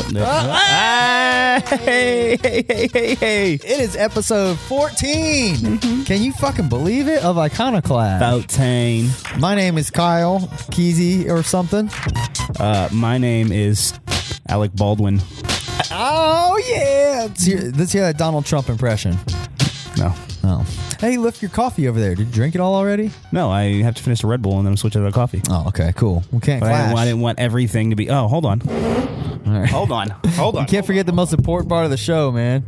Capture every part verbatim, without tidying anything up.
Hey, hey, hey, hey, hey. It is episode fourteen. Mm-hmm. Can you fucking believe it? Of Iconoclast. Fourteen. My name is Kyle Keezy or something. Uh, my name is Alec Baldwin. Oh, yeah. Let's hear, let's hear that Donald Trump impression. No. Oh. Hey, lift your coffee over there. Did you drink it all already? No, I have to finish the Red Bull and then switch it to coffee. Oh, okay, cool. We can't But I clash. didn't, I didn't want everything to be... Oh, hold on. All right. Hold on. Hold on. You can't forget the most important part of the show, man.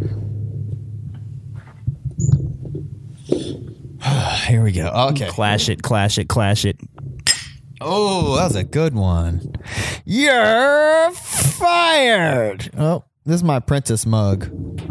Here we go. Okay. Clash it, clash it, clash it. Oh, that was a good one. You're fired. Oh, this is my apprentice mug.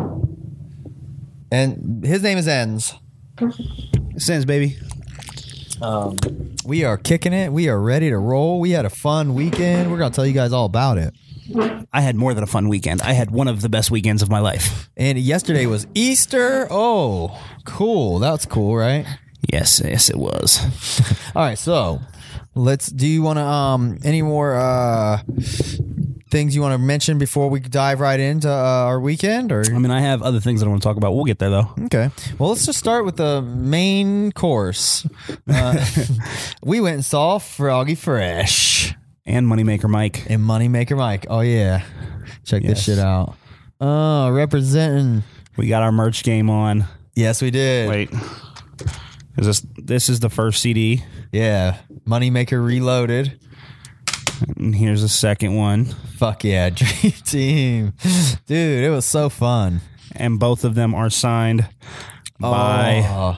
And his name is Enz. Sins, baby. Um, we are kicking it. We are ready to roll. We had a fun weekend. We're going to tell you guys all about it. I had more than a fun weekend. I had one of the best weekends of my life. And yesterday was Easter. Oh, cool. That's cool, right? Yes, yes, it was. All right, so let's. Do you want to um any more uh things you want to mention before we dive right into uh, our weekend? Or I mean, I have other things that I want to talk about. We'll get there, though. Okay. Well, let's just start with the main course. Uh, we went and saw Froggy Fresh And Moneymaker Mike. and Moneymaker Mike. Oh yeah, check this Yes. shit out. Oh, representing. We got our merch game on. Yes, we did. Wait. Is this this is the first C D. Yeah, Moneymaker Reloaded. And here's the second one. Fuck yeah, Dream Team, dude! It was so fun. And both of them are signed by Oh.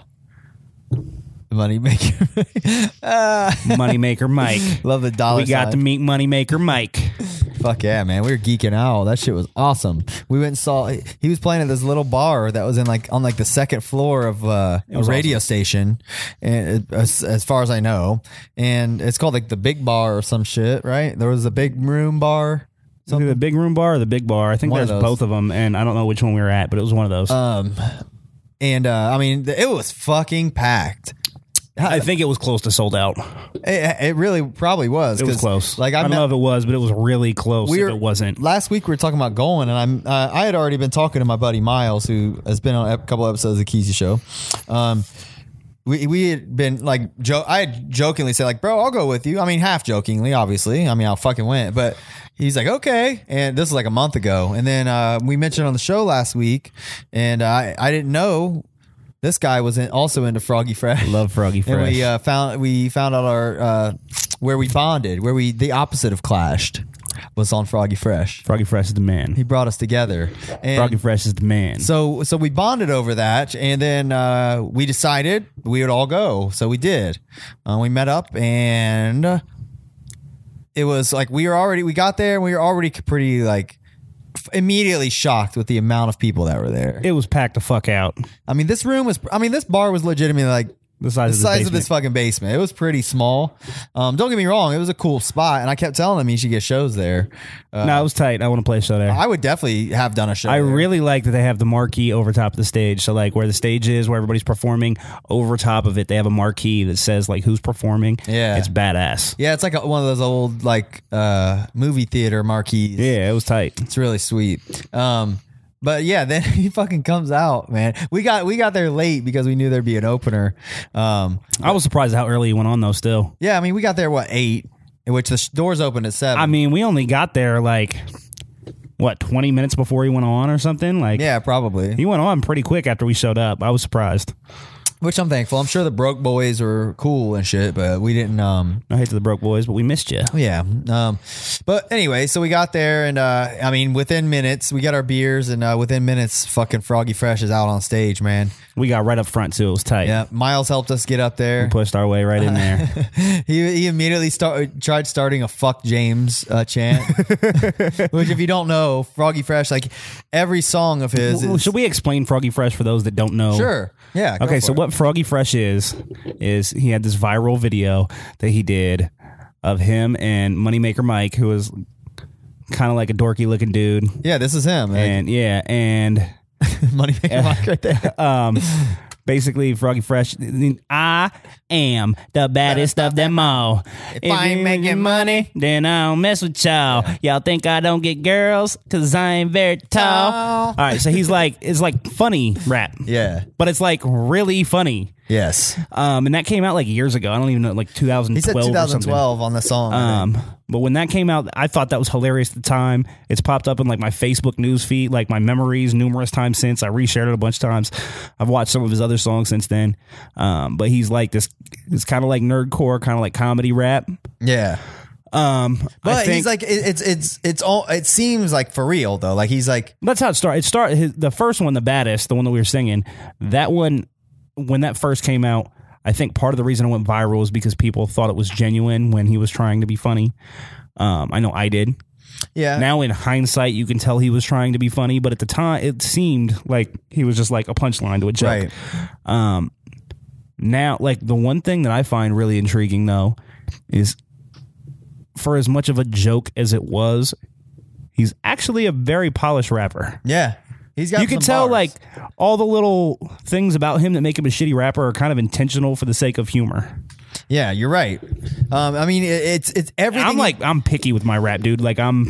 Moneymaker. ah. Moneymaker Mike. Love the dollar We got sign. to meet Moneymaker Mike. Fuck yeah, man. We were geeking out. That shit was awesome. We went and saw, he was playing at this little bar that was in like, on like the second floor of uh, a was radio awesome. station, and it, as, as far as I know. And it's called like the Big Bar or some shit, right? There was a big room bar. Something. The big room bar or the big bar? I think One of there's those. both of them, and I don't know which one we were at, but it was one of those. Um, and uh, I mean, it was fucking packed. I think it was close to sold out. It, it really probably was. It was 'cause, close. Like I I don't met, know if it was, but it was really close we if were, it wasn't. Last week we were talking about going, and I'm uh, I had already been talking to my buddy Miles, who has been on a couple episodes of the Keezy Show. Um, we we had been like jo- I had jokingly said like, bro, I'll go with you. I mean, half jokingly, obviously. I mean, I fucking went, but he's like, okay. And this is like a month ago, and then uh, we mentioned on the show last week, and I I didn't know. This guy was in, also into Froggy Fresh. Love Froggy Fresh. And we uh, found we found out our uh, where we bonded, where we the opposite of clashed was on Froggy Fresh. Froggy Fresh is the man. He brought us together. And Froggy Fresh is the man. so so we bonded over that, and then uh, we decided we would all go. So we did. Uh, we met up, and it was like we were already we got there, and we were already pretty like immediately shocked with the amount of people that were there. It was packed the fuck out. I mean, this room was. I mean, this bar was legitimately like The size, the of, the size of basement. this fucking basement. It was pretty small. Um, don't get me wrong; it was a cool spot, and I kept telling him he should get shows there. Uh, No, it was tight. I want to play a show there. I would definitely have done a show. I there. really like that they have the marquee over top of the stage. So like where the stage is, where everybody's performing, over top of it, they have a marquee that says like who's performing. Yeah. It's badass. Yeah, it's like a, one of those old like uh, movie theater marquees. Yeah, it was tight. It's really sweet. Um, but yeah, then he fucking comes out, man. We got we got there late because we knew there'd be an opener. Um, I was surprised how early he went on though still. yeah, I mean, we got there what eight, in which the sh- doors opened at seven. I mean, we only got there like what, twenty minutes before he went on or something? Like yeah, probably. he went on pretty quick after we showed up. I was surprised. Which I'm thankful. I'm sure the Broke Boys were cool and shit, but we didn't. Um, I hate to the Broke Boys, but we missed you. yeah. Um, but anyway, so we got there, and uh, I mean, within minutes, we got our beers, and uh, within minutes, fucking Froggy Fresh is out on stage, man. We got right up front too. It was tight. Yeah, Miles helped us get up there. We pushed our way right in there. he he immediately start, tried starting a "fuck James" uh, chant, which, if you don't know, Froggy Fresh, like every song of his. Well, Is, should we explain Froggy Fresh for those that don't know? Sure. Yeah. go Okay, for so it. what Froggy Fresh is, is he had this viral video that he did of him and Moneymaker Mike, who was kind of like a dorky looking dude. Yeah, this is him. Like, And yeah, and Moneymaker Mike right there. um, basically Froggy Fresh, I am the baddest of them all. If I ain't making money, then I don't mess with y'all. Y'all think I don't get girls because I ain't very tall. All right, so he's like, it's like funny rap. Yeah. But it's like really funny. Yes. Um, and that came out like years ago. I don't even know, like two thousand twelve. He said twenty twelve or on the song. Um, but when that came out, I thought that was hilarious at the time. It's popped up in like my Facebook news feed, like my memories numerous times since. I reshared it a bunch of times. I've watched some of his other songs since then. Um, but he's like this, it's kind of like nerdcore, kind of like comedy rap. Yeah. Um, but I think, he's like, it, it's, it's, it's all, it seems like for real though. Like he's like, that's how it started. It started, his, the first one, the baddest, the one that we were singing, that one, when that first came out, I think part of the reason it went viral is because people thought it was genuine when he was trying to be funny. Um, I know I did. Yeah. Now in hindsight, you can tell he was trying to be funny, but at the time, it seemed like he was just like a punchline to a joke. Right. Um, now, like the one thing that I find really intriguing though is, for as much of a joke as it was, he's actually a very polished rapper. Yeah. He's got you can some tell bars. like all the little things about him that make him a shitty rapper are kind of intentional for the sake of humor. Yeah, you're right. Um, I mean, it, it's it's everything. I'm like I'm picky with my rap, dude. Like I'm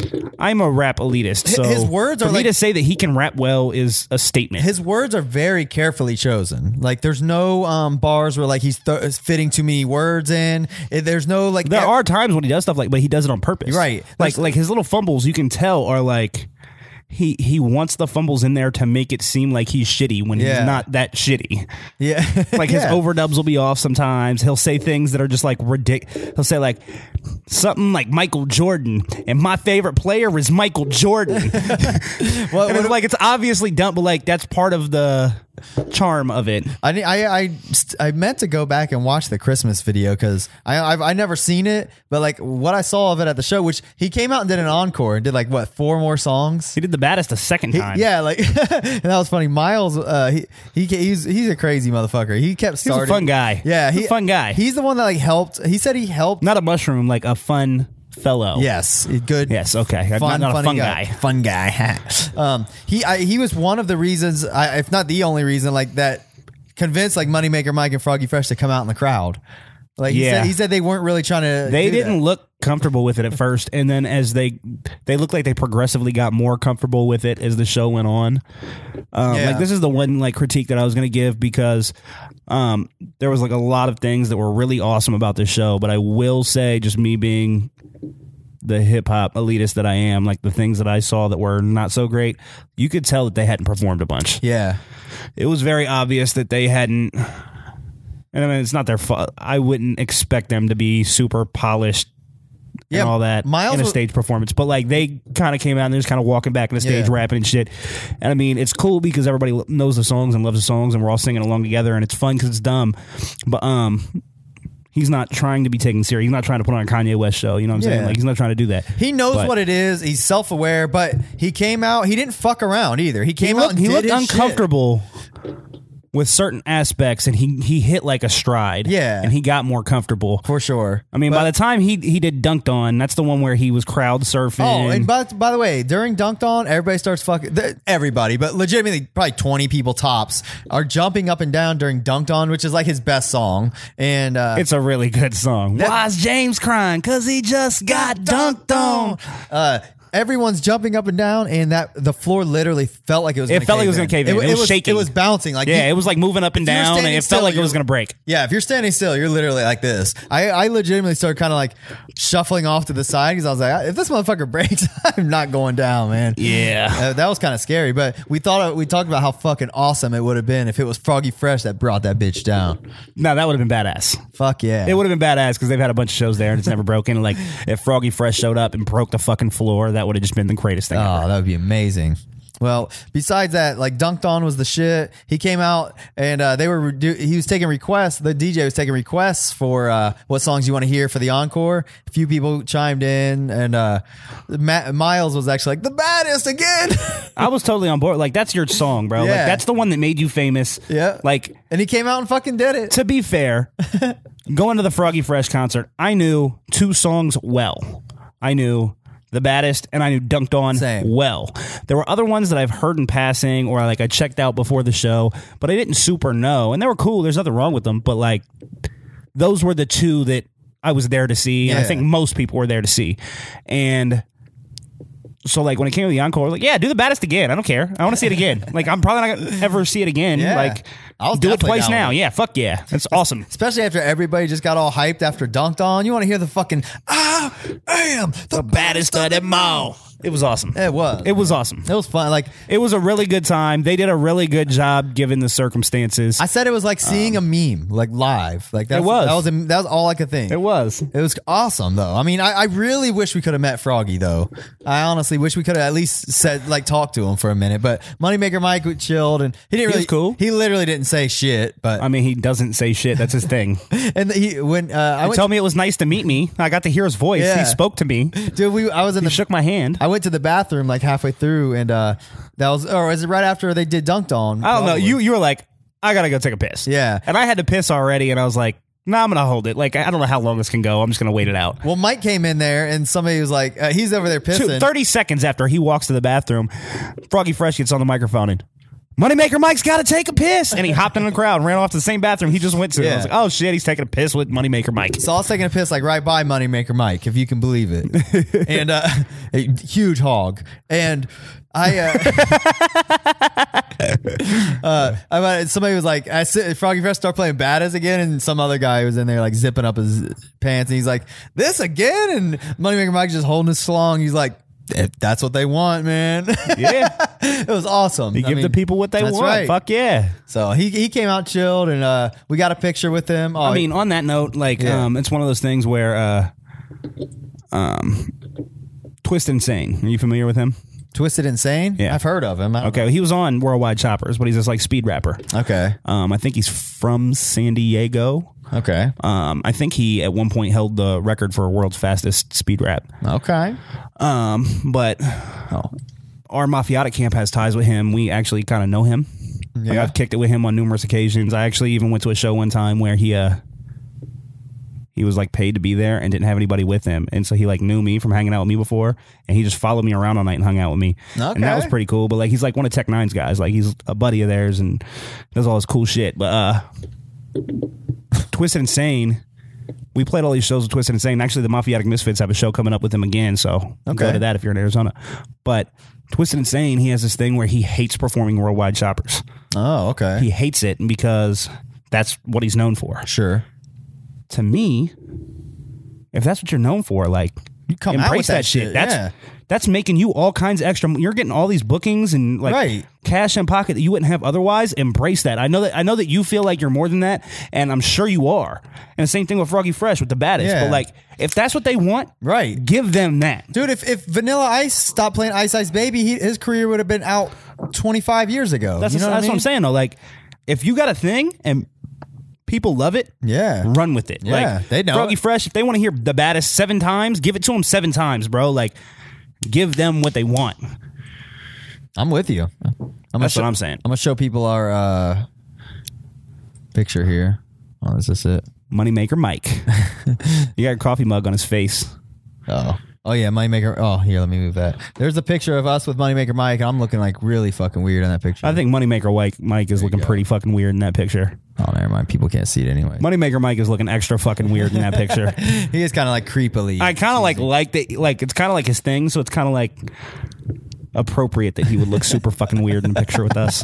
I'm a rap elitist. So his words for are me like, to say that he can rap well is a statement. His words are very carefully chosen. Like there's no um, bars where like he's th- fitting too many words in. It, there's no like. There ev- are times when he does stuff like, but he does it on purpose. Right. Like There's- like his little fumbles, you can tell are like. He he wants the fumbles in there to make it seem like he's shitty when Yeah. he's not that shitty. Yeah. Like his Yeah. overdubs will be off sometimes. He'll say things that are just like ridiculous. He'll say like something like Michael Jordan, and my favorite player is Michael Jordan. What- and it's what- like it's obviously dumb, but like that's part of the charm of it. I, ne- I I I meant to go back and watch the Christmas video because I I've I never seen it, but like what I saw of it at the show, which he came out and did an encore and did like what four more songs. He did the baddest a second He- time. yeah, like and that was funny. Miles, uh, he he he's he's a crazy motherfucker. He kept He's a starting. fun guy. Yeah, He's he, a fun guy. He's the one that like helped. He said he helped. Not a mushroom, like a fun fellow. Yes, good. Yes, okay. Fun, not, not a funny fun guy. guy. Fun guy. um, he I, he was one of the reasons, I, if not the only reason, like that convinced like Moneymaker Mike and Froggy Fresh to come out in the crowd. Like he Yeah. said, he said they weren't really trying to. They do didn't that. look comfortable with it at first, and then as they they looked like they progressively got more comfortable with it as the show went on. Um, Yeah. Like this is the one like critique that I was going to give because um, there was like a lot of things that were really awesome about this show, but I will say, just me being the hip hop elitist that I am, like the things that I saw that were not so great, you could tell that they hadn't performed a bunch. Yeah. It was very obvious that they hadn't. And I mean, it's not their fault. I wouldn't expect them to be super polished Yeah, and all that Miles in a was- stage performance. But like they kind of came out and they're just kind of walking back in the stage, Yeah. rapping and shit. And I mean, it's cool because everybody lo- knows the songs and loves the songs, and we're all singing along together, and it's fun because it's dumb. But um, he's not trying to be taken serious. He's not trying to put on a Kanye West show. You know what I'm saying? Yeah. Like he's not trying to do that. He knows But what it is. He's self aware, but he came out. He didn't fuck around either. He He came out looked, and he did looked his shit. uncomfortable with certain aspects, and he he hit like a stride. Yeah. and he got more comfortable. for sure. I mean, But- by the time he he did Dunked On, that's the one where he was crowd surfing. Oh, and by, by the way, during Dunked On, everybody starts fucking. th- Everybody, but legitimately, probably twenty people tops are jumping up and down during Dunked On, which is like his best song. And uh, it's a really good song. That- Why's James crying? Cause he just got dunked on. Uh, everyone's jumping up and down, and that the floor literally felt like it was. It gonna felt like cave it was gonna cave in. It was shaking. It was bouncing. Like Yeah, you- it was like moving up and if you were down, and standing it still, felt like it you're- was gonna break. Yeah, if you're standing still, you're literally like this. I, I legitimately started kind of like shuffling off to the side because I was like, if this motherfucker breaks, I'm not going down, man. Yeah. Uh, that was kind of scary, but we thought we talked about how fucking awesome it would have been if it was Froggy Fresh that brought that bitch down. No, that would have been badass. Fuck yeah. It would have been badass because they've had a bunch of shows there and it's never broken. Like if Froggy Fresh showed up and broke the fucking floor, that would have just been the greatest thing. Oh, ever. that would be amazing. Well, besides that, like Dunked On was the shit. He came out and uh, they were redu- he was taking requests. The D J was taking requests for uh, what songs you want to hear for the encore. A few people chimed in, and uh, Ma- Miles was actually like the baddest again. I was totally on board. Like that's your song, bro. Like Yeah. that's the one that made you famous. Yeah. Like And he came out and fucking did it. to be fair, going to the Froggy Fresh concert, I knew two songs well. I knew The Baddest and I knew Dunked On Same. well. There were other ones that I've heard in passing or like I checked out before the show, but I didn't super know. And they were cool. There's nothing wrong with them, but like those were the two that I was there to see, and Yeah. I think most people were there to see. And so, like, when it came to the encore, I was like, yeah, do the baddest again. I don't care. I want to see it again. Like, I'm probably not going to ever see it again. Yeah. Like, I was do it definitely twice down now. with it. Yeah, fuck yeah. It's awesome. Especially after everybody just got all hyped after Dunked On. You want to hear the fucking, I am the, The baddest of them all. It was awesome. It was. It was awesome. It was fun. Like, It was a really good time. They did a really good job given the circumstances. I said it was like seeing a meme, like live. Like that's, It was. That was, that was all I could think. it was. It was awesome, though. I mean, I, I really wish we could have met Froggy, though. I honestly wish we could have at least said, like, talked to him for a minute. But Moneymaker Mike chilled, and he didn't He really was cool. He literally didn't say shit. But I mean, he doesn't say shit. That's his thing. and he when uh, I He went, told me it was nice to meet me. I got to hear his voice. Yeah. He spoke to me. dude, we I was in He the shook my hand. I went to the bathroom like halfway through, and uh, that was, or is it right after they did Dunked On? I don't know. Probably. You you were like, I gotta go take a piss. Yeah. And I had to piss already, and I was like, nah, I'm gonna hold it. Like, I don't know how long this can go. I'm just gonna wait it out. Well, Mike came in there, and somebody was like, uh, he's over there Two, pissing. thirty seconds after he walks to the bathroom, Froggy Fresh gets on the microphone and Moneymaker Mike's got to take a piss. And he hopped in the crowd and ran off to the same bathroom he just went to. Yeah. I was like, oh shit, he's taking a piss with Moneymaker Mike. So I was taking a piss like right by Moneymaker Mike, if you can believe it, and uh, a huge hog, and I, uh, uh, I somebody was like, I sit, Froggy Fresh started playing Badass again, and some other guy was in there like zipping up his pants, and he's like, this again, and Moneymaker Mike just holding his schlong. He's like, if that's what they want, man. Yeah. It was awesome. You I give mean, the people what they that's want. right. Fuck yeah. So he he came out chilled, and uh, we got a picture with him. Oh, I mean, on that note, like, Yeah. um, it's one of those things where, uh, um, Twist Insane. Are you familiar with him? Twisted Insane. Yeah. I've heard of him. I don't Okay, he was on Worldwide Choppers, but he's this like speed rapper. know. Okay. Um, I think he's from San Diego. Okay. Um, I think he at one point held the record for world's fastest speed rap. Okay. Um, but Oh. our Mafiotic camp has ties with him. We actually kind of know him. Like, Yeah. I've kicked it with him on numerous occasions. I actually even went to a show one time where he uh he was like paid to be there and didn't have anybody with him, and so he like knew me from hanging out with me before, and he just followed me around all night and hung out with me. And that was Okay. pretty cool. But like, he's like one of Tech Nine's guys. Like, he's a buddy of theirs and does all this cool shit. But uh Twisted Insane, we played all these shows with Twisted Insane. Actually, the Mafiotic Misfits have a show coming up with him again, so Okay. go to that if you're in Arizona. But Twisted Insane, he has this thing where he hates performing Worldwide Choppers. Oh, okay. He hates it because that's what he's known for. Sure. To me, if that's what you're known for, like, You come out embrace with that that, shit. shit, That's yeah. that's making you all kinds of extra. You're getting all these bookings and like Right. cash in pocket that you wouldn't have otherwise. Embrace that. I know that I know that you feel like you're more than that, and I'm sure you are. And the same thing with Froggy Fresh with the baddest. Yeah. But like, if that's what they want, Right. give them that. Dude, if, if Vanilla Ice stopped playing Ice Ice Baby, he, his career would have been out twenty-five years ago. That's you know that's what, I what mean? I'm saying though. Like, if you got a thing and people love it, Yeah. run with it. Yeah, like, they know Froggy it. Fresh, if they want to hear the baddest seven times, give it to them seven times, bro. Like, give them what they want. I'm with you. I'm gonna That's show, what I'm saying. I'm going to show people our uh, picture here. Oh, is this it? Moneymaker Mike. You got a coffee mug on his face. Oh. Oh, yeah, Moneymaker. Oh, here, let me move that. There's a picture of us with Moneymaker Mike, and I'm looking like really fucking weird in that picture. I think Moneymaker Mike, Mike is looking go. pretty fucking weird in that picture. Oh, never mind. People can't see it anyway. Moneymaker Mike is looking extra fucking weird in that picture. He is kind of like creepily. I kind of like like that. Like, it's kind of like his thing, so it's kind of like appropriate that he would look super fucking weird in a picture with us.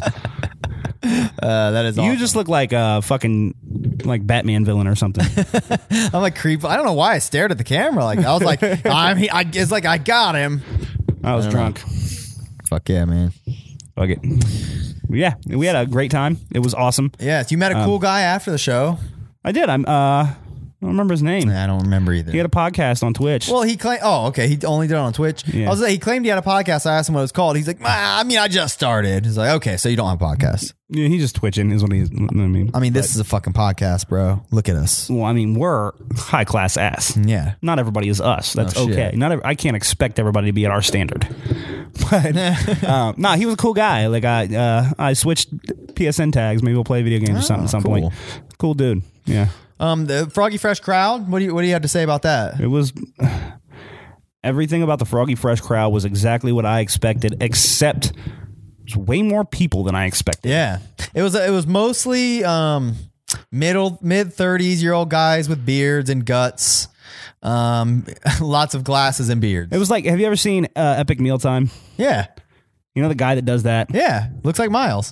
Uh, that is awesome. You just look like a fucking like Batman villain or something. I'm like creep. I don't know why I stared at the camera. Like I was like, I'm. He, I, it's like I got him. I was I don't drunk. Fuck yeah, man. Fuck it. Yeah, we had a great time. It was awesome. Yeah, you met a cool guy after the show. I did. I'm. Uh, I don't remember his name. I don't remember either. He had a podcast on Twitch. well, he claimed. Oh, okay. He only did it on Twitch. Yeah. I was like, he claimed he had a podcast. I asked him what it was called. He's like, ah, I mean, I just started. He's like, okay, so you don't have a podcast. Yeah, he's just twitching. Is what he's. I mean. I mean, this is a fucking podcast, bro. Look at us. Well, I mean, we're high class ass. Yeah. Not everybody is us. That's No shit. okay. Not. Every, I can't expect everybody to be at our standard. But um, nah, he was a cool guy. Like I, uh, I switched P S N tags. Maybe we'll play video games or something at some cool. point. Cool dude. Yeah. Um, the Froggy Fresh crowd. What do you What do you have to say about that? It was everything about the Froggy Fresh crowd was exactly what I expected, except it's way more people than I expected. Yeah, it was. It was mostly. Um, middle mid thirties year old guys with beards and guts, um, lots of glasses and beards. It was like, have you ever seen uh, Epic Mealtime? Yeah, You know the guy that does that? yeah, looks like Miles.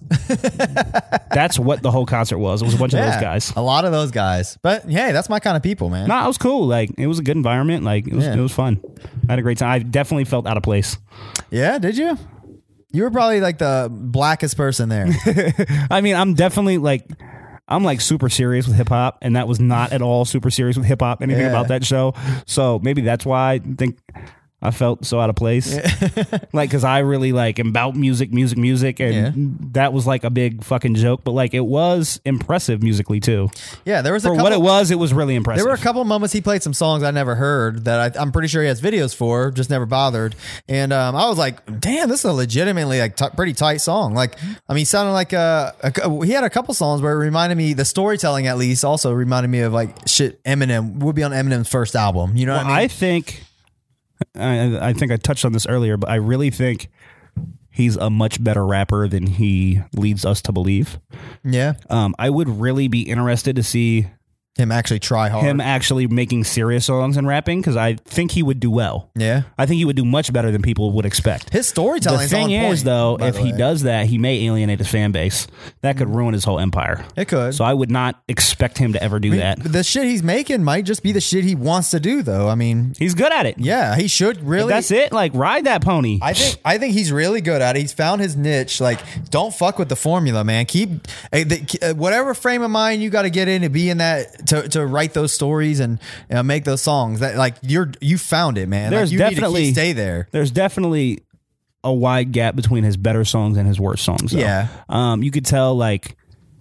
That's what the whole concert was. It was a bunch of Yeah, those guys. a lot of those guys. But hey, that's my kind of people, man. No, it was cool. Like it was a good environment. Like it was, Yeah. it was fun. I had a great time. I definitely felt out of place. Yeah, did you? You were probably like the blackest person there. I mean, I'm definitely like, I'm like super serious with hip hop, and that was not at all super serious with hip hop. Anything Yeah. about that show. So maybe that's why I think I felt so out of place. Like, cause I really like am about music, music, music. And Yeah. that was like a big fucking joke, but like it was impressive musically too. Yeah, there was a For couple, what it was, it was really impressive. There were a couple moments he played some songs I never heard that I, I'm pretty sure he has videos for, just never bothered. And um, I was like, damn, this is a legitimately like t- pretty tight song. Like, I mean, he sounded like a, a he had a couple songs where it reminded me, the storytelling at least, also reminded me of like shit Eminem would be on Eminem's first album. You know Well, what I mean? I think, I, I think I touched on this earlier, but I really think he's a much better rapper than he leads us to believe. yeah, Um, I would really be interested to see him actually try hard. him actually making serious songs and rapping, because I think he would do well. yeah, I think he would do much better than people would expect. his storytelling. The thing on point, is, though, by if the he way. does that, he may alienate his fan base. That could ruin his whole empire. it could. So I would not expect him to ever do that. the shit he's making might just be the shit he wants to do, though. I mean, He's good at it. yeah, he should really. That's it. Like, ride that pony. I think I think he's really good at it. He's found his niche. Like, don't fuck with the formula, man. Keep eh, the, uh, whatever frame of mind you got to get in to be in that to, to write those stories and uh, make those songs. That like you're you found it, man. There's like, you definitely need to keep, stay there. There's definitely a wide gap between his better songs and his worst songs. Though. Yeah. um, you could tell like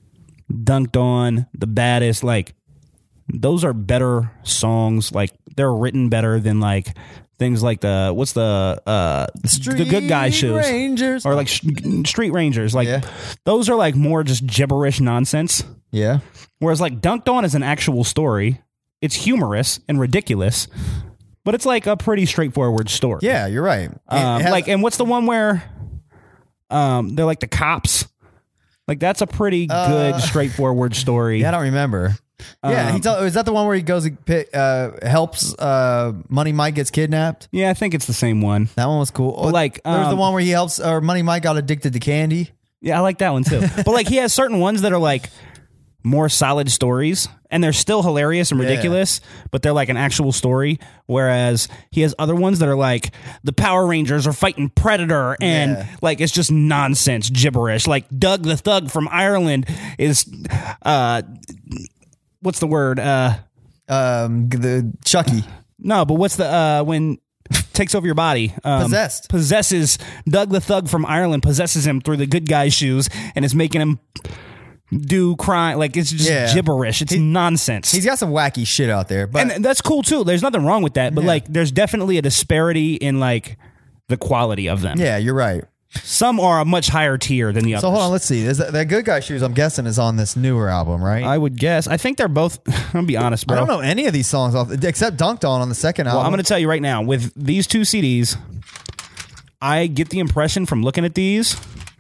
Dunked On, The Baddest, like those are better songs. Like they're written better than like things like the what's the uh the Good Guy shoes Rangers or like sh- Street Rangers. Like Yeah. those are like more just gibberish nonsense. yeah. Whereas like Dunked On is an actual story. It's humorous and ridiculous, but it's like a pretty straightforward story. Yeah, you're right. It Um, has- like, and what's the one where um, they're like the cops? Like, that's a pretty good, straightforward story. yeah, I don't remember. Yeah, he Um, tell, is that the one where he goes and pick, uh, helps uh, Money Mike gets kidnapped? Yeah, I think it's the same one. That one was cool. Oh, like, there's the um, one where he helps or Money Mike got addicted to candy. Yeah, I like that one too. But like, he has certain ones that are like more solid stories, and they're still hilarious and Yeah. ridiculous, but they're like an actual story. Whereas he has other ones that are like the Power Rangers are fighting Predator, and Yeah. like it's just nonsense gibberish. Like Doug the Thug from Ireland is, uh, what's the word? Uh, Um, the Chucky. no, but what's the uh when takes over your body? Um, Possessed. Possesses Doug the Thug from Ireland possesses him through the good guy's shoes and is making him do crime. Like it's just Yeah. gibberish. It's nonsense. He's got some wacky shit out there, but and that's cool too. There's nothing wrong with that. But Yeah. like, there's definitely a disparity in like the quality of them. yeah, you're right. Some are a much higher tier than the others. So hold on, let's see. Is that, that Good Guy Shoes? I'm guessing is on this newer album, right? I would guess. I think they're both. I'm gonna be honest, bro. I don't know any of these songs off except Dunked On on the second Well, album. I'm going to tell you right now, with these two C Ds, I get the impression from looking at these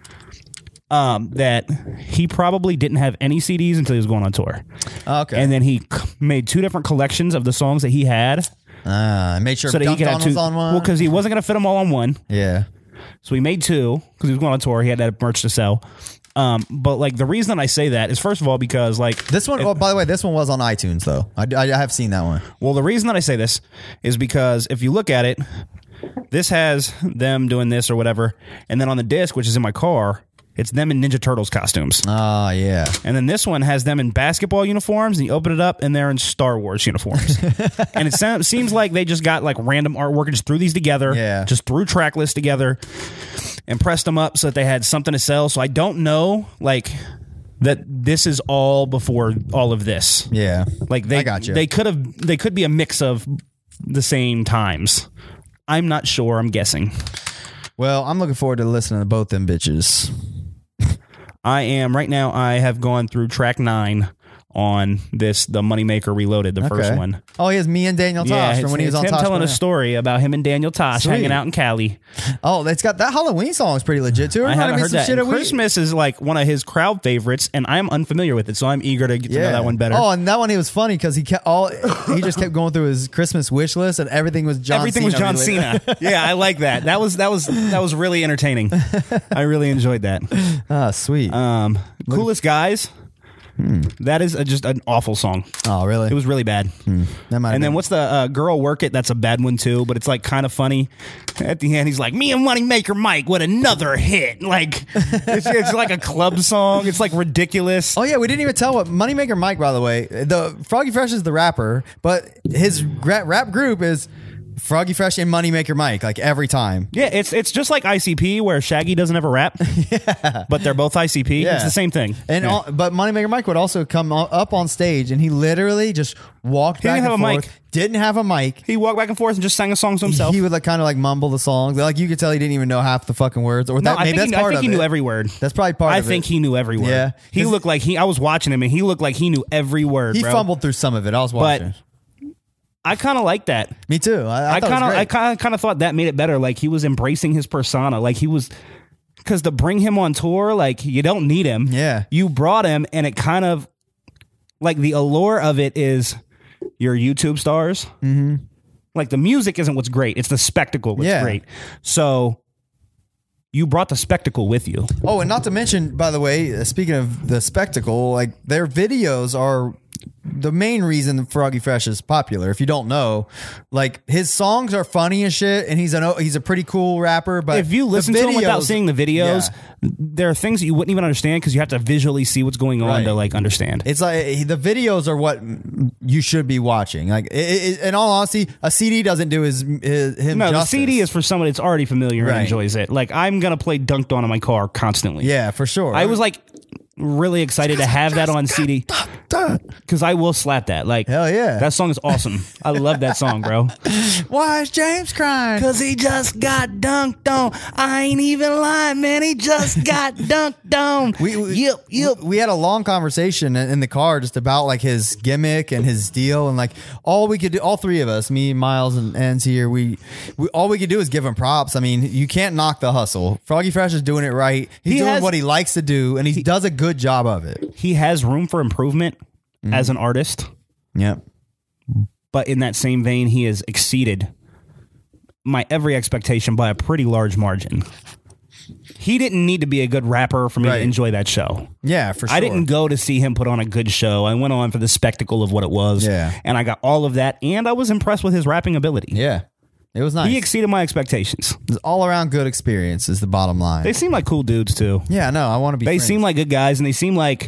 um, that he probably didn't have any C Ds until he was going on tour. okay, And then he c- made two different collections of the songs that he had ah, made sure so that he Dunked could have On two. was on one. Well, because he wasn't going to fit them all on one. yeah, So he made two because he was going on tour. He had that merch to sell. Um, but like the reason I say that is, first of all, because like this one. Oh, by the way, this one was on iTunes though. I, I, I have seen that one. Well, the reason that I say this is because if you look at it, this has them doing this or whatever, and then on the disc, which is in my car, it's them in Ninja Turtles costumes. Ah, yeah. And then this one has them in basketball uniforms, and you open it up, and they're in Star Wars uniforms. And it se- seems like they just got like random artwork and just threw these together, Yeah. just threw track lists together, and pressed them up so that they had something to sell. So I don't know, like, that this is all before all of this. Yeah, Like they, I got you. they could have, they could be a mix of the same times. I'm not sure. I'm guessing. Well, I'm looking forward to listening to both them bitches. I am right now. I have gone through track nine on this, the Moneymaker Reloaded, the Okay. first one. Oh, he has me and Daniel Tosh Yeah, from it's, when he was it's on him Tosh telling a Barnett. story about him and Daniel Tosh Sweet. hanging out in Cali. Oh, it's got that Halloween song is pretty legit too. I Reminded haven't me heard some that. shit And that we- Christmas is like one of his crowd favorites, and I'm unfamiliar with it, so I'm eager to get to know that one better. Oh, and that one he was funny because he kept all he just kept going through his Christmas wish list, and everything was John. Everything Cena was John related. Cena. Yeah, I like that. That was that was that was really entertaining. I really enjoyed that. Ah, sweet. Um, coolest guys. That is a, just an awful song. oh, really? It was really bad. That might have And then been- what's the uh, girl work it? That's a bad one too, but it's like kind of funny. At the end, he's like, "Me and Moneymaker Mike with another hit." Like it's, it's like a club song. It's like ridiculous. Oh yeah, we didn't even tell what Moneymaker Mike. By the way, the Froggy Fresh is the rapper, but his rap, rap group is Froggy Fresh and Moneymaker Mike. Like every time. Yeah, it's it's just like I C P where Shaggy doesn't have a rap, yeah. but they're both I C P. Yeah. It's the same thing. And Yeah. all, but Moneymaker Mike would also come o- up on stage, and he literally just walked He back didn't and have a forth. mic. Didn't have a mic. he walked back and forth and just sang a song to himself. He would like kind of like mumble the songs. Like you could tell he didn't even know half the fucking words. Or no, that, I maybe think, that's he, I part think of he knew it. every word. That's probably part I of it. think he knew every word. Yeah. he 'Cause- looked like he. I was watching him and he looked like he knew every word. He bro. fumbled through some of it. I was watching. I kind of like that. Me too. I, I, I thought it was kind of, great. I kind of, kind of thought that made it better. Like he was embracing his persona. Like he was, because to bring him on tour, like you don't need him. Yeah. you brought him, and it kind of, like the allure of it is, your YouTube stars. Mm-hmm. Like the music isn't what's great; it's the spectacle that's Yeah. great. So. You brought the spectacle with you. Oh, and not to mention, by the way, uh, speaking of the spectacle, like their videos are the main reason Froggy Fresh is popular. If you don't know, like his songs are funny as shit, and he's an he's a pretty cool rapper. But If you the listen to him without videos- seeing the videos, Yeah. there are things that you wouldn't even understand because you have to visually see what's going on Right. to like understand. It's like he- the videos are what you should be watching. Like, it, it, in all honesty, a C D doesn't do his, his him. No, justice. the C D is for somebody that's already familiar Right. and enjoys it. Like I'm gonna play Dunked On in my car constantly. Yeah, for sure. I was like really excited to have that on C D because I will slap that. Like Hell yeah. that song is awesome. I love that song, bro. Why is James crying? Cause he just got dunked on. I ain't even lying, man. He just got dunked on. We, we, yep, yep. We had a long conversation in in the car just about like his gimmick and his deal, and like all we could do, all three of us, me, Miles, and Ends here, we, we all we could do is give him props. I mean, you can't knock the hustle. Froggy Fresh is doing it right. He's He doing has- what he likes to do, and he, does a good job of it. He has room for improvement Mm-hmm. as an artist, Yep. but in that same vein, he has exceeded my every expectation by a pretty large margin. He didn't need to be a good rapper for me Right. to enjoy that show. Yeah, for sure. I didn't go to see him put on a good show. I went on for the spectacle of what it was. Yeah. And I got all of that, and I was impressed with his rapping ability. Yeah, it was nice. He exceeded my expectations. It was all around good experience is the bottom line. They seem like cool dudes, too. yeah, no, I want to be. They friends. seem like good guys, and they seem like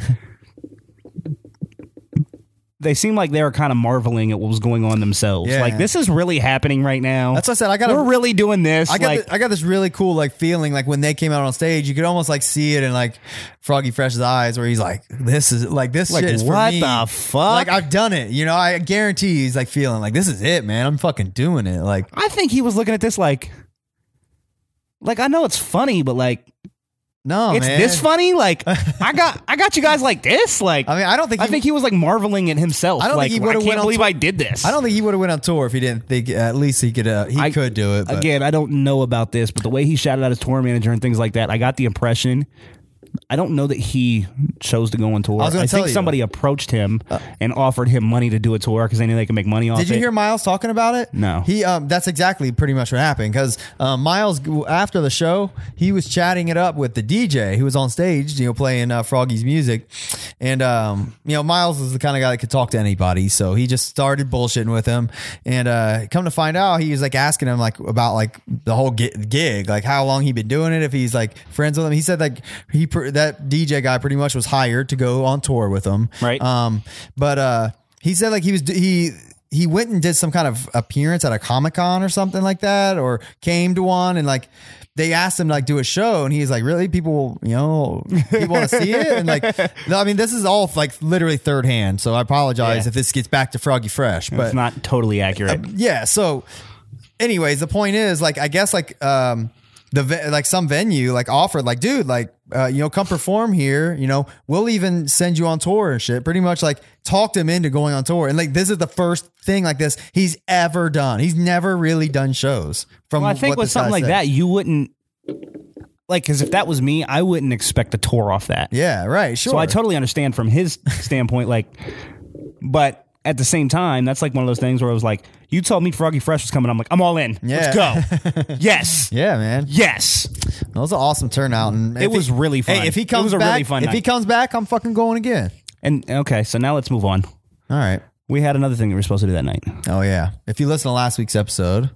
they seem like they were kind of marveling at what was going on themselves. Yeah. Like this is really happening right now. That's what I said. I got. We're really doing this. I got like thi- I got this really cool like feeling like when they came out on stage, you could almost like see it in like Froggy Fresh's eyes where he's like, "This is like this Like, shit is for what me." the fuck? Like I've done it, you know. I guarantee he's like feeling like this is it, man. I'm fucking doing it. Like I think he was looking at this like, like I know it's funny, but like no, it's man. this funny. Like I got I got you guys like this. Like I mean, I don't think I he- think he was like marveling at himself. I don't like think he I would've can't went on believe tour- I did this. I don't think he would have went on tour if he didn't think at least he could. Uh, he I- could do it. But. Again, I don't know about this, but the way he shouted out his tour manager and things like that, I got the impression. I don't know that he chose to go on tour. I was gonna I tell think you. Uh, somebody approached him and offered him money to do a tour because they knew they could make money off it. Did you hear Miles talking about it? No. He um that's exactly pretty much what happened because um, Miles after the show he was chatting it up with the D J who was on stage, you know, playing uh, Froggy's music, and um you know Miles is the kind of guy that could talk to anybody, so he just started bullshitting with him, and uh come to find out he was like asking him like about like the whole gi- gig, like how long he been doing it, if he's like friends with him. He said like he pr- that D J guy pretty much was hired to go on tour with him, Right. Um, but uh, he said like he was he he went and did some kind of appearance at a Comic-Con or something like that, or came to one, and like they asked him to like do a show, and he's like, really, people, you know, people want to see it, and like, no, I mean, this is all like literally third hand, so I apologize Yeah. if this gets back to Froggy Fresh, but It's not totally accurate. yeah. So, anyways, the point is, like, I guess, like, um, the ve- like some venue like offered like, dude, like uh, you know, come perform here. You know, we'll even send you on tour and shit. Pretty much like talked him into going on tour. And like this is the first thing like this he's ever done. He's never really done shows. From Well, I think what with this guy something like said. that, you wouldn't like because if that was me, I wouldn't expect a tour off that. Yeah, right. Sure. So I totally understand from his standpoint, like, but at the same time, that's like one of those things where it was like, you told me Froggy Fresh was coming. I'm like, I'm all in. Yeah. Let's go. Yes. Yeah, man. Yes. That was an awesome turnout. And It if was he- really fun. Hey, if he It comes was a back, really fun if he night. comes back, I'm fucking going again. And okay, so now let's move on. All right. We had another thing that we were supposed to do that night. Oh yeah. If you listen to last week's episode,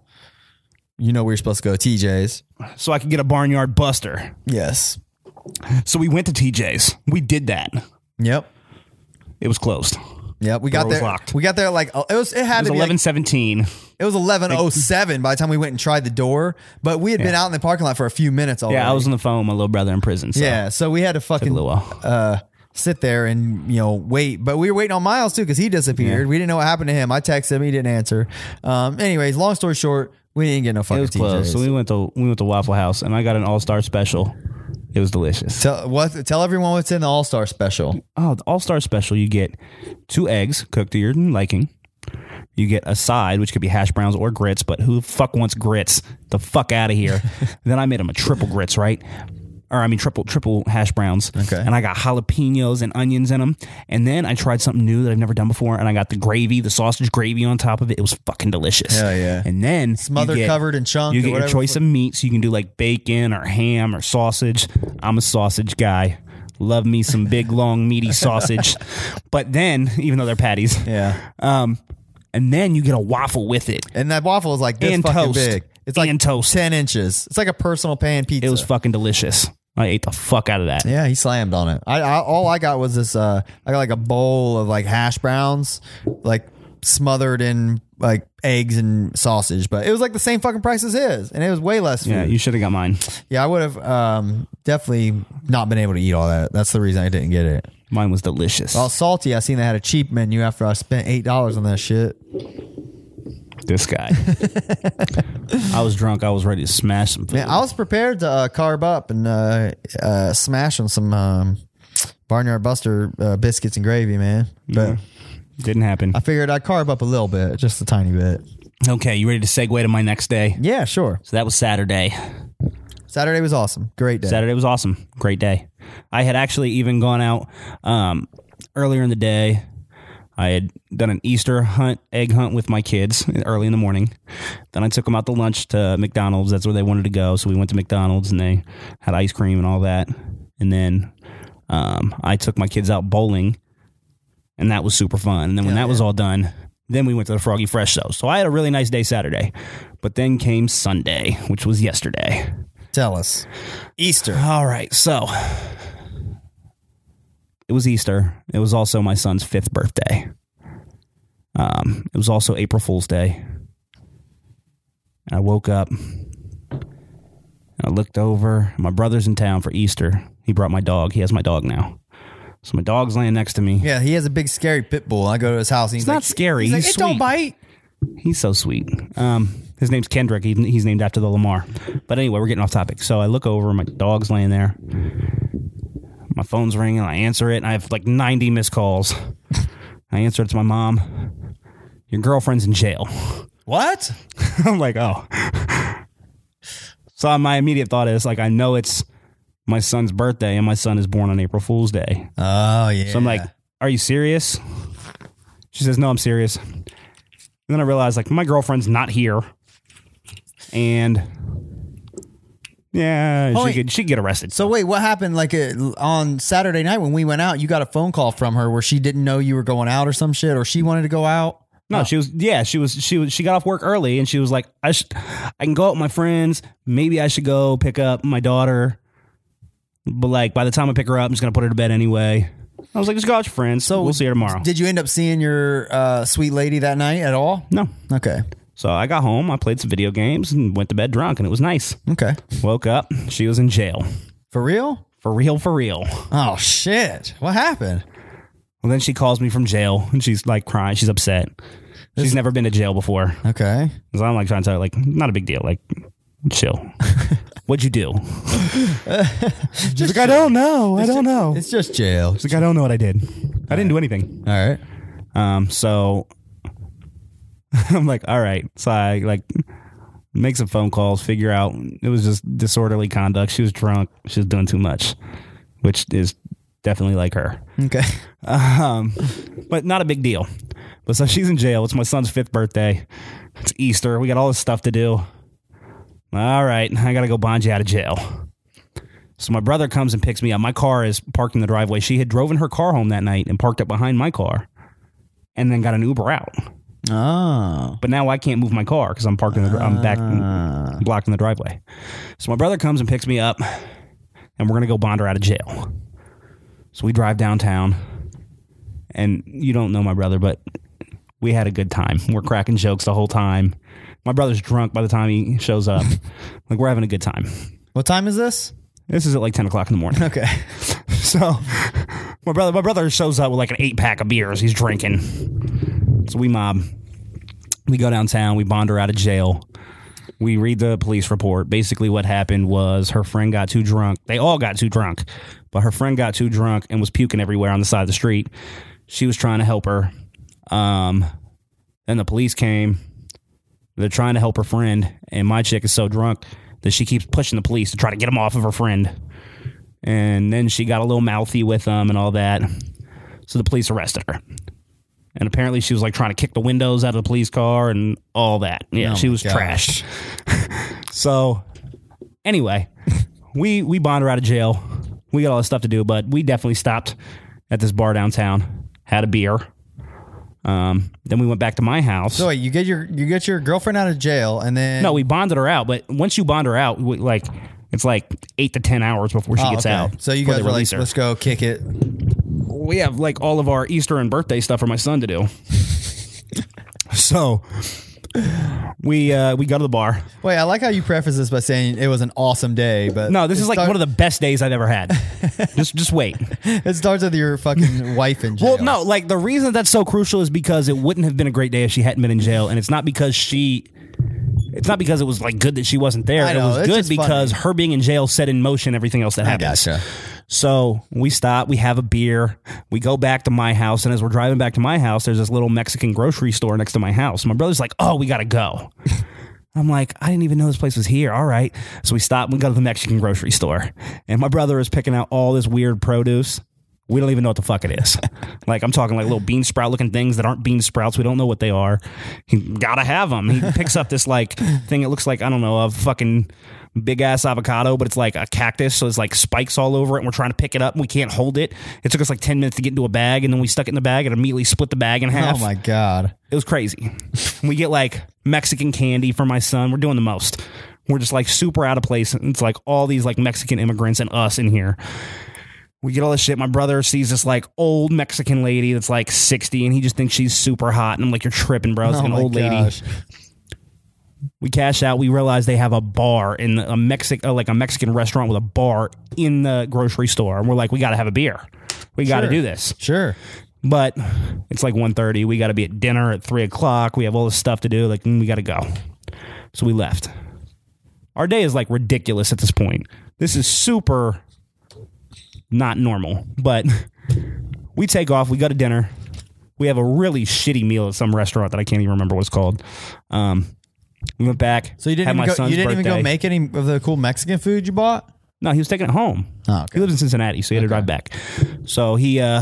you know we were supposed to go to T J's. So I could get a Barnyard Buster. Yes. So we went to T J's. We did that. Yep. It was closed. Yep. We got Door was there. locked. We got there like it was. It had It was to be eleven like, seventeen. it was eleven oh seven by the time we went and tried the door. But we had been Yeah. out in the parking lot for a few minutes already. Yeah, I was on the phone with my little brother in prison. So. Yeah. So we had to fucking little while. uh, sit there and you know wait. But we were waiting on Miles too because he disappeared. Yeah. We didn't know what happened to him. I texted him. He didn't answer. Um. Anyways, long story short, we didn't get no It fucking was T J's. closed. So we went to we went to Waffle House and I got an All Star Special. It was delicious. Tell what? Tell everyone what's in the All Star Special. Oh, the All Star Special, you get two eggs cooked to your liking. You get a side, which could be hash browns or grits, but who the fuck wants grits? The fuck out of here. Then I made them a triple grits, right? Or I mean triple triple hash browns. Okay. And I got jalapenos and onions in them. And then I tried something new that I've never done before, and I got the gravy, the sausage gravy on top of it. It was fucking delicious. Hell yeah. And then Smothered, you get- covered, and chunked You or get your whatever. choice of meats. You can do like bacon or ham or sausage. I'm a sausage guy. Love me some big, long, meaty sausage. But then, even though they're patties, Yeah. um, and then you get a waffle with it. And that waffle is like this And fucking toast. big. It's like And toast. ten inches. It's like a personal pan pizza. It was fucking delicious. I ate the fuck out of that. Yeah, he slammed on it. I, I all I got was this. Uh, I got like a bowl of like hash browns, like smothered in like eggs and sausage. But it was like the same fucking price as his, and it was way less food. Yeah, Yeah, you should have got mine. I would have um, definitely not been able to eat all that. That's the reason I didn't get it. Mine was delicious. All salty. I seen they had a cheap menu after I spent eight dollars on that shit. This guy. I was drunk. I was ready to smash some food. Man, I was prepared to uh, carb up and uh, uh, smash on some um, Barnyard Buster uh, biscuits and gravy, man. But Didn't happen. I figured I'd carb up a little bit, just a tiny bit. Okay, you ready to segue to my next day? Yeah, sure. So that was Saturday. Saturday was awesome. Great day. Saturday was awesome. Great day. I had actually even gone out um, earlier in the day. I had done an Easter hunt, egg hunt with my kids early in the morning. Then I took them out to lunch to McDonald's. That's where they wanted to go. So we went to McDonald's and they had ice cream and all that. And then um, I took my kids out bowling, and that was super fun. And then when Yeah, that was yeah. all done, then we went to the Froggy Fresh show. So I had a really nice day Saturday. But then came Sunday, which was yesterday. Tell us. Easter. All right, so it was Easter. It was also my son's fifth birthday. Um, it was also April Fool's Day. And I woke up and I looked over. My brother's in town for Easter. He brought my dog. He has my dog now. So my dog's laying next to me. Yeah, he has a big scary pit bull. I go to his house. And he's It's like, not scary. He's, like, He's it don't sweet. bite. He's so sweet. Um, his name's Kendrick. He, he's named after the Lamar. But anyway, we're getting off topic. So I look over. My dog's laying there. My phone's ringing. I answer it. And I have like ninety missed calls. I answer it to my mom. Your girlfriend's in jail. What? I'm like, oh. So my immediate thought is like, I know it's my son's birthday and my son is born on April Fool's Day. Oh, yeah. So I'm like, are you serious? She says, no, I'm serious. And then I realized, like, my girlfriend's not here. And, yeah, Oh, she wait. could she could get arrested. So wait, what happened? Like uh, on Saturday night when we went out, you got a phone call from her where she didn't know you were going out or some shit, or she wanted to go out. No, she was, yeah, she was, she was, she got off work early and she was like, I should, I can go out with my friends. Maybe I should go pick up my daughter. But, like, by the time I pick her up, I'm just going to put her to bed anyway. I was like, just go out with your friends. So we'll see her tomorrow. Did you end up seeing your uh, sweet lady that night at all? No. Okay. So I got home, I played some video games and went to bed drunk, and it was nice. Okay. Woke up, she was in jail. For real? For real, for real. Oh shit! What happened? Well, then she calls me from jail, and she's like crying. She's upset. She's never been to jail before. Okay. So I'm like trying to tell her, like, not a big deal. Like, chill. What'd you do? She's like, I don't know. I don't know. It's just jail. She's like, I don't know what I did. I didn't do anything. All right. Um, so I'm like, all right. So I like make some phone calls, figure out it was just disorderly conduct. She was drunk. She was doing too much, which is definitely like her. Okay. Um, but not a big deal. But so she's in jail. It's my son's fifth birthday. It's Easter. We got all this stuff to do. All right. I got to go bond you out of jail. So my brother comes and picks me up. My car is parked in the driveway. She had driven her car home that night and parked it behind my car and then got an Uber out. Oh. But now I can't move my car because I'm parked in the, I'm back Ah. blocked in the driveway. So my brother comes and picks me up and we're going to go bond her out of jail. So we drive downtown and you don't know my brother, but we had a good time. We're cracking jokes the whole time. My brother's drunk by the time he shows up. Like, we're having a good time. What time is this? This is at like ten o'clock in the morning. Okay. So my brother, my brother shows up with like an eight pack of beers. He's drinking. So we mob. We go downtown. We bond her out of jail. We read the police report. Basically what happened was her friend got too drunk. They all got too drunk. But her friend got too drunk and was puking everywhere on the side of the street. She was trying to help her. Um, then the police came. They're trying to help her friend. And my chick is so drunk that she keeps pushing the police to try to get them off of her friend. And then she got a little mouthy with them and all that. So the police arrested her. And apparently she was like trying to kick the windows out of the police car and all that. Yeah, Oh she my was gosh. trashed. So anyway, we we bond her out of jail. We got all this stuff to do, but we definitely stopped at this bar downtown, had a beer. Um, then we went back to my house. So wait, you get your you get your girlfriend out of jail, and then No, we bonded her out, but once you bond her out, we, like it's like eight to ten hours before she Oh, gets okay. out. So you before guys they were like, release her. let's go kick it. We have like all of our Easter and birthday stuff for my son to do. So we uh, we go to the bar. Wait, I like how you preface this by saying it was an awesome day, but No, this it is like start- one of the best days I've ever had. just just wait. It starts with your fucking wife in jail. Well, no, like the reason that's so crucial is because it wouldn't have been a great day if she hadn't been in jail, and it's not because she. It's not because it was like good that she wasn't there. I know, it was it's good just because funny. her being in jail set in motion everything else that I happens. gotcha. So we stop, we have a beer, we go back to my house, and as we're driving back to my house, there's this little Mexican grocery store next to my house. My brother's like, "Oh, we gotta go." I'm like, I didn't even know this place was here. All right. So we stop and we go to the Mexican grocery store. And my brother is picking out all this weird produce. We don't even know what the fuck it is. Like, I'm talking like little bean sprout looking things that aren't bean sprouts. We don't know what they are. He gotta have them. He picks up this like thing. It looks like, I don't know, a fucking big ass avocado, but it's like a cactus. So it's like spikes all over it. And we're trying to pick it up and we can't hold it. It took us like ten minutes to get into a bag. And then we stuck it in the bag and immediately split the bag in half. Oh my god. It was crazy. We get like Mexican candy for my son. We're doing the most. We're just like super out of place. It's like all these like Mexican immigrants and us in here. We get all this shit. My brother sees this like old Mexican lady that's like sixty and he just thinks she's super hot. And I'm like, you're tripping, bro. It's Oh like an my old gosh. lady. We cash out. We realize they have a bar in the, a Mexic, uh, like a Mexican restaurant with a bar in the grocery store. And we're like, we got to have a beer. We got to Sure. do this. Sure. But it's like one thirty. We got to be at dinner at three o'clock. We have all this stuff to do. Like, mm, we got to go. So we left. Our day is like ridiculous at this point. This is super not normal. But we take off. We go to dinner. We have a really shitty meal at some restaurant that I can't even remember what it's called. Um, we went back. So you didn't had even my go, son's you didn't even go birthday. make any of the cool Mexican food you bought? No, he was taking it home. Oh, okay. He lives in Cincinnati, so he had to drive back. So he, uh,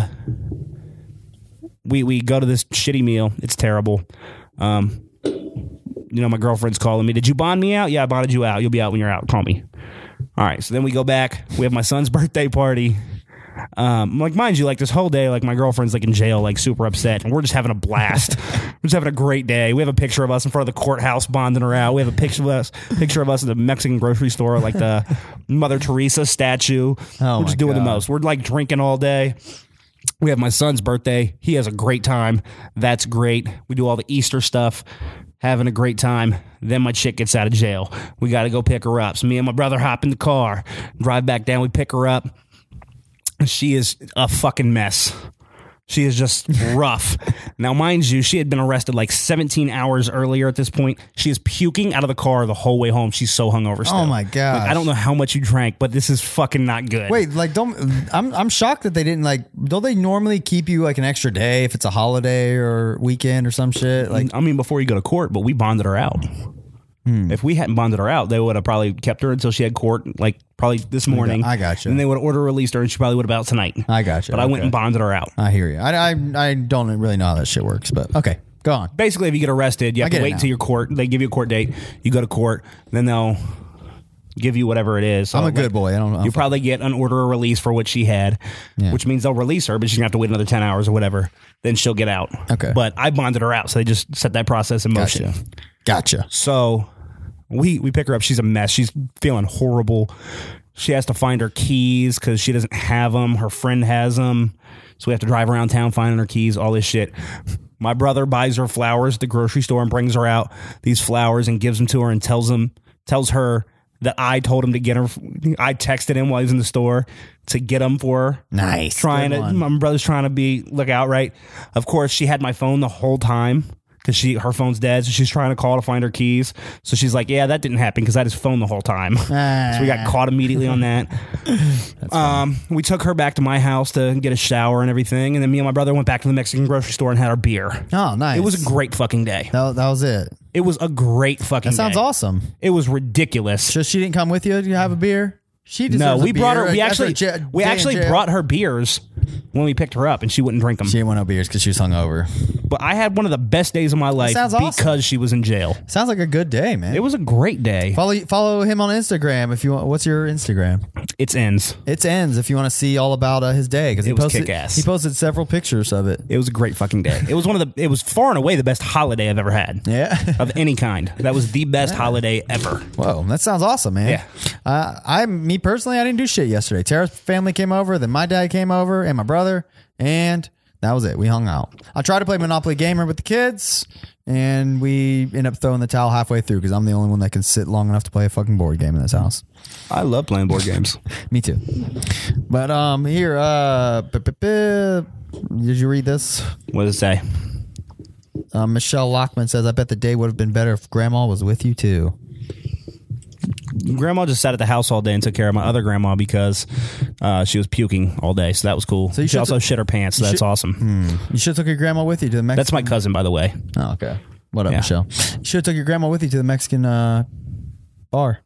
we we go to this shitty meal. It's terrible. Um, you know, my girlfriend's calling me. Did you bond me out? Yeah, I bonded you out. You'll be out when you're out. Call me. All right. So then we go back. We have my son's birthday party. Um, like, mind you, like this whole day, like my girlfriend's like in jail, like super upset, and we're just having a blast. We're just having a great day. We have a picture of us in front of the courthouse bonding her out. We have a picture of us, picture of us at the Mexican grocery store, like the Mother Teresa statue. Oh, we're just my doing the God. most. We're like drinking all day. We have my son's birthday. He has a great time. That's great. We do all the Easter stuff. Having a great time. Then my chick gets out of jail. We got to go pick her up. So me and my brother hop in the car, drive back down. We pick her up. She is a fucking mess. She is just rough. Now, mind you, she had been arrested like seventeen hours earlier at this point. She is puking out of the car the whole way home. She's so hungover still. Oh, my God. Like, I don't know how much you drank, but this is fucking not good. Wait, like, don't, I'm, I'm shocked that they didn't, like, don't they normally keep you like an extra day if it's a holiday or weekend or some shit? Like, I mean, before you go to court, but we bonded her out. Hmm. If we hadn't bonded her out, they would have probably kept her until she had court, like probably this morning. I gotcha. And they would have order released her, and she probably would have been out tonight. I gotcha. But I went Okay. and bonded her out. I hear you. I, I, I don't really know how that shit works, but okay, go on. Basically, if you get arrested, you have I to get it wait now. until your court. They give you a court date. You go to court, then they'll give you whatever it is. So, I'm a good like, boy. I don't know. You probably get an order of release for what she had, Yeah. which means they'll release her, but she's going to have to wait another ten hours or whatever. Then she'll get out. Okay. But I bonded her out, so they just set that process in motion. Gotcha. Gotcha. So we we pick her up. She's a mess. She's feeling horrible. She has to find her keys because she doesn't have them. Her friend has them. So we have to drive around town finding her keys, all this shit. My brother buys her flowers at the grocery store and brings her out these flowers and gives them to her and tells them tells her that I told him to get her. I texted him while he was in the store to get them for her. Nice. Trying Good to, one. my brother's trying to be look out right. Of course, she had my phone the whole time because she her phone's dead, so she's trying to call to find her keys. So she's like, "Yeah, that didn't happen because I had his phone the whole time." Ah. So we got caught immediately on that. um, we took her back to my house to get a shower and everything, and then me and my brother went back to the Mexican grocery store and had our beer. Oh, nice. It was a great fucking day. That, that was it. It was a great fucking. That sounds day. awesome. It was ridiculous. So she didn't come with you to have a beer? She No, deserves a we brought beer. her. We After actually j- we day in actually jail. brought her beers when we picked her up, and she wouldn't drink them. She didn't want no beers because she was hungover. But I had one of the best days of my life sounds awesome. because she was in jail. Sounds like a good day, man. It was a great day. Follow follow him on Instagram if you want. What's your Instagram? It's ends. It's ends if you want to see all about uh, his day because he It was posted kick-ass. he posted several pictures of it. It was a great fucking day. It was one of the. It was far and away the best holiday I've ever had. Yeah. Of any kind. That was the best holiday ever. Whoa, that sounds awesome, man. Yeah. Uh, I, me personally, I didn't do shit yesterday. Tara's family came over, then my dad came over, and my brother, and that was it. We hung out. I tried to play Monopoly Gamer with the kids, and we ended up throwing the towel halfway through because I'm the only one that can sit long enough to play a fucking board game in this house. I love playing board games. Me too. But um, here, uh, b- b- b- did you read this? What does it say? Uh, Michelle Lockman says, "I bet the day would have been better if Grandma was with you too." Grandma just sat at the house all day and took care of my other grandma because uh, she was puking all day. So that was cool. So you she should- also shit her pants. So that's should- awesome. You should have took your grandma with you to the Mexican. That's my cousin, by the way. Oh, okay. What up, Yeah. Michelle? You should have took your grandma with you to the Mexican uh, bar.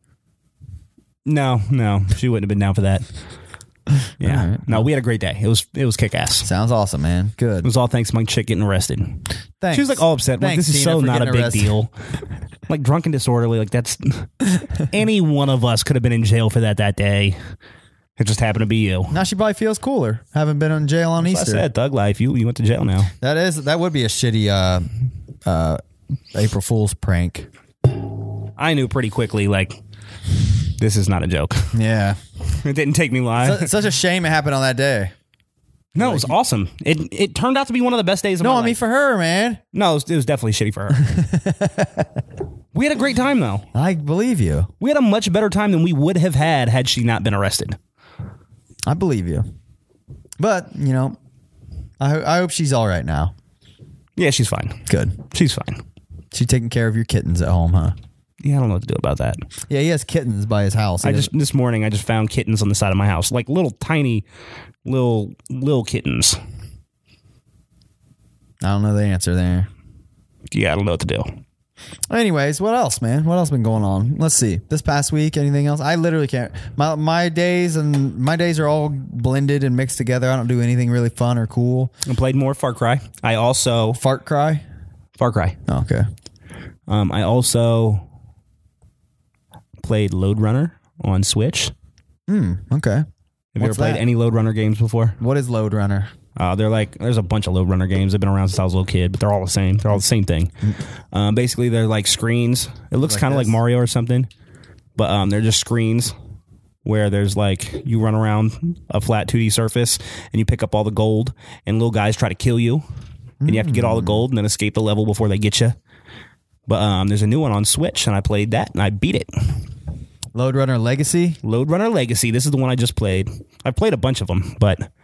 No, no, she wouldn't have been down for that. Yeah, All right. no, we had a great day. It was it was kick ass. Sounds awesome, man. Good. It was all thanks to my chick getting arrested. Thanks. She was like all upset. Like, Thanks, this is Tina, so for not a getting big arrested. deal. Like drunk and disorderly. Like that's any one of us could have been in jail for that that day. It just happened to be you. Now she probably feels cooler. Haven't been in jail on I Easter. said thug life. You you went to jail now. That is that would be a shitty uh, uh, April Fool's prank. I knew pretty quickly. Like this is not a joke. Yeah. It didn't take me live. Su- such a shame it happened on that day. No, it was awesome. It it turned out to be one of the best days of No, my I mean life. for her, man. No, it was, it was definitely shitty for her. We had a great time though. I believe you. We had a much better time than we would have had had she not been arrested. I believe you. But you know, I ho- I hope she's all right now. Yeah, she's fine. Good. She's fine. She's taking care of your kittens at home, huh? Yeah, I don't know what to do about that. Yeah, he has kittens by his house. I He just this morning I just found kittens on the side of my house, like little tiny, little little kittens. I don't know the answer there. Yeah, I don't know what to do. Anyways, what else, man? What else been going on? Let's see. This past week, anything else? I literally can't. My my days and my days are all blended and mixed together. I don't do anything really fun or cool. I played more Far Cry. I also Fart cry. Far Cry. Oh, okay. Um, I also played Load Runner on Switch. Hmm. Okay. Have you What's ever played that? any Load Runner games before? What is Load Runner? Uh, they're like, there's a bunch of Load Runner games. They've been around since I was a little kid, but they're all the same. They're all the same thing. Um, basically, they're like screens. It looks Like kind of like this? Mario or something, but um, they're just screens where there's like, you run around a flat two D surface and you pick up all the gold, and little guys try to kill you, and you have to get all the gold and then escape the level before they get you. But um, there's a new one on Switch, and I played that, and I beat it. Load Runner Legacy. Load Runner Legacy. This is the one I just played. I've played a bunch of them, but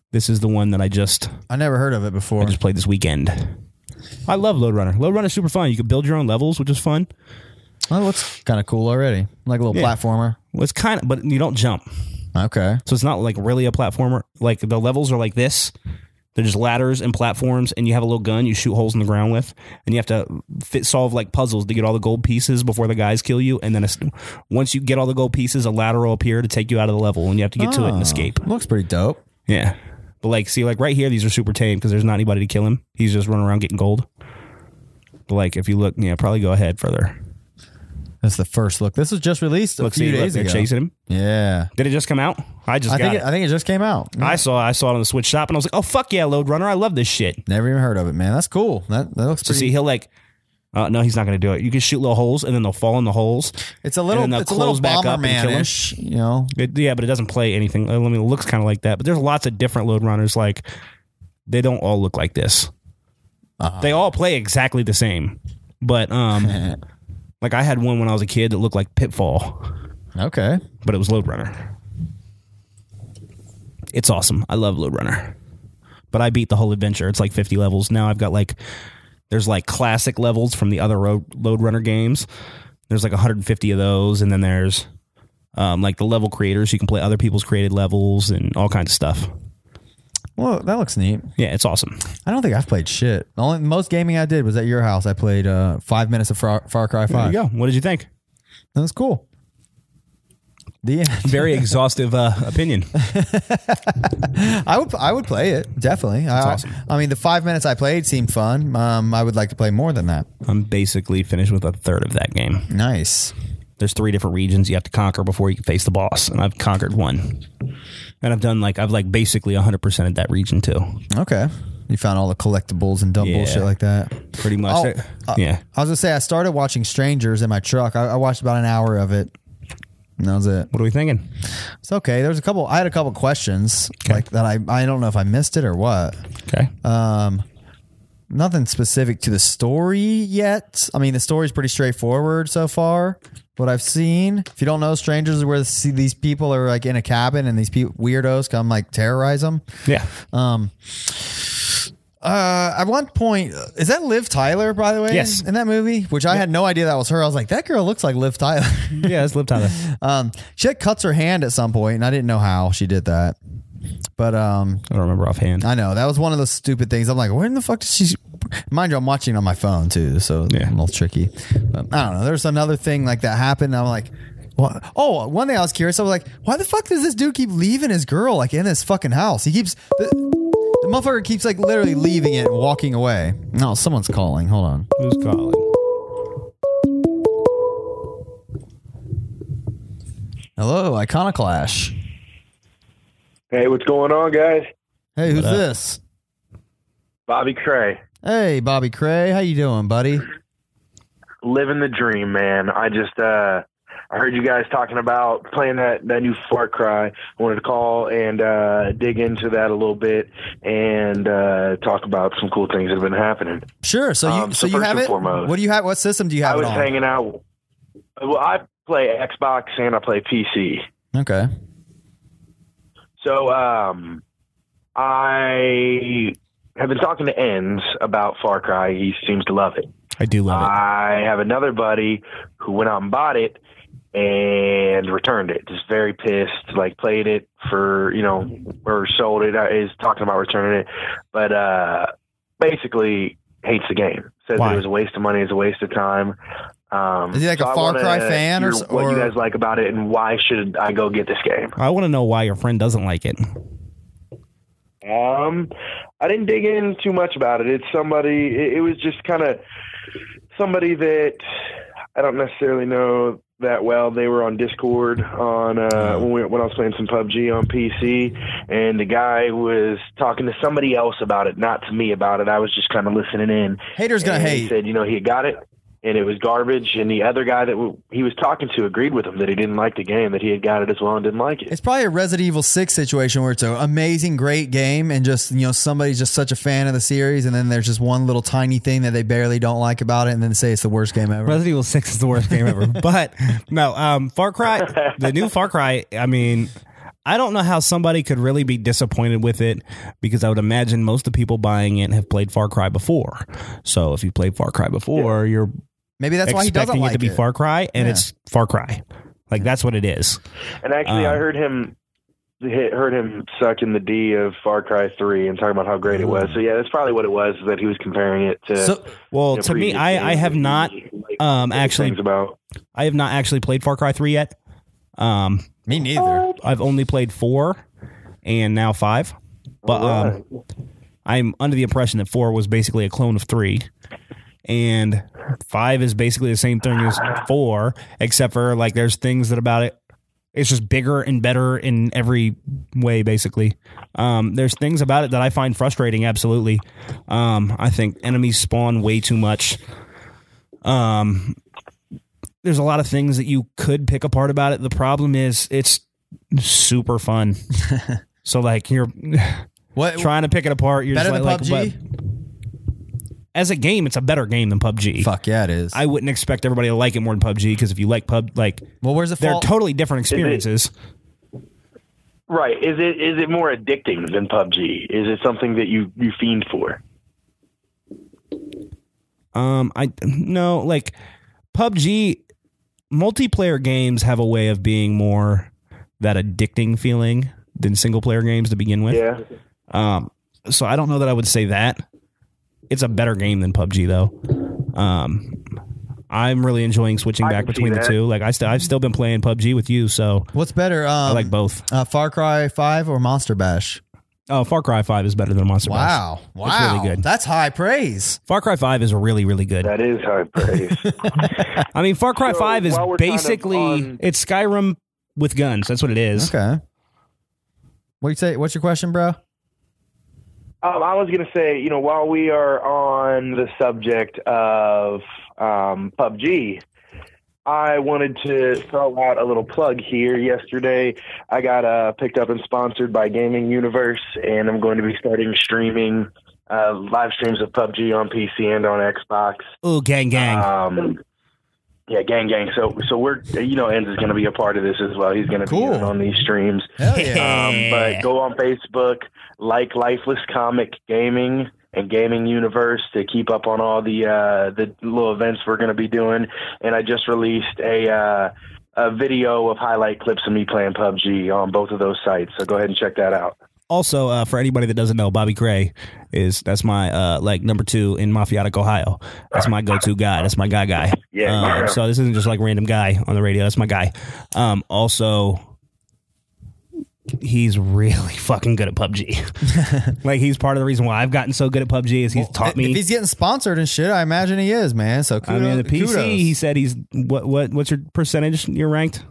This is the one that I just I never heard of it before. I just played this weekend. I love Load Runner. Load Runner is super fun. You can build your own levels, which is fun. Well, it looks kind of cool already. Like a little Yeah. platformer. Well, it's kind of, but you don't jump. Okay. So it's not like really a platformer. Like the levels are like this. They're just ladders and platforms, and you have a little gun you shoot holes in the ground with, and you have to fit, solve like puzzles to get all the gold pieces before the guys kill you. And then it's, once you get all the gold pieces, a ladder will appear to take you out of the level, and you have to get to it and Oh, escape. Looks pretty dope. Yeah. But like, see, like right here, these are super tame because there's not anybody to kill him. He's just running around getting gold. But like, if you look, yeah, probably go ahead further. That's the first look. This was just released a Look, few see, look, days they're ago. chasing him. Yeah. Did it just come out? I just I got think it. it, I think it just came out. I saw I saw it on the Switch shop, and I was like, oh, fuck yeah, Load Runner. I love this shit. Never even heard of it, man. That's cool. That that looks So pretty. see, he'll like, uh, no, he's not going to do it. You can shoot little holes, and then they'll fall in the holes. it's a little and then they'll it's a little close back up and kill 'em. Bomberman-ish, you know. It, yeah, but it doesn't play anything. I mean, it looks kind of like that. But there's lots of different Load Runners. Like, they don't all look like this. Uh-huh. They all play exactly the same. But, um, like, I had one when I was a kid that looked like Pitfall, Okay. but it was Load Runner. It's awesome. I love Load Runner. But I beat the whole adventure. It's like fifty levels. Now I've got, like, there's, like, classic levels from the other Road, Load Runner games. There's, like, one hundred fifty of those. And then there's, um, like, the level creators. You can play other people's created levels and all kinds of stuff. Well, that looks neat. Yeah, it's awesome. I don't think I've played shit. The only most gaming I did was at your house. I played uh, five minutes of Far, Far Cry There five. you go. What did you think? That was cool. The end. Very exhaustive uh, opinion. I would I would play it definitely. That's I, awesome. I mean, the five minutes I played seemed fun. Um, I would like to play more than that. I'm basically finished with a third of that game. Nice. There's three different regions you have to conquer before you can face the boss, and I've conquered one. And I've done like I've like basically one hundred percent of that region too. Okay. You found all the collectibles and dumb Yeah. bullshit like that. Pretty much. Oh, uh, yeah. I was gonna say I started watching Strangers in my truck. I, I watched about an hour of it. And that was it. What are we thinking? It's okay. There was a couple. I had a couple questions like that. I I don't know if I missed it or what. Okay. Um, nothing specific to the story yet. I mean, the story's pretty straightforward so far. What I've seen. If you don't know, Strangers is where see these people are like in a cabin and these pe- weirdos come like terrorize them. Yeah. Um. Uh, at one point, is that Liv Tyler, by the way? Yes. In that movie, which I had no idea that was her. I was like, that girl looks like Liv Tyler. Yeah, it's Liv Tyler. um, she had cuts her hand at some point, and I didn't know how she did that. But um, I don't remember offhand. I know that was one of those stupid things. I'm like, where in the fuck did she? Mind you, I'm watching on my phone too, so it's Yeah. a little tricky. But I don't know. There's another thing like that happened. And I'm like, what? Oh, one thing I was curious. I was like, why the fuck does this dude keep leaving his girl like in his fucking house? He keeps the, the motherfucker keeps like literally leaving it and walking away. No, someone's calling. Hold on. Who's calling? Hello, Iconoclash. Hey, what's going on, guys? Hey, who's What up? this? Bobby Cray. Hey, Bobby Cray. How you doing, buddy? Living the dream, man. I just uh I heard you guys talking about playing that, that new Far Cry. I wanted to call and uh dig into that a little bit and uh talk about some cool things that have been happening. Sure. So you Um, so so you first have and it. foremost, What do you have? What system do you have I it was on? hanging out. Well, I play Xbox and I play P C. Okay. So um I have been talking to Enz about Far Cry. He seems to love it. I do love it. I have another buddy who went out and bought it and returned it. Just very pissed, like played it for, you know, or sold it, uh, is talking about returning it. But uh, basically hates the game. Says Why? that it was a waste of money, it's a waste of time. Um, Is he like so a I Far wanna Cry fan or hear s- what you or- guys like about it and why should I go get this game? I want to know why your friend doesn't like it. Um, I didn't dig in too much about it. It's somebody, it, it was just kind of somebody that I don't necessarily know that well. They were on Discord on, uh, when, we, when I was playing some P U B G on P C, and the guy was talking to somebody else about it, not to me about it. I was just kind of listening in. Haters gonna And hate. He said, you know, he had got it and it was garbage. And the other guy that w- he was talking to agreed with him that he didn't like the game, that he had got it as well and didn't like it. It's probably a Resident Evil six situation where it's an amazing, great game, and just, you know, somebody's just such a fan of the series, and then there's just one little tiny thing that they barely don't like about it, and then say it's the worst game ever. Resident Evil six is the worst game ever. But no, um, Far Cry, the new Far Cry, I mean, I don't know how somebody could really be disappointed with it because I would imagine most of the people buying it have played Far Cry before. So if you played Far Cry before, yeah. you're maybe that's why he doesn't expecting like it to be it. Far Cry, and Yeah. it's Far Cry. Like that's what it is. And actually, Um, I heard him heard him sucking the D of Far Cry three and talking about how great it was. So yeah, that's probably what it was. That he was comparing it to. So, Well, you know, to me, previous I, I games have that he not liked um, actually things about. I have not actually played Far Cry three yet. Um, me neither. I've only played four and now five. But Alright. um, I'm under the impression that four was basically a clone of three. And five is basically the same thing as four, except for like there's things that about it. It's just bigger and better in every way, basically. Um, there's things about it that I find frustrating, absolutely. Um, I think enemies spawn way too much. Um, there's a lot of things that you could pick apart about it. The problem is it's super fun. So, like, you're What trying to pick it apart. You're better just than like, P U B G? like, but as a game, it's a better game than P U B G. Fuck yeah, it is. I wouldn't expect everybody to like it more than P U B G because if you like Pub, like, well, where's the they're fault? totally different experiences. Right? Is it is it more addicting than P U B G? Is it something that you you fiend for? Um, I no like P U B G multiplayer games have a way of being more that addicting feeling than single player games to begin with. Yeah. Um, so I don't know that I would say that. It's a better game than P U B G though. Um, I'm really enjoying switching I back can see between the that. two. Like I still, I've still been playing P U B G with you, so What's better? Um, I like both. Uh, Far Cry five or Monster Bash? Oh, Far Cry five is better than Monster Bash. Wow, wow, really good. That's high praise. Far Cry five is really, really good. That is high praise. I mean, Far Cry So, five is while we're kind of basically on- it's Skyrim with guns. That's what it is. Okay. What you say? What's your question, bro? Um, I was going to say, you know, while we are on the subject of um, P U B G, I wanted to throw out a little plug here. Yesterday, I got uh, picked up and sponsored by Gaming Universe, and I'm going to be starting streaming uh, live streams of P U B G on P C and on Xbox. Ooh, gang, gang. Um, yeah, gang, gang. So, so we're, you know, Enz is going to be a part of this as well. He's going to Cool. be in on these streams. Hell yeah. Um, but go on Facebook, like Lifeless Comic Gaming and Gaming Universe to keep up on all the uh, the little events we're going to be doing. And I just released a uh, a video of highlight clips of me playing P U B G on both of those sites. So go ahead and check that out. Also, uh, for anybody that doesn't know, Bobby Cray is that's my uh, like number two in Mafiotic, Ohio. That's my go-to guy. That's my guy guy. Yeah, Um, yeah. so this isn't just like random guy on the radio. That's my guy. Um, also, he's really fucking good at P U B G. Like he's part of the reason why I've gotten so good at P U B G is he's taught me. If he's getting sponsored and shit, I imagine he is, man. So kudos, I mean, the P C. kudos. He said he's what? What? What's your percentage? You're ranked.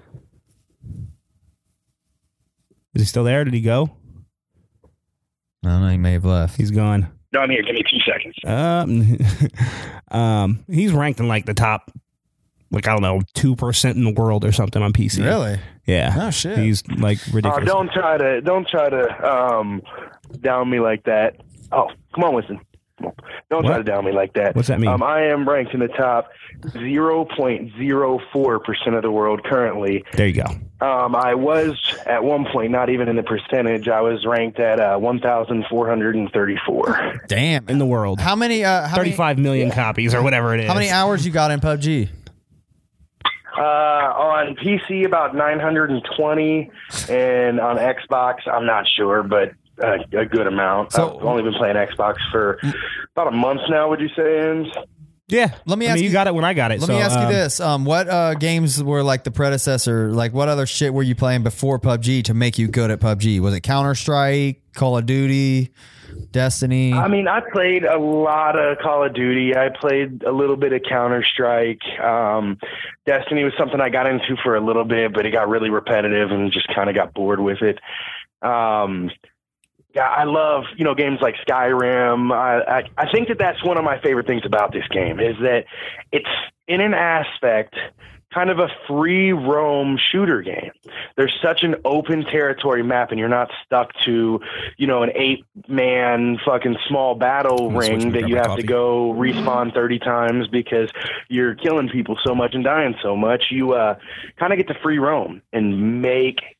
Is he still there? Did he go? I don't know. He may have left. He's gone. No, I'm here. Give me two seconds. Um, um, he's ranked in like the top, like I don't know, two percent in the world or something on P C. Really? Yeah. Oh, shit. He's like Oh, ridiculous. don't try to don't try to um, down me like that. Oh, come on, Winston. Come on. Don't try What? to down me like that. What's that mean? Um, I am ranked in the top zero point zero four percent of the world currently. There you go. Um, I was at one point not even in the percentage. I was ranked at uh, one thousand four hundred thirty-four. Damn. In the world, How many? Uh, how many, thirty-five million copies or whatever it is. how many hours you got in P U B G? Uh, on P C, about nine hundred twenty, and on Xbox, I'm not sure, but uh, a good amount. So- I've only been playing Xbox for about a month now, would you say, Enz? Yeah. Let me I ask mean, you you- got it when I got it. Let so, me ask you um, this: um, What uh, games were like the predecessor? Like, what other shit were you playing before P U B G to make you good at P U B G? Was it Counter Strike, Call of Duty, Destiny? I mean, I played a lot of Call of Duty. I played a little bit of Counter Strike. Um, Destiny was something I got into for a little bit, but it got really repetitive and just kind of got bored with it. Um, yeah, I love, you know, games like Skyrim. I, I, I think that that's one of my favorite things about this game is that it's in an aspect kind of a free roam shooter game. There's such an open territory map and you're not stuck to, you know, an eight man fucking small battle I'm gonna switch ring my that you cup of have to coffee. go respawn thirty times because you're killing people so much and dying so much. You uh, kind of get to free roam and make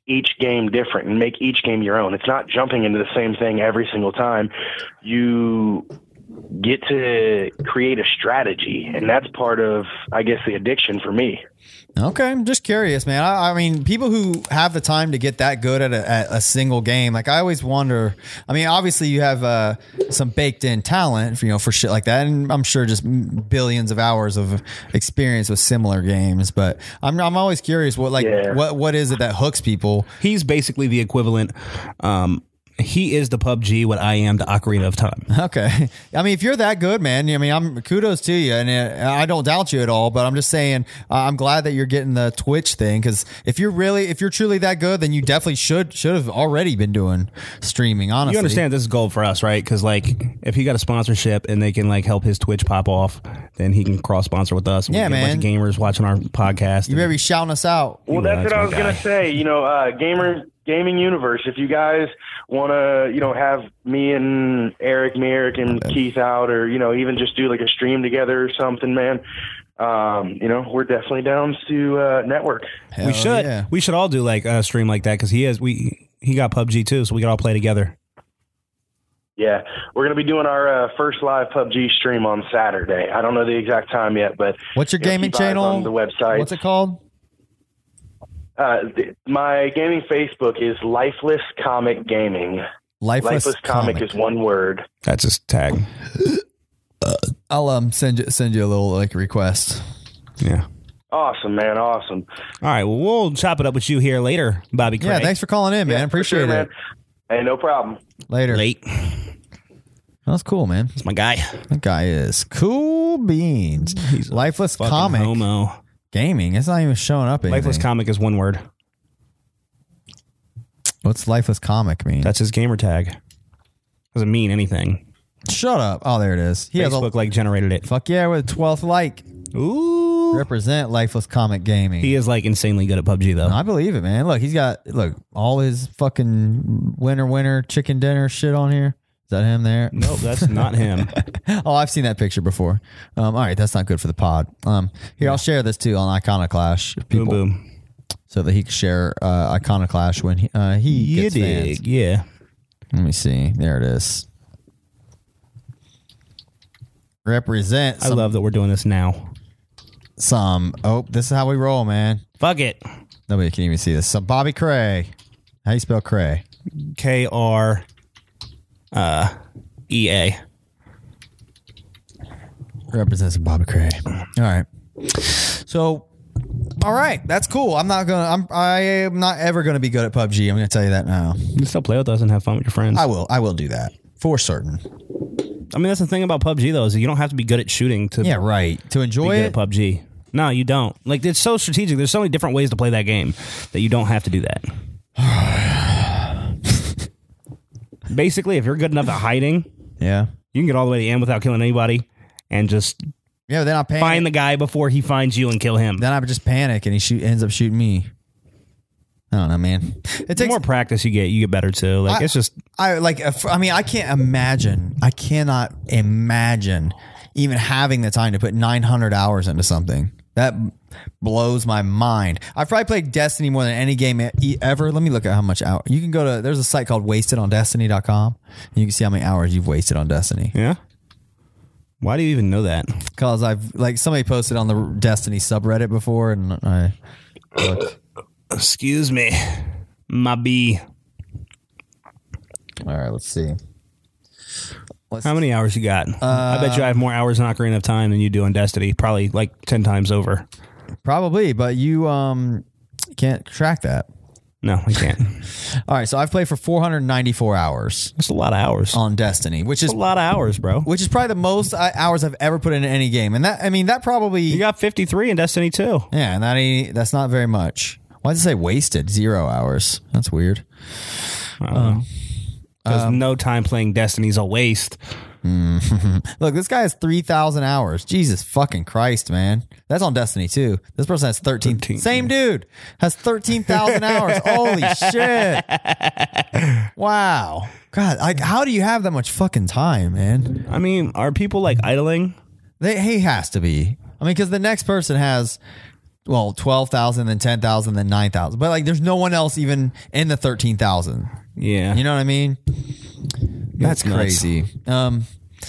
each game different and make each game your own. It's not jumping into the same thing every single time. You get to create a strategy, and that's part of, I guess, the addiction for me. Okay, I'm just curious, man. I, I mean, people who have the time to get that good at a, at a single game, like I always wonder. I mean, obviously you have uh, some baked in talent, you know, for shit like that, and I'm sure just billions of hours of experience with similar games. But I'm I'm always curious what like Yeah. what what is it that hooks people? He's basically the equivalent. Um, he is the P U B G what I am to Ocarina of Time. Okay, I mean, if you're that good, man, I mean, I'm kudos to you, and uh, I don't doubt you at all. But I'm just saying, uh, I'm glad that you're getting the Twitch thing, because if you're really, if you're truly that good, then you definitely should should have already been doing streaming. Honestly, You understand this is gold for us, right? Because like, if he got a sponsorship and they can like help his Twitch pop off, then he can cross sponsor with us. We Yeah, get A bunch of gamers watching our podcast. You better be shouting us out. Well, Yeah, that's, that's what I my was going guy. to say. You know, uh, gamer gaming universe. If you guys want to, you know, have me and Eric, me, Eric, and Keith out, or you know, even just do like a stream together or something, man. Um, you know, we're definitely down to uh, network. Hell we should yeah. we should all do like a stream like that because he has we he got P U B G too, so we could all play together. Yeah, we're going to be doing our uh, first live P U B G stream on Saturday. I don't know the exact time yet, but What's your you know, gaming keep eyes channel? on the website. What's it called? Uh, th- my gaming Facebook is Lifeless Comic Gaming. Lifeless, Lifeless Comic, is one word. That's his tag. I'll um send you send you a little like request. Yeah. Awesome, man. Awesome. All right. Well, we'll chop it up with you here later, Bobby Craig. Yeah, thanks for calling in, man. Yeah, for Appreciate sure, it. man. Hey, no problem. Later. Late. That's cool, man. That's my guy. That guy is cool beans. He's a Lifeless Fucking Comic homo. Gaming. It's not even showing up. Anything. Lifeless Comic is one word. What's Lifeless Comic mean? That's his gamer tag. Doesn't mean anything. Shut up. Oh, there it is. He has a Facebook like generated it. fuck yeah with twelfth like. Ooh. Represent Lifeless Comic Gaming. He is like insanely good at P U B G though. I believe it, man. Look, he's got look all his fucking winner winner chicken dinner shit on here. Is that him there? Nope, that's not him. Oh, I've seen that picture before. Um, all right, that's not good for the pod. Um, here, I'll share this too on Iconoclash. If Boom people, boom. so that he can share uh, Iconoclash when he, uh, he You gets fans. dig. Yeah. Let me see. There it is. Represent I some, love that we're doing this now. some. Oh, this is how we roll, man. Fuck it. Nobody can even see this. Some Bobby Cray. How you spell Cray? K R uh, E A. Represents some Bobby Cray. All right. So, all right, that's cool. I'm not gonna. I'm. I am not ever gonna be good at P U B G. I'm gonna tell you that now. You can still play with us and have fun with your friends. I will. I will do that for certain. I mean, that's the thing about P U B G though, is you don't have to be good at shooting to Yeah, right. To be enjoy good it. at P U B G. No, you don't. Like, it's so strategic. There's so many different ways to play that game that you don't have to do that. Basically, if you're good enough at hiding, Yeah. you can get all the way to the end without killing anybody and just Yeah. But then I panic. find the guy before he finds you and kill him. Then I just panic and he shoot ends up shooting me. I don't know, man. It The takes more practice you get, you get better too. Like, I- it's just I like. if- I mean, I can't imagine. I cannot imagine even having the time to put nine hundred hours into something. That blows my mind. I've probably played Destiny more than any game e- ever. Let me look at how much hour. You can go to. There's a site called wasted on destiny dot com. And you can see how many hours you've wasted on Destiny. yeah. Why do you even know that? Because I've like somebody posted on the Destiny subreddit before, and I looked. Excuse me, my B. All right, let's see. Let's How many hours you got? I bet you I have more hours in Ocarina of Time than you do on Destiny. Probably like ten times over. Probably, but you um can't track that. No, I can't. All right, so I've played for four hundred ninety-four hours That's a lot of hours. on Destiny, which is That's a lot of hours, bro. which is probably the most uh, hours I've ever put into any game, and that I mean that probably You got fifty-three in Destiny two. yeah, and that ain't that's not very much. Why does it say wasted zero hours? That's weird. Because no time playing Destiny's a waste. Look, this guy has three thousand hours. Jesus fucking Christ, man. That's on Destiny too. This person has thirteen. thirteen. Same dude has thirteen thousand hours. Holy shit! Wow. God, like, how do you have that much fucking time, man? I mean, are people like idling? They, he has to be. I mean, because the next person has well, twelve thousand, then ten thousand, then nine thousand. But like, there's no one else even in the thirteen thousand. Yeah. You know what I mean? That's, That's crazy. Um,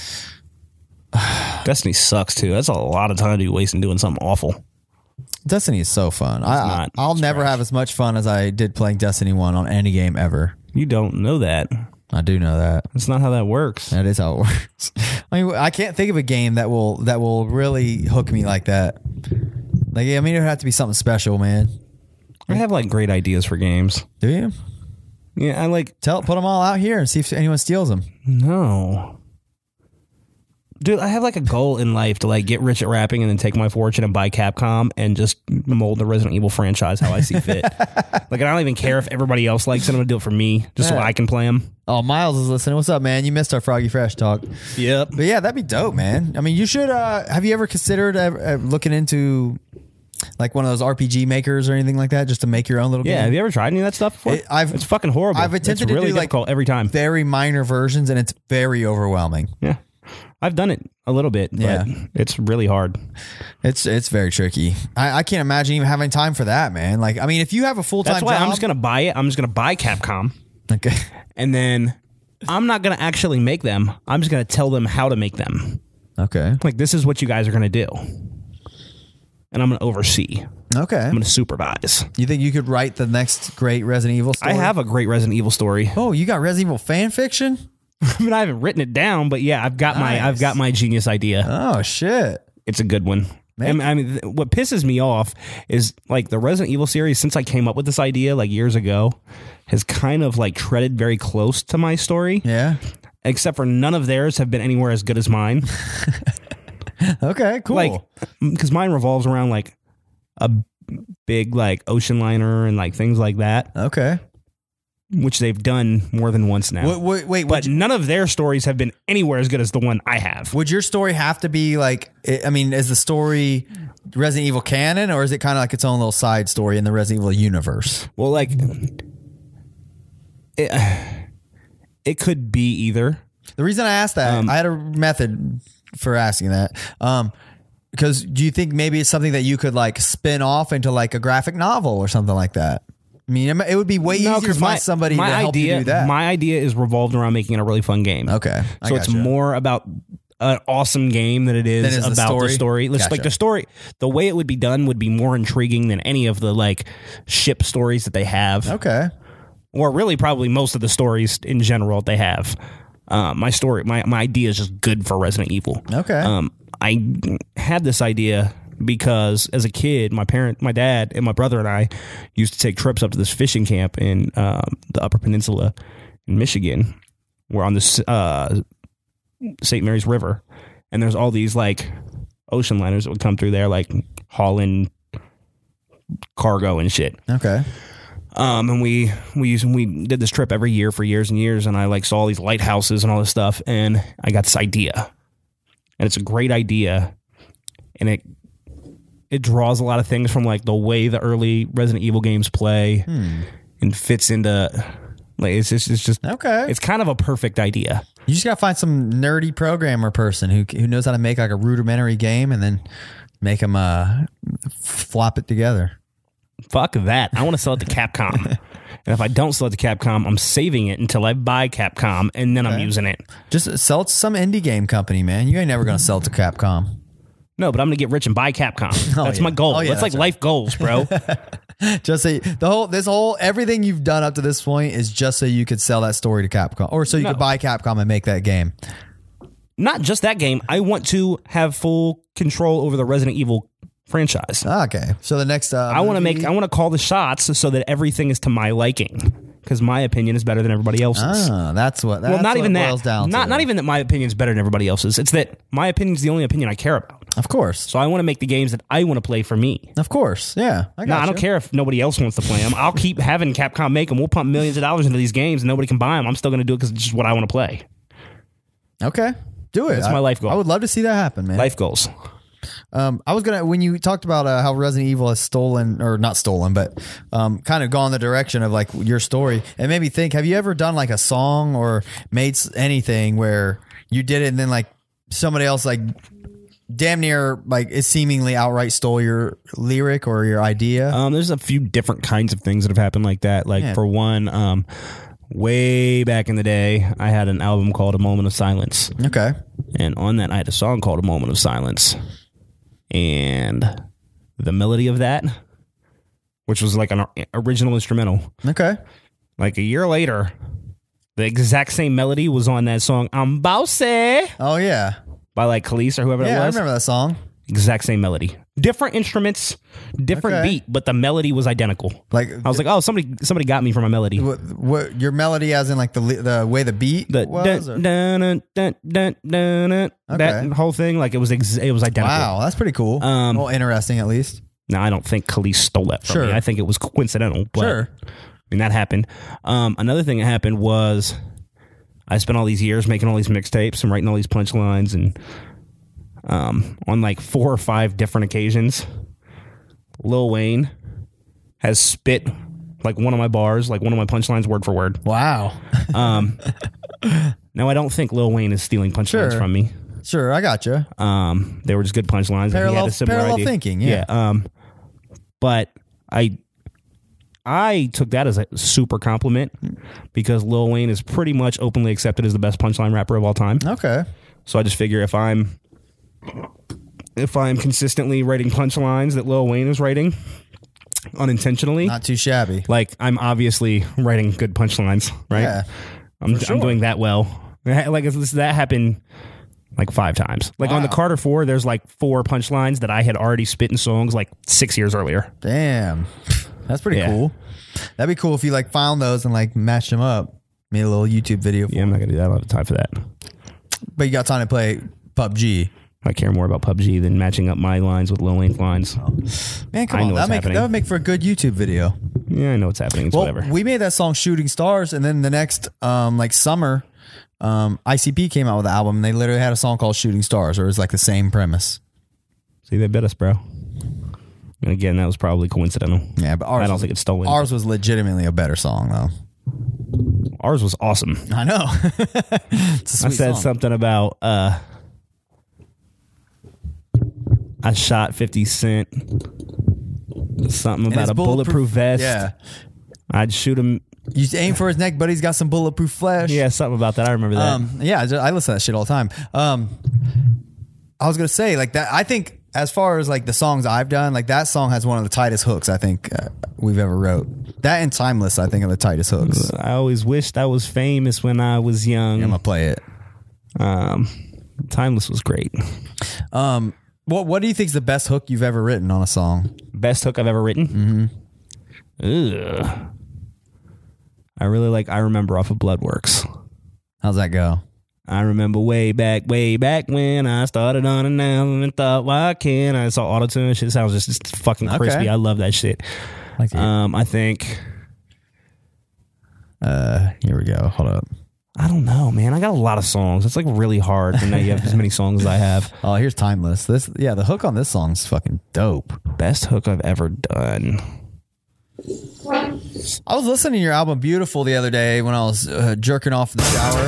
Destiny sucks too. That's a lot of time to be wasting doing something awful. Destiny is so fun. I, not. I'll It's never trash. have as much fun as I did playing Destiny one on any game ever. You don't know that. I do know that. That's not how that works. That is how it works. I mean, I can't think of a game that will that will really hook me like that. Like, I mean, it would have to be something special, man. I have like great ideas for games. Do you? Yeah, I like Tell, put them all out here and see if anyone steals them. no. Dude, I have like a goal in life to like get rich at rapping and then take my fortune and buy Capcom and just mold the Resident Evil franchise how I see fit. Like, I don't even care if everybody else likes it. I'm gonna do it for me, just so Yeah. I can play them. Oh, Miles is listening. What's up, man? You missed our Froggy Fresh talk. Yep. But yeah, that'd be dope, man. I mean, you should. Uh, have you ever considered uh, uh, looking into like one of those R P G makers or anything like that, just to make your own little Yeah. game? Have you ever tried any of that stuff before? It- I've- it's fucking horrible. I've attempted it's to really do, like, difficult every time. Very minor versions, and it's very overwhelming. Yeah. I've done it a little bit, but Yeah. it's really hard. It's it's very tricky. I, I can't imagine even having time for that, man. Like, I mean, if you have a full time That's why job, I'm just gonna buy it. I'm just gonna buy Capcom, okay. and then I'm not gonna actually make them. I'm just gonna tell them how to make them. Okay. Like, this is what you guys are gonna do, and I'm gonna oversee. Okay. I'm gonna supervise. You think you could write the next great Resident Evil story? I have a great Resident Evil story. Oh, you got Resident Evil fan fiction? I mean, I haven't written it down, but yeah, I've got my Nice. I've got my genius idea. Oh shit. It's a good one. Man. I mean, I mean, th- what pisses me off is like the Resident Evil series, since I came up with this idea like years ago, has kind of like treaded very close to my story, Yeah. except for none of theirs have been anywhere as good as mine. Okay. Cool. Like, because mine revolves around like a big like ocean liner and like things like that, okay. which they've done more than once now. Wait, wait, wait but would, none of their stories have been anywhere as good as the one I have. would your story have to be like? I mean, is the story Resident Evil canon, or is it kind of like its own little side story in the Resident Evil universe? Well, like, it, it could be either. The reason I asked that, Um, I had a method for asking that. Um, because do you think maybe it's something that you could like spin off into like a graphic novel or something like that? I mean, it would be way easier to find somebody to my help idea, you do that. My idea is revolved around making it a really fun game. Okay, I so it's gotcha. more about an awesome game than it is, Than is the about story? the story. It's Gotcha. like the story, the way it would be done would be more intriguing than any of the like ship stories that they have, Okay. or really probably most of the stories in general that they have. Uh, my story, my my idea is just good for Resident Evil. Okay. Um, I had this idea because as a kid, my parent, my dad, and my brother and I used to take trips up to this fishing camp in um, the Upper Peninsula in Michigan. We're on this uh, Saint Mary's River, and there's all these like ocean liners that would come through there, like hauling cargo and shit. Okay. Um, and we we used, we did this trip every year for years and years, and I like saw all these lighthouses and all this stuff, and I got this idea, and it's a great idea, and it it draws a lot of things from like the way the early Resident Evil games play, Hmm. and fits into like it's just it's just Okay. it's kind of a perfect idea. You just gotta find some nerdy programmer person who who knows how to make like a rudimentary game and then make them uh flop it together. Fuck that! I want to sell it to Capcom, and if I don't sell it to Capcom, I'm saving it until I buy Capcom, and then I'm Okay. using it. Just sell it to some indie game company, man. You ain't never gonna sell it to Capcom. No, but I'm gonna get rich and buy Capcom. That's yeah. my goal. Oh, yeah, that's like that's right. life goals, bro. Just so you, the whole this whole everything you've done up to this point is just so you could sell that story to Capcom, or so you No. could buy Capcom and make that game. Not just that game. I want to have full control over the Resident Evil franchise. Okay, so the next uh, I want to movie- make. I want to call the shots so that everything is to my liking, because my opinion is better than everybody else's. Ah, that's what. That's well, not what even it that. boils down Not to. not even that my opinion is better than everybody else's. It's that my opinion is the only opinion I care about. Of course, So I want to make the games that I want to play for me. of course, yeah. I No, got I don't care if nobody else wants to play them. I'll keep having Capcom make them. We'll pump millions of dollars into these games, and nobody can buy them. I'm still going to do it because it's just what I want to play. Okay, do it. That's my I- life goal. I would love to see that happen, man. Life goals. Um, I was gonna when you talked about uh, how Resident Evil has stolen or not stolen, but um, kind of gone the direction of like your story. It made me think: have you ever done like a song or made s- anything where you did it and then like somebody else like damn near like it seemingly outright stole your lyric or your idea? Um, there's a few different kinds of things that have happened like that. Like Yeah. for one, um, way back in the day, I had an album called A Moment of Silence. Okay. And on that, I had a song called A Moment of Silence. And the melody of that, which was like an original instrumental, Okay. like a year later, the exact same melody was on that song I'm Bossy Oh yeah. by like Khalees or whoever Yeah, it I was. remember that song. Exact same melody. Different instruments, different Okay. beat, but the melody was identical. Like I was like, oh, somebody somebody got me from a melody. what, what your melody as in like the li- the way the beat The was? dun, or- dun, dun, dun, dun, dun, dun, that Okay. whole thing, like it was ex- it was identical. Wow, that's pretty cool. Um, well, interesting at least. Now I don't think Khalees stole that from Sure. me. I think it was coincidental. But, Sure. I mean that happened. Um, another thing that happened was I spent all these years making all these mixtapes and writing all these punchlines, and um, on like four or five different occasions, Lil Wayne has spit like one of my bars, like one of my punchlines, word for word. Wow. Um, now I don't think Lil Wayne is stealing punchlines Sure. from me. Sure, I got you. Um, they were just good punchlines. and he had Parallel- a similar parallel idea. thinking, yeah. Um, but I, I took that as a super compliment because Lil Wayne is pretty much openly accepted as the best punchline rapper of all time. Okay. So I just figure if I'm, if I'm consistently writing punchlines that Lil Wayne is writing unintentionally, Not too shabby. like I'm obviously writing good punchlines, right? Yeah. I'm, sure. I'm doing that well. Like it's- that happened like five times. Like on the Wow. Carter Four, there's like four punchlines that I had already spit in songs like six years earlier. Damn. That's pretty Yeah. cool. That'd be cool if you like found those and like matched them up. Made a little YouTube video. For Yeah, I'm not gonna do that. I don't have time for that. But you got time to play P U B G. I care more about P U B G than matching up my lines with Lil Wayne's lines. Man, come I on. know what's That make happening. that would make for a good YouTube video. Yeah, I know what's happening. It's Well, whatever. we made that song "Shooting Stars," and then the next um like summer, um I C P came out with an album, and they literally had a song called "Shooting Stars," or it was like the same premise. See, they bet us, bro. And again, that was probably coincidental. Yeah, but ours I don't was, think it's stolen. ours was legitimately a better song though. Ours was awesome. I know. It's a I sweet said song. something about uh I shot fifty Cent. Something And about it's a bulletproof vest. Yeah, I'd shoot him. you aim for his neck, but he's got some bulletproof flesh. Yeah, something about that. I remember that. Um, yeah, I, just, I listen to that shit all the time. Um, I was gonna say like that. I think as far as like the songs I've done, like that song has one of the tightest hooks I think uh, we've ever wrote. That and Timeless, I think, are the tightest hooks. I always wished I was famous when I was young. I'm gonna play it. Um, Timeless was great. Um, what what do you think is the best hook you've ever written on a song? Best hook I've ever written. Mm-hmm. Ugh. I really like I Remember off of Bloodworks. How's that go? I remember way back, way back when I started on an album and thought, why can't I saw autotune? Shit sounds just, just fucking crispy. Okay. I love that shit. Like it. Um, I think Uh, here we go. Hold up. I don't know, man. I got a lot of songs. It's like really hard to know you have as many songs as I have. Oh, here's Timeless. This, yeah, the hook on this song's fucking dope. Best hook I've ever done. I was listening to your album "Beautiful" the other day when I was uh, jerking off in the shower.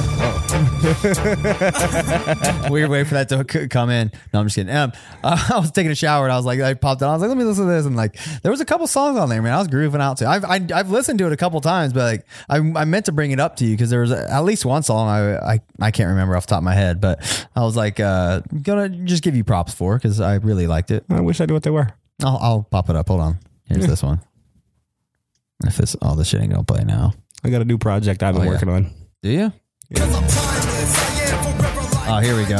Oh. Weird way for that to c- come in. No, I'm just kidding. Um, I, I was taking a shower and I was like, I popped on. I was like, let me listen to this, and like, there was a couple songs on there, man. I was grooving out to. I've I, I've listened to it a couple times, but like, I I meant to bring it up to you because there was at least one song I, I I can't remember off the top of my head, but I was like, uh, gonna just give you props for because I really liked it. I wish I knew what they were. I'll, I'll pop it up. Hold on. Here's this one. If this, oh, this shit ain't gonna play now. I got a new project I've been Oh, yeah. working on. Do you? Oh, here we go.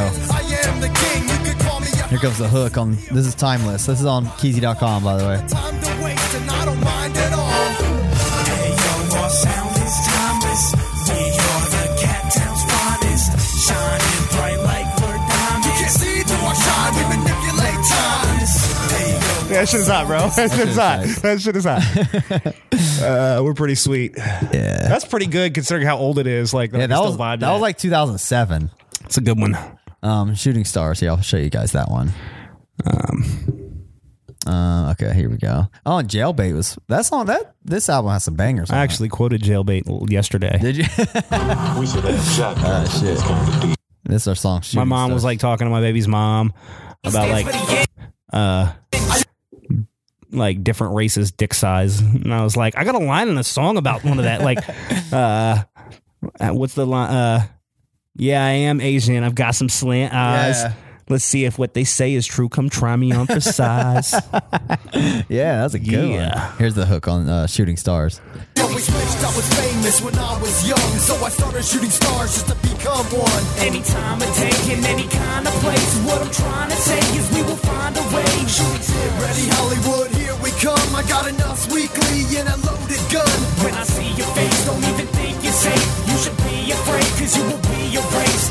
Here comes the hook on. This is Timeless. This is on Keezy dot com, by the way. Time to waste and I don't mind at all. Hey yo, our sound is timeless. We are the Cat Town's finest. Shining bright like we're diamonds. You can see through our shine, we manipulate times. Hey yo. That shit is hot, bro. That shit is hot. shit's That shit is hot. uh, we're pretty sweet. Yeah. That's pretty good considering how old it is. Like, Yeah, I that can was still vibe to that was like two thousand seven. it's a good one. Um, Shooting Stars. Here, I'll show you guys that one. Um, Uh, okay, here we go. Oh, and Jailbait was that song. That this album has some bangers. I on it. actually quoted Jailbait yesterday. Did you? We should have shot. Ah, shit. This is our song. My Shooting mom Stars. was like talking to my baby's mom. about like uh like different races dick size, and I was like, I got a line in a song about one of that, like uh what's the line, uh yeah, I am Asian, I've got some slant eyes, Yeah. let's see if what they say is true, come try me on for size. Yeah, that's a good Yeah. one. Here's the hook on uh, Shooting Stars. Always wished I was famous when I was young, so I started shooting stars just to become one. Any time of day in any kind of place, what I'm trying to say is we will find a way. Shooting shit ready, Hollywood, here we come. I got an Us Weekly and a loaded gun. When I see your face, don't even think you're safe. You should be afraid, cause you will be erased.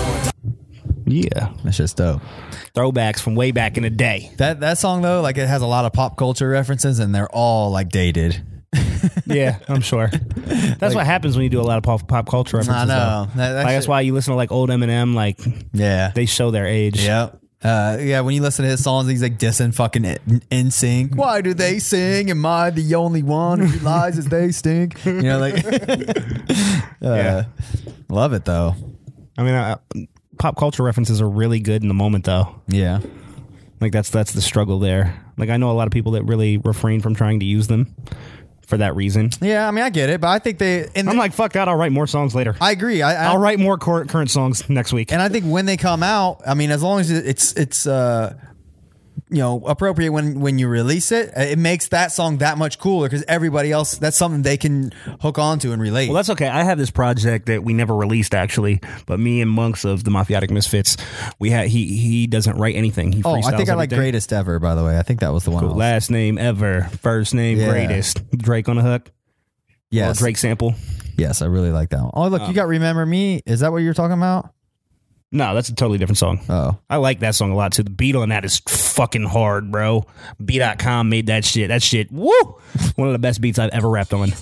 Yeah, That's just dope. throwbacks from way back in the day. That that song though, like it has a lot of pop culture references, and they're all like dated. Yeah, I'm sure. That's what happens when you do a lot of pop, pop culture references. I know. though. That- that like, that's shit- why you listen to like old Eminem. Like Yeah. they show their age. Yep. Uh, yeah, when you listen to his songs, he's like dissing fucking N Sync. Why do they sing? Am I the only one who realizes they stink? You know, like, uh, Yeah. love it though. I mean, uh, pop culture references are really good in the moment, though. Yeah, Like that's that's the struggle there. Like I know a lot of people that really refrain from trying to use them for that reason. yeah. I mean, I get it, but I think they. And I'm like, fuck that. I'll write more songs later. I agree. I, I I'll write more cor- current songs next week. and I think when they come out, I mean, as long as it's it's uh, you know, appropriate when when you release it, it makes that song that much cooler because everybody else, that's something they can hook onto and relate. Well, that's okay. I have this project that we never released actually, but me and Monks of the Mafiotic Misfits, we had he he doesn't write anything. He oh, I freestyles think I like everything. Greatest Ever. By the way, I think that was the one. I was- Last name ever, first name Yeah. greatest. Drake on the hook. Yes, Drake sample. Yes, I really like that one. Oh, look, you got Remember Me. Is that what you're talking about? No, that's a totally different song. Oh. I like that song a lot too. The beat on that is fucking hard, bro. B dot com made that shit. That shit, woo! One of the best beats I've ever rapped on.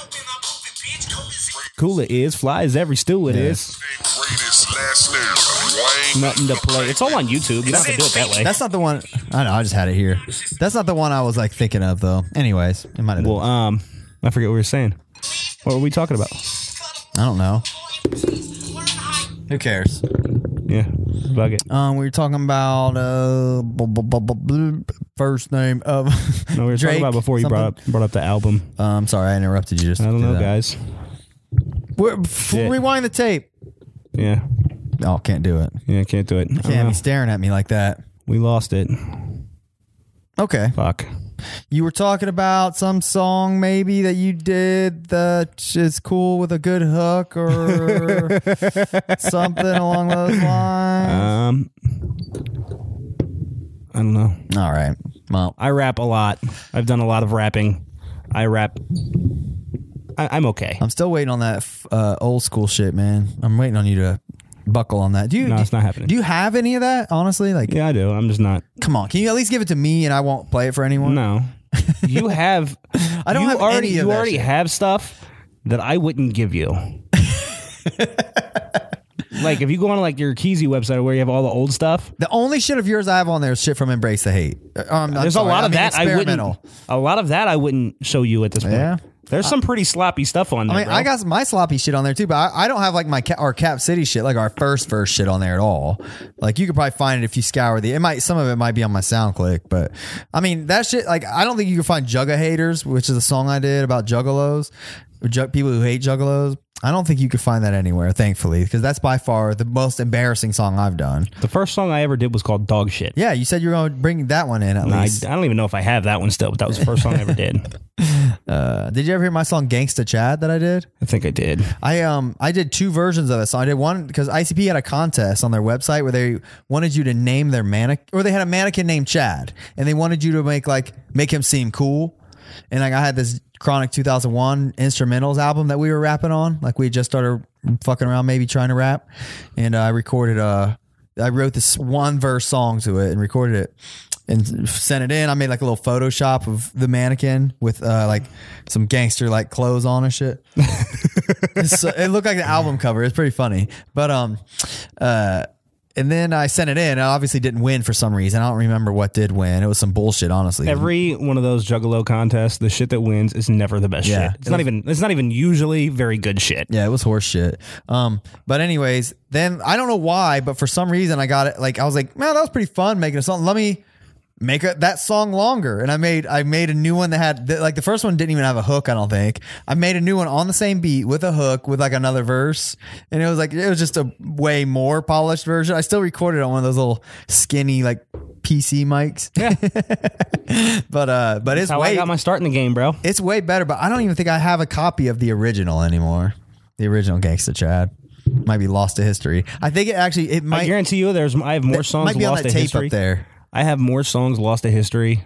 Cool it is. Fly as every stew it is. Greatest last name, Wayne. Nothing to play. It's all on YouTube. You don't have to do it that way. That's not the one. I know. I just had it here. That's not the one I was like thinking of though. Anyways, it might have been. Well, um, I forget what we were saying. What were we talking about? I don't know. Who cares? Yeah, bug it. Um, we were talking about uh bu- bu- bu- bu- bu- first name of No, we were Drake, talking about before you brought up brought up the album. Um, sorry, I interrupted you. Just I don't to do know, that. guys. We're, f- Yeah. rewind the tape. Yeah, Oh, can't do it. yeah, can't do it. I don't Can't know. be staring at me like that. We lost it. Okay. Fuck. You were talking about some song maybe that you did that is cool with a good hook or something along those lines. Um, I don't know. All right. Well, I rap a lot. I've done a lot of rapping. I rap. I, I'm okay. I'm still waiting on that uh, old school shit, man. I'm waiting on you to buckle on that. Do you? No, do, it's not happening. Do you have any of that? Honestly, like, Yeah, I do. I'm just not. come on. Can you at least give it to me and I won't play it for anyone? No. You have. I don't you have already. any of you that already shit. have stuff that I wouldn't give you. Like if you go on like your Keezy website where you have all the old stuff, The only shit of yours I have on there is shit from Embrace the Hate. Uh, Um, I'm there's sorry, a lot I of mean that I wouldn't. experimental. A lot of that I wouldn't show you at this point. Yeah. There's some pretty sloppy stuff on there. I mean, bro. I got my sloppy shit on there too, but I, I don't have like my Ca- our Cap City shit, like our first first shit on there at all. Like you could probably find it if you scour the. It might some of it might be on my SoundClick, but I mean that shit. Like I don't think you can find Jugga Haters, which is a song I did about juggalos, or ju- people who hate juggalos. I don't think you could find that anywhere, thankfully, because that's by far the most embarrassing song I've done. The first song I ever did was called Dog Shit. Yeah, you said you were going to bring that one in at And I, I least. don't even know if I have that one still, but that was the first song I ever did. Uh, did you ever hear my song "Gangsta Chad" that I did? I think I did. I um I did two versions of it. So I did one because I C P had a contest on their website where they wanted you to name their mannequin, or they had a mannequin named Chad, and they wanted you to make like make him seem cool. And like I had this Chronic two thousand one instrumentals album that we were rapping on. Like we just started fucking around, maybe trying to rap, and uh, I recorded. Uh, I wrote this one verse song to it and recorded it. And sent it in. I made like a little Photoshop of the mannequin with uh, like some gangster like clothes on and shit. It's, uh, it looked like the album cover. It's pretty funny. But um, uh, and then I sent it in. I obviously didn't win for some reason. I don't remember what did win. It was some bullshit, honestly. Every one of those Juggalo contests, the shit that wins is never the best Yeah, shit. It's it not was- even. It's not even usually very good shit. Yeah, it was horse shit. Um, but anyways, then I don't know why, but for some reason I got it. Like I was like, man, that was pretty fun making a song. Let me make a, that song longer. And I made I made a new one that had like the first one didn't even have a hook. I don't think. I made a new one on the same beat with a hook with like another verse, and it was like it was just a way more polished version. I still recorded it on one of those little skinny like P C mics. Yeah, but uh, but it's how way I got my start in the game, bro. it's way better. But I don't even think I have a copy of the original anymore. The original Gangsta Chad might be lost to history. I think it actually it might I guarantee you, there's. I have more it songs might be on lost that to tape history. up there. I have more songs lost to history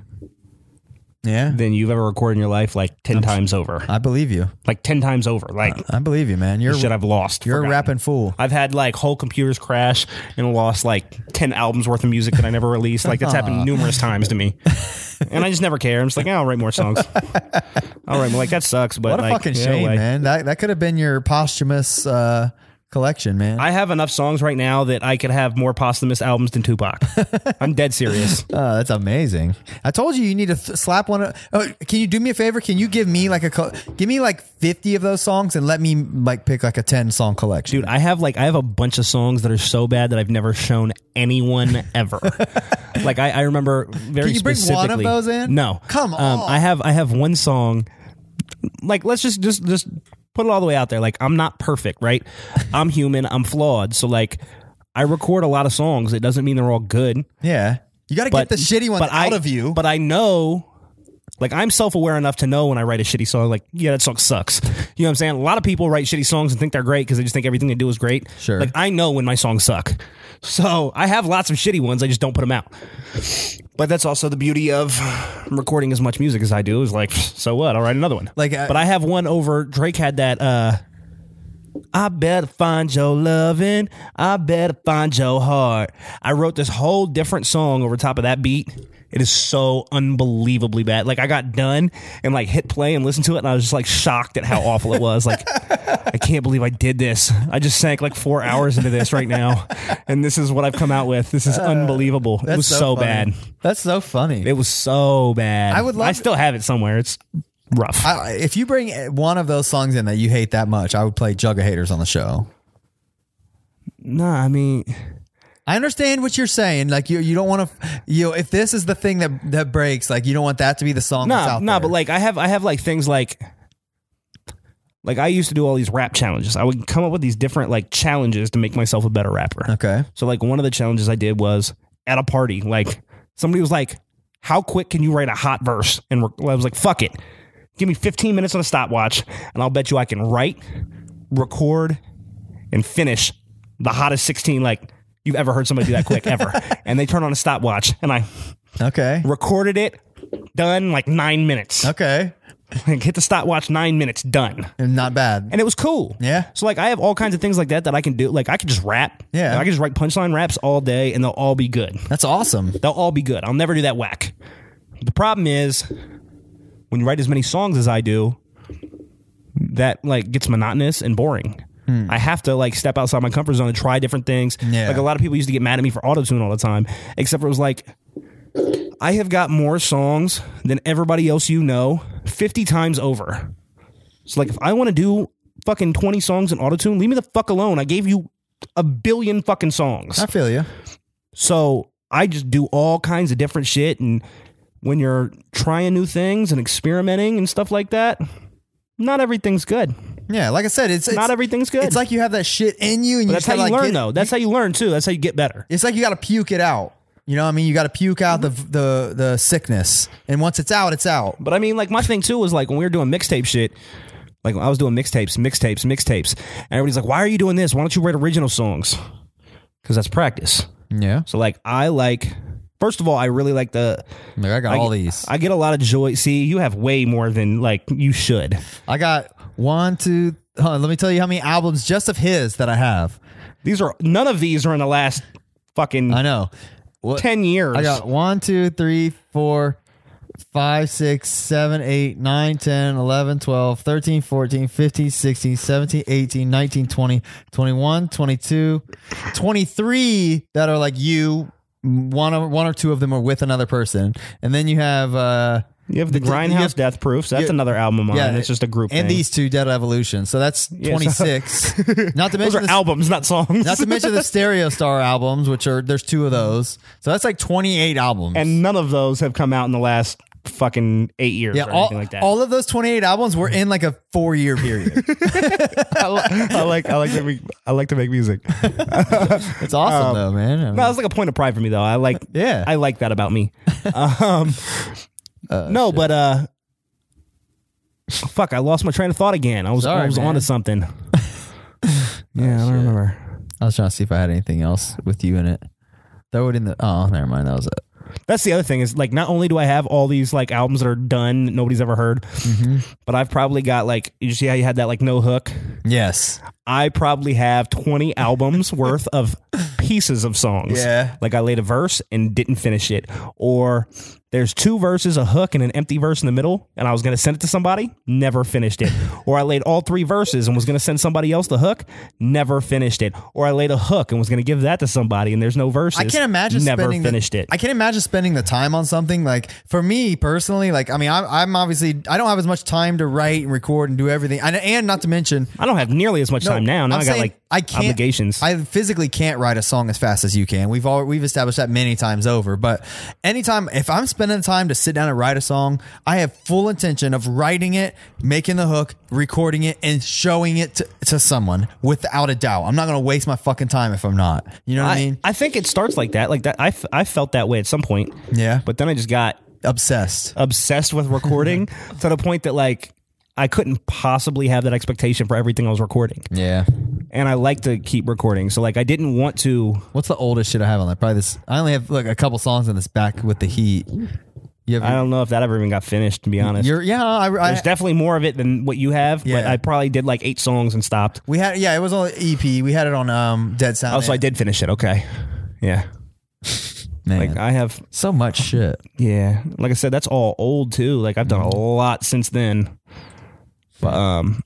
Yeah, than you've ever recorded in your life, like ten times over. I believe you. Like ten times over. Like I believe you, man. You're shit I've lost. you're a forgotten. rapping fool. I've had like whole computers crash and lost like ten albums worth of music that I never released. Like that's happened numerous times to me. And I just never care. I'm just like, yeah, I'll write more songs. I'll write more. Like that sucks, but What a like, fucking yeah, shame, like, man. That that could have been your posthumous uh, collection, man. I have enough songs right now that I could have more posthumous albums than Tupac. I'm dead serious. Oh, that's amazing. I told you you need to th- slap one. Of, oh, can you do me a favor? Can you give me like a co- give me like fifty of those songs and let me like pick like a ten song collection? Dude, I have like I have a bunch of songs that are so bad that I've never shown anyone ever. Like I, I remember very Can you bring specifically. one of those in? No, Come Um, on. I have I have one song. Like let's just just just put it all the way out there. Like I'm not perfect, right? I'm human. I'm flawed. So like I record a lot of songs. It doesn't mean they're all good. Yeah, you got to But get the shitty ones but out I, of you. But I know. Like, I'm self-aware enough to know when I write a shitty song, like, yeah, that song sucks. You know what I'm saying? A lot of people write shitty songs and think they're great because they just think everything they do is great. Sure. Like, I know when my songs suck. So, I have lots of shitty ones. I just don't put them out. But that's also the beauty of recording as much music as I do is like, so what? I'll write another one. Like, uh, but I have one over, Drake had that, uh, I better find your lovin'. I better find your heart. I wrote this whole different song over top of that beat. It is so unbelievably bad. Like I got done and like hit play and listened to it, and I was just like shocked at how awful it was. Like I can't believe I did this. I just sank like four hours into this right now, and this is what I've come out with. This is unbelievable. It That's was so, funny. bad. That's so funny. It was so bad. I would love- I still have it somewhere. It's rough. I, if you bring one of those songs in that you hate that much, I would play Jug of Haters on the show. Nah, I mean. I understand what you're saying. Like you, you don't want to, you know, if this is the thing that that breaks, like you don't want that to be the song. that's No, out no, there. but like I have, I have like things like, like I used to do all these rap challenges. I would come up with these different like challenges to make myself a better rapper. okay, So like one of the challenges I did was at a party, like somebody was like, "How quick can you write a hot verse?" And rec- I was like, "Fuck it, give me fifteen minutes on a stopwatch, and I'll bet you I can write, record, and finish the hottest sixteen like you've ever heard somebody do that quick ever." And they turn on a stopwatch, and I okay, recorded it, done like nine minutes. okay, Like, hit the stopwatch, nine minutes, done. and not bad. And it was cool. Yeah. So like I have all kinds of things like that that I can do. Like I can just rap. Yeah. Like, I can just write punchline raps all day and they'll all be good. That's awesome. They'll all be good. I'll never do that whack. The problem is when you write as many songs as I do, that like gets monotonous and boring. I have to like step outside my comfort zone and try different things. Yeah. Like a lot of people used to get mad at me for auto-tune all the time, except for it was like, I have got more songs than everybody else you know fifty times over. So like if I want to do fucking twenty songs in auto-tune, leave me the fuck alone. I gave you a billion fucking songs. I feel you. So I just do all kinds of different shit. And when you're trying new things and experimenting and stuff like that, not everything's good. Yeah, like I said, it's, it's Not everything's good. It's like you have that shit in you, and you That's just how gotta, you like, learn, get- though. That's how you learn, too. That's how you get better. It's like you got to puke it out. You know what I mean? You got to puke out the the the sickness, and once it's out, it's out. But I mean, like, my thing, too, was like when we were doing mixtape shit, like I was doing mixtapes, mixtapes, mixtapes. And everybody's like, why are you doing this? Why don't you write original songs? Because that's practice. Yeah, So, like, I like, first of all, I really like the. like I got I all get- these. I get a lot of joy. See, you have way more than, like, you should. I got one, two. Hold on, let me tell you how many albums just of his that I have. These are, none of these are in the last fucking I know. What, ten years. I got one, two, three, four, five, six, seven, eight, nine, ten, eleven, twelve, thirteen, fourteen, fifteen, sixteen, seventeen, eighteen, nineteen, twenty, twenty-one, twenty-two, twenty-three that are like you. One or, one or two of them are with another person. And then you have... Uh, You have the, the Grindhouse have, Death Proofs. That's yeah, another album of mine. yeah, It's just a group and thing. these two, Dead Evolution. So that's twenty-six. Not to Those mention are the, albums, not songs. Not to mention the Stereo Star albums, which are there's two of those. So that's like twenty-eight albums. And none of those have come out in the last fucking eight years yeah, or all, anything like that. all of those twenty-eight albums were in like a four-year period. I, li- I like I like to make I like to make music. It's awesome Um, though, man. I mean, No, it's like a point of pride for me though. I like Yeah. I like that about me. Um, uh, no, shit. but uh, fuck, I lost my train of thought again. I was Sorry, I was man. onto something. Yeah, I don't remember. I was trying to see if I had anything else with you in it. Throw it in the. Oh, never mind. That was it. That's the other thing is like not only do I have all these like albums that are done that nobody's ever heard, Mm-hmm. but I've probably got like you see how you had that like no hook. Yes. I probably have twenty albums worth of pieces of songs. Yeah. Like I laid a verse and didn't finish it. Or there's two verses, a hook, and an empty verse in the middle, and I was going to send it to somebody, never finished it. Or I laid all three verses and was going to send somebody else the hook, never finished it. Or I laid a hook and was going to give that to somebody, and there's no verses. I can't imagine never spending finished the, it. I can't imagine spending the time on something like for me personally. Like I mean, I'm, I'm obviously I don't have as much time to write and record and do everything, and, and not to mention I don't have nearly as much No, time now. Now I'm I got saying like I can't, obligations. I physically can't write a song as fast as you can. We've all we've established that many times over. But anytime if I'm spending time to sit down and write a song, I have full intention of writing it, making the hook, recording it, and showing it to, to someone without a doubt. I'm not going to waste my fucking time if I'm not. You know what I, I, mean? I think it starts like that. Like that, I, f- I felt that way at some point. Yeah. But then I just got Obsessed. obsessed with recording to the point that like I couldn't possibly have that expectation for everything I was recording. Yeah. And I like to keep recording. So like I didn't want to. What's the oldest shit I have on that? Probably this. I only have like a couple songs in this Back with the Heat. You have, I don't know if that ever even got finished, to be honest. You're, yeah, I, I, There's definitely more of it than what you have, but Yeah. I probably did like eight songs and stopped. we had yeah, it was on E P. We had it on um Dead Sound. Oh, so I did finish it. Okay. Yeah. Man, Like I have, so much shit. yeah. Like I said, that's all old too. Like I've done a lot since then. But, um,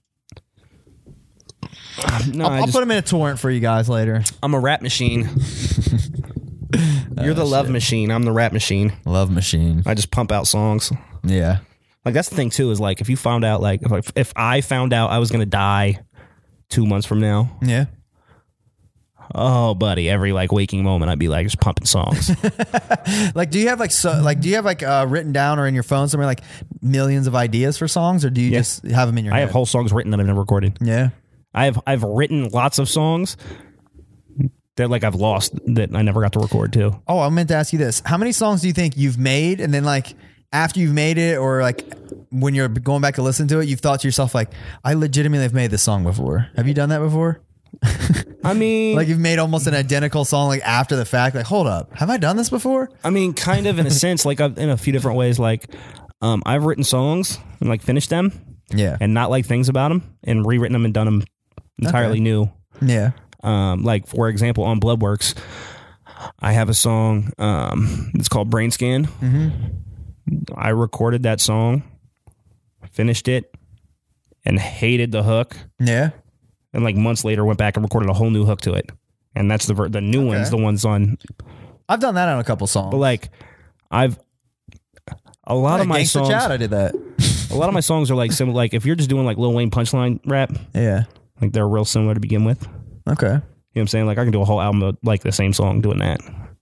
no, I'll, I I'll just, put them in a torrent for you guys later. I'm a rap machine. You're the love machine. I'm the rap machine. Love Machine. I just pump out songs. Yeah. Like that's the thing too. Is like if you found out, like if I, if I found out I was gonna die two months from now, Yeah. oh buddy, every like waking moment I'd be like just pumping songs. Like, do you have like so like do you have like uh, written down or in your phone somewhere like millions of ideas for songs, or do you Yeah. just have them in your I head? have whole songs written that I've never recorded. Yeah. I have I've written lots of songs that like I've lost that I never got to record too. Oh, I meant to ask you this: how many songs do you think you've made, and then like after you've made it, or like when you're going back to listen to it, you've thought to yourself like, I legitimately have made this song before. Have you done that before? I mean, Like you've made almost an identical song like after the fact. Like, hold up, have I done this before? I mean, kind of in a sense, like I've, in a few different ways. Like, um, I've written songs and like finished them, Yeah. and not like things about them, and rewritten them and done them entirely Okay. new. Yeah. Um, like for example, on Bloodworks, I have a song. Um, it's called Brain Scan. Mm-hmm. I recorded that song, finished it, and hated the hook. Yeah. And like months later, went back and recorded a whole new hook to it. And that's the ver- the new ones, the ones on. I've done that on a couple songs. But like, I've a lot of my Gangsta songs. Chat, I did that. A lot of my songs are like similar. Like if you're just doing like Lil Wayne punchline rap, Yeah. like they're real similar to begin with. You know Okay. what I'm saying? Like I can do a whole album of like the same song doing that.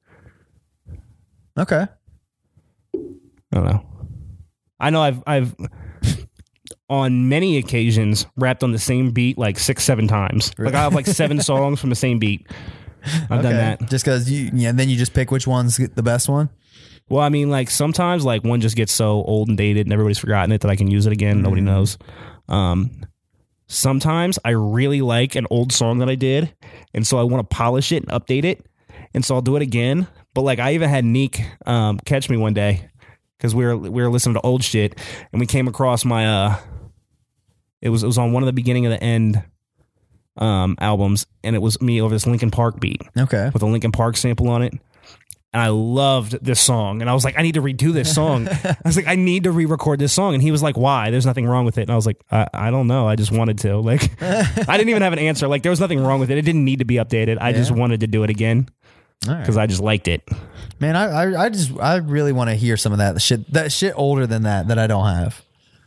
Okay. I don't know. I know I've I've on many occasions rapped on the same beat like six, seven times. Like I have like seven songs from the same beat. I've done Okay. that. Just because you, yeah, and then you just pick which one's the best one. Well, I mean, like sometimes like one just gets so old and dated and everybody's forgotten it that I can use it again. Nobody knows. Um, sometimes I really like an old song that I did, and so I want to polish it and update it, and so I'll do it again. But like I even had Neek um, catch me one day because we were we were listening to old shit, and we came across my uh, it was it was on one of the beginning of the end um albums, and it was me over this Linkin Park beat Okay. with a Linkin Park sample on it. and I loved this song. And I was like, I need to redo this song. I was like, I need to re-record this song. And he was like, why? There's nothing wrong with it. And I was like, I, I don't know. I just wanted to. Like, I didn't even have an answer. Like, there was nothing wrong with it. It didn't need to be updated. I Yeah. just wanted to do it again because right. I just liked it. Man, I, I I just I really want to hear some of that shit. That shit older than that that I don't have.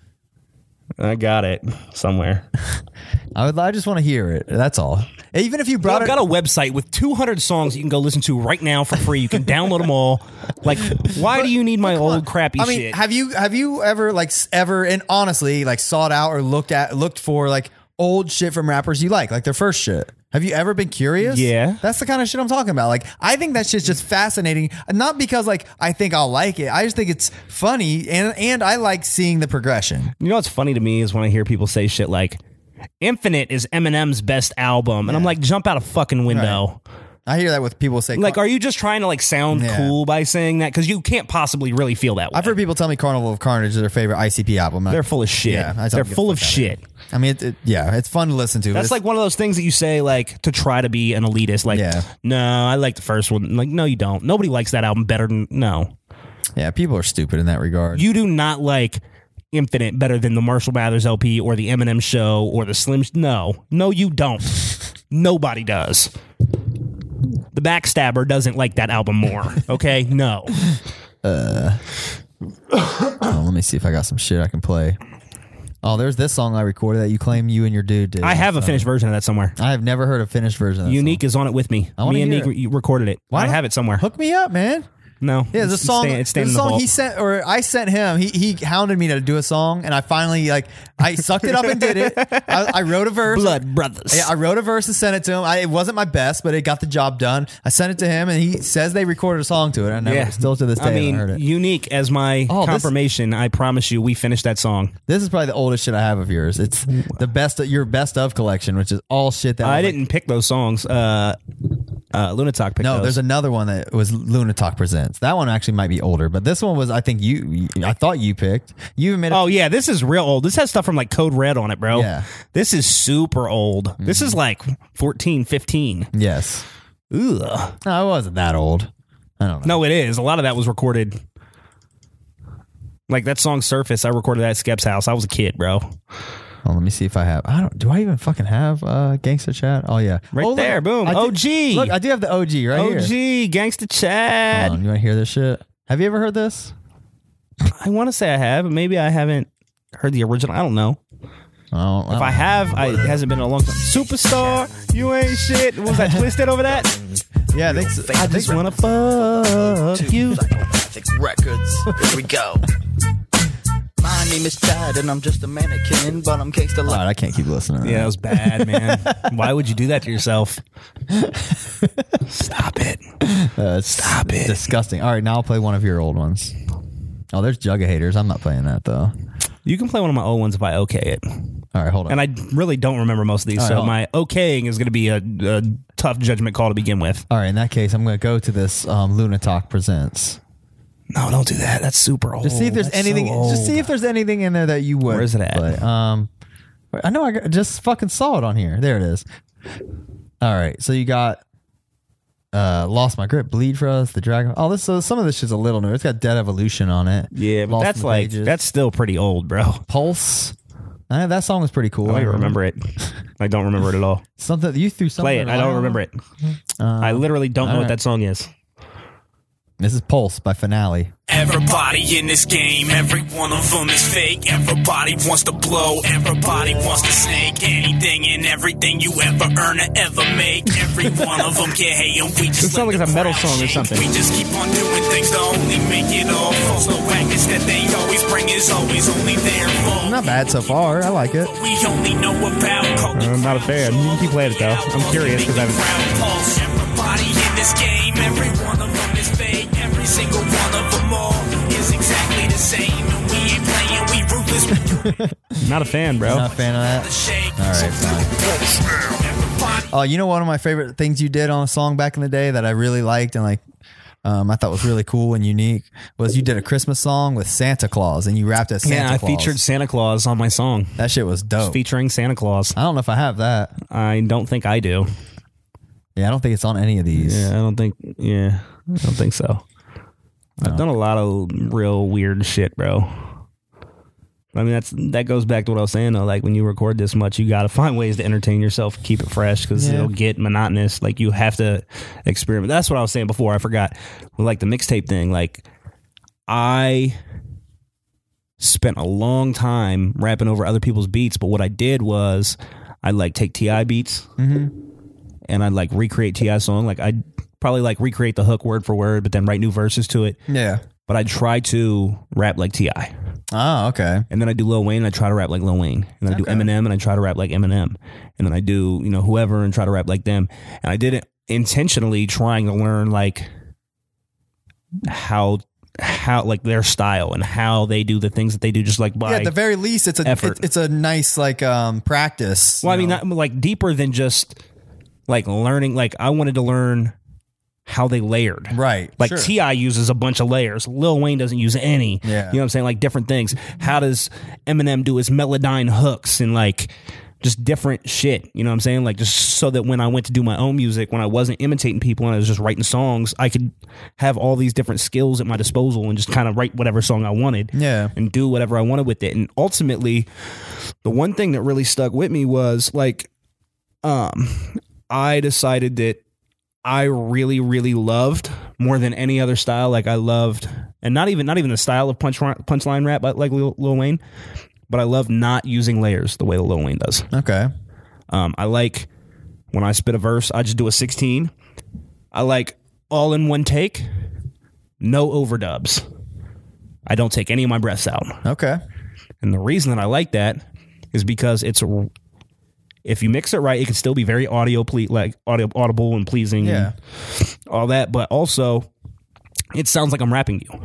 I got it somewhere. I would. I just want to hear it. That's all. Even if you brought I've it, got a website with two hundred songs you can go listen to right now for free. You can download them all. Like, why do you need my old crappy I mean, shit? have you have you ever like s- ever and honestly like sought out or looked at looked for like old shit from rappers you like, like their first shit? Have you ever been curious? Yeah. That's the kind of shit I'm talking about. Like, I think that shit's just fascinating. Not because like I think I'll like it. I just think it's funny and and I like seeing the progression. You know what's funny to me is when I hear people say shit like, Infinite is Eminem's best album. And I'm like, jump out a fucking window. I hear that with people say Like, are you just trying to like sound Yeah. cool by saying that? Because you can't possibly really feel that way. I've heard people tell me Carnival of Carnage is their favorite I C P album. They're full of shit. Yeah, I tell They're them to full get of the fuck shit. I mean, it, it, yeah, it's fun to listen to. That's It's- like one of those things that you say like to try to be an elitist. Like, Yeah. no, I like the first one. Like, no, you don't. Nobody likes that album better than no. yeah, people are stupid in that regard. You do not like Infinite better than the Marshall Mathers L P or the Eminem Show or the Slim. No, no, you don't. Nobody does. The Backstabber doesn't like that album more. Okay, no. Oh, let me see if I got some shit I can play. Oh, there's this song I recorded that you claim you and your dude did. I have a So- finished version of that somewhere. I have never heard a finished version of that Unique is on it with me. I wanna Me and hear Nick it. re- recorded it. Why I don't- have it somewhere. song. Hook me up, man. No, Yeah, the it's song. staying- it's staying the in the song vault. he sent, or I sent him. He he hounded me to do a song, and I finally like I sucked it up and did it. I, I wrote a verse. Blood Brothers. Yeah, I wrote a verse and sent it to him. I, it wasn't my best, but it got the job done. I sent it to him, and he says they recorded a song to it. I never, still to this day, I mean, haven't heard it. Unique as my Oh, this- confirmation. I promise you, we finished that song. This is probably the oldest shit I have of yours. It's the best, your best of collection, which is all shit that I was, like- didn't pick those songs. Uh, uh, Lunatalk picked No, those. there's another one that was Lunatalk Presents. That one actually might be older, but this one was, I think you, I thought you picked. You even made a Oh yeah, this is real old. This has stuff from like Code Red on it, bro. Yeah. This is super old. This is like fourteen, fifteen. yes. Ugh. No, it wasn't that old. I don't know. No, it is. A lot of that was recorded. Like that song Surface, I recorded that at Skep's house. I was a kid, bro. Oh, let me see if I have. I don't. Do I even fucking have uh, Gangsta Chat? Oh yeah, Right oh, look, there, boom. I do- O G. Look, I do have the O G right O here. G, Gangsta Chad. Hold on, you want to hear this shit? Have you ever heard this? I want to say I have, but maybe I haven't heard the original. I don't know. Oh, If I have, I, it hasn't been in a long time. Superstar, you ain't shit. What was that twisted over that? yeah, I think so. I just wanna fuck you. Psychopathic Records. Here we go. My name is Chad and I'm just a mannequin, but I'm gangsta All like. right, I can't keep listening. To Yeah, that that. was bad, man. Why would you do that to yourself? Stop it. Uh, it's Stop it. Disgusting. All right, now I'll play one of your old ones. Oh, there's Jugga Haters. I'm not playing that though. You can play one of my old ones if I okay it. All right, hold on. And I really don't remember most of these, All right, so hold on. my okaying is going to be a, a tough judgment call to begin with. All right, in that case, I'm going to go to this um, Lunatalk Presents. No, don't do that. That's super old. Just see if there's That's so anything. just see old. if there's anything in there that you would. Where is it at? play. Um, I know I got- just fucking saw it on here. There it is. All right, so you got uh, Lost My Grip, Bleed for Us, The Dragon. Oh, this so some of this shit's a little new. It's got Dead Evolution on it. Yeah, but Lost in that's the like Pages. that's still pretty old, bro. Pulse. Uh, that song was pretty cool. I don't remember it. I don't remember it at all. Something you threw something. Play it. I don't remember it. I literally don't know all what right. that song is. This is Pulse by Finale. Everybody in this game, every one of them is fake. Everybody wants to blow, everybody wants to snake. Anything and everything you ever earn or ever make. Every one of them get hate and we just It sounds let like it's a the metal crowd song or shake. something. We just keep on doing things to only make it all false. The waggons that they always bring is always only their fault. Not bad so far. I like it. We only know about called the I'm not a fan. You can keep playing it though. I'm curious because I'm. Everybody in this game, every one of them is fake. Every single one of them all is exactly the same. And we ain't playing, we ruthless. Not a fan, bro. Not a fan of that. All right, fine. Oh, you know one of my favorite things you did on a song back in the day that I really liked and like um, I thought was really cool and unique was you did a Christmas song with Santa Claus and you rapped as Santa Yeah, I Claus. featured Santa Claus on my song. That shit was dope. Featuring Santa Claus. I don't know if I have that. I don't think I do. Yeah, I don't think it's on any of these. Yeah, I don't think. Yeah, I don't think so. I've done a lot of real weird shit, bro. I mean, that's that goes back to what I was saying, though. Like, when you record this much, you got to find ways to entertain yourself, keep it fresh, because Yeah. it'll get monotonous. Like, you have to experiment. That's what I was saying before. I forgot. With, like, the mixtape thing, like, I spent a long time rapping over other people's beats, but what I did was I'd, like, take T I beats, mm-hmm. and I'd, like, recreate T I song. Like, I'd probably, like, recreate the hook word for word, but then write new verses to it. Yeah. But I'd try to rap like T I. Oh, okay. And then I do Lil Wayne, and I try to rap like Lil Wayne. And then I do Okay. Eminem, and I try to rap like Eminem. And then I do, you know, whoever, and try to rap like them. And I did it intentionally trying to learn, like, how, how like, their style and how they do the things that they do, just like by Yeah, at the very least, it's a effort. it, it's a nice like um practice. Well, I you mean, know? not, like, deeper than just, like, learning. Like, I wanted to learn how they layered. Right, Like, sure. T I uses a bunch of layers. Lil Wayne doesn't use any. Yeah. You know what I'm saying? Like, different things. How does Eminem do his melodyne hooks and, like, just different shit? You know what I'm saying? Like, just so that when I went to do my own music, when I wasn't imitating people and I was just writing songs, I could have all these different skills at my disposal and just kind of write whatever song I wanted. Yeah. And do whatever I wanted with it. And ultimately, the one thing that really stuck with me was, like, um, I decided that I really, really loved more than any other style. Like, I loved, and not even not even the style of punch punchline rap, but like Lil, Lil Wayne. But I love not using layers the way Lil Wayne does. Okay. Um, I like when I spit a verse, I just do a sixteen. I like all in one take, no overdubs. I don't take any of my breaths out. Okay. And the reason that I like that is because it's a, if you mix it right, it can still be very audio ple- like audio audible and pleasing, Yeah. and all that. But also, it sounds like I'm rapping to you.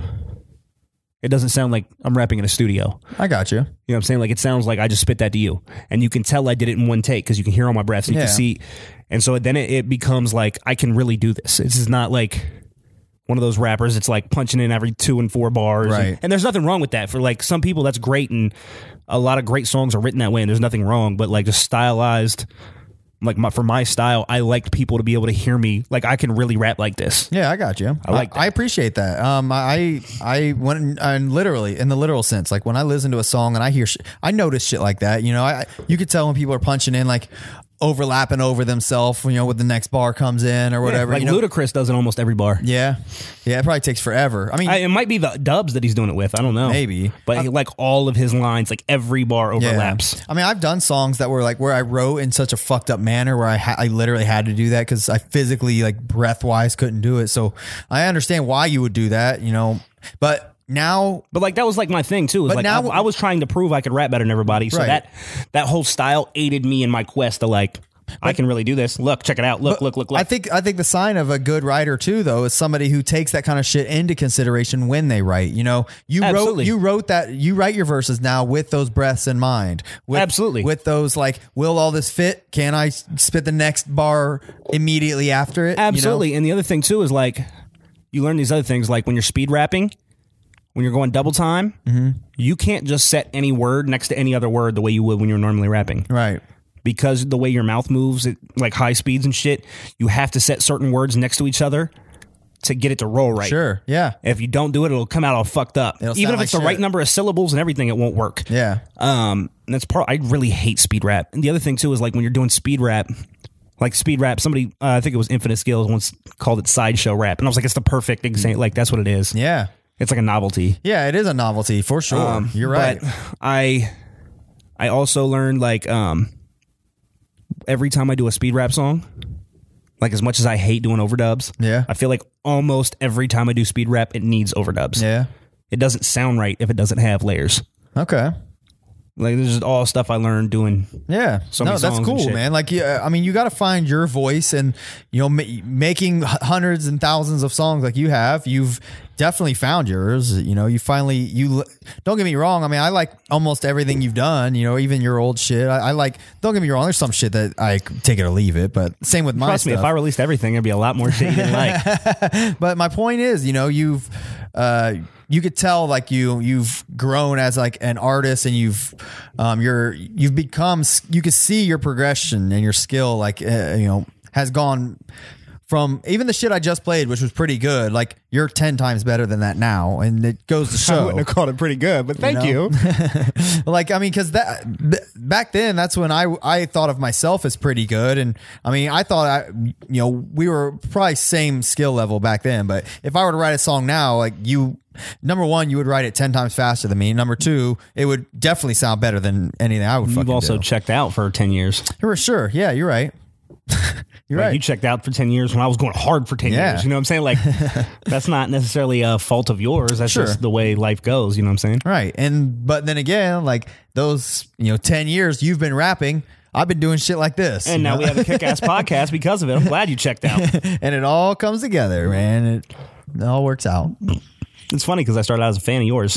It doesn't sound like I'm rapping in a studio. I got you. You know what I'm saying? Like, it sounds like I just spit that to you, and you can tell I did it in one take because you can hear all my breaths. And you Yeah. can see, and so then it, it becomes like I can really do this. This is not like one of those rappers. It's like punching in every two and four bars, Right. And, and there's nothing wrong with that. For like some people, that's great, and a lot of great songs are written that way, and there's nothing wrong. But like, just stylized, like my, for my style, I liked people to be able to hear me. Like, I can really rap like this. Yeah, I got you. I like that. I, appreciate that. Um, I I went and literally in the literal sense, like when I listen to a song and I hear, sh- I notice shit like that. You know, I you could tell when people are punching in, like overlapping over themselves. You know, when the next bar comes in or whatever. Like you know? Ludacris does it almost every bar. Yeah, yeah. It probably takes forever. I mean, I, it might be the dubs that he's doing it with. I don't know. Maybe. But he, like all of his lines, like every bar overlaps. Yeah. I mean, I've done songs that were like where I wrote in such a fucked up manner where I ha- I literally had to do that because I physically, like, breath wise couldn't do it. So I understand why you would do that, you know. But now, But like that was like my thing too. It was But like now- I, I was trying to prove I could rap better than everybody. So Right. that that whole style aided me in my quest to like I can really do this. Look, check it out. Look, look, look, look. I think I think the sign of a good writer too, though, is somebody who takes that kind of shit into consideration when they write. You know, you Absolutely. wrote you wrote that you write your verses now with those breaths in mind. With, Absolutely. with those like, will all this fit? Can I spit the next bar immediately after it? you know? Absolutely. And the other thing too is like you learn these other things like when you're speed rapping, when you're going double time, Mm-hmm. you can't just set any word next to any other word the way you would when you're normally rapping. Right. Because the way your mouth moves at like high speeds and shit, you have to set certain words next to each other to get it to roll right. Sure. Yeah. If you don't do it, it'll come out all fucked up. It'll Even sound if it's like the right shit. number of syllables and everything, it won't work. Yeah. Um, and that's part. I really hate speed rap. And the other thing too is like when you're doing speed rap, like speed rap. Somebody, uh, I think it was Infinite Skills, once called it sideshow rap, and I was like, it's the perfect example. Like that's what it is. Yeah. It's like a novelty. Yeah. It is a novelty for sure. Um, You're right. But I, I also learned like um, every time I do a speed rap song, like as much as I hate doing overdubs, Yeah. I feel like almost every time I do speed rap, it needs overdubs. Yeah. It doesn't sound right if it doesn't have layers. Okay. Like this is all stuff I learned doing. Yeah, So no, many that's songs and cool, shit. man. Like, yeah, I mean, you got to find your voice, and you know, ma- making h- hundreds and thousands of songs like you have, you've definitely found yours. You know, you finally you l- don't get me wrong. I mean, I like almost everything you've done. You know, even your old shit. I, I like. Don't get me wrong. There's some shit that I take it or leave it, but same with my Trust me, stuff. if I released everything, there'd be a lot more shit you didn't like. But my point is, you know, you've uh, you could tell like you you've grown as like an artist, and you've um, you're you've become you can see your progression and your skill like uh, you know has gone from even the shit I just played, which was pretty good. Like you're ten times better than that now, and it goes to show. I wouldn't have called it pretty good, but thank You you. know? Like I mean, because that th- back then, that's when I I thought of myself as pretty good, and I mean, I thought I you know we were probably same skill level back then. But if I were to write a song now, like you, number one, you would write it ten times faster than me. Number two, it would definitely sound better than anything I would. You've fucking also do. checked out for ten years. For sure, yeah, you're right. You're Like, right. You checked out for ten years when I was going hard for ten Yeah. years. You know what I'm saying? Like, that's not necessarily a fault of yours. That's Sure. just the way life goes. You know what I'm saying? Right. And but then again, like those, you know, ten years you've been rapping, I've been doing shit like this. And you now know? we have a kick-ass podcast because of it. I'm glad you checked out. and it all comes together, man. It, it all works out. It's funny because I started out as a fan of yours.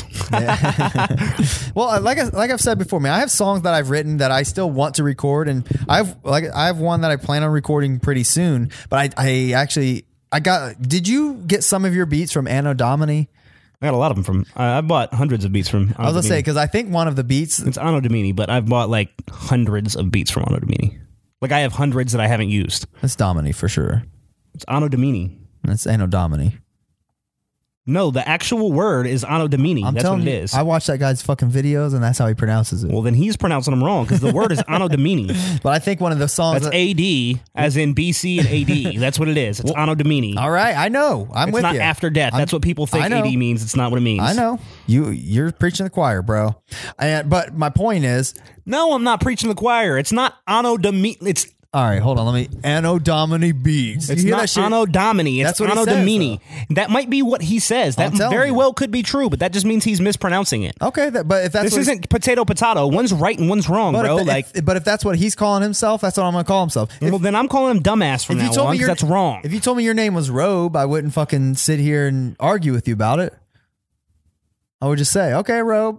Well, like I, like I've said before, man, I have songs that I've written that I still want to record, and I've like I have one that I plan on recording pretty soon. But I, I actually I got. Did you get some of your beats from Anno Domini? I got a lot of them from. I I bought hundreds of beats from. Anno I was gonna say Domini. because I think one of the beats. It's Anno Domini, but I've bought like hundreds of beats from Anno Domini. Like I have hundreds that I haven't used. It's Domini for sure. It's Anno Domini. It's Anno Domini. No, the actual word is Anno Domini. I'm That's telling what it you, is. I watch that guy's fucking videos, and that's how he pronounces it. well, then he's pronouncing them wrong because the word is Anno Domini. But I think one of the songs. That's that- A D, as in B C and A D. That's what it is. It's Anno Domini. All right, I know. I'm It's with not you. after death. I'm- That's what people think I know. A D means. It's not what it means. I know you. You're preaching the choir, bro. And but my point is, No, I'm not preaching the choir. It's not Anno Domini. It's all right. Hold on. Let me. Anno Domini beats. it's you hear not that shit? Anno Domini. It's That's what he Anno says, Domini. That might be what he says. That I'm telling very you. well could be true, but that just means he's mispronouncing it. Okay, that, but if that's This what isn't potato potato. One's right and one's wrong, But bro. if, like, if- but if that's what he's calling himself, that's what I'm gonna call himself. If, well, then I'm calling him dumbass from if you now told on me 'cause your, that's wrong. If you told me your name was Robe, I wouldn't fucking sit here and argue with you about it. I would just say, okay, Robe.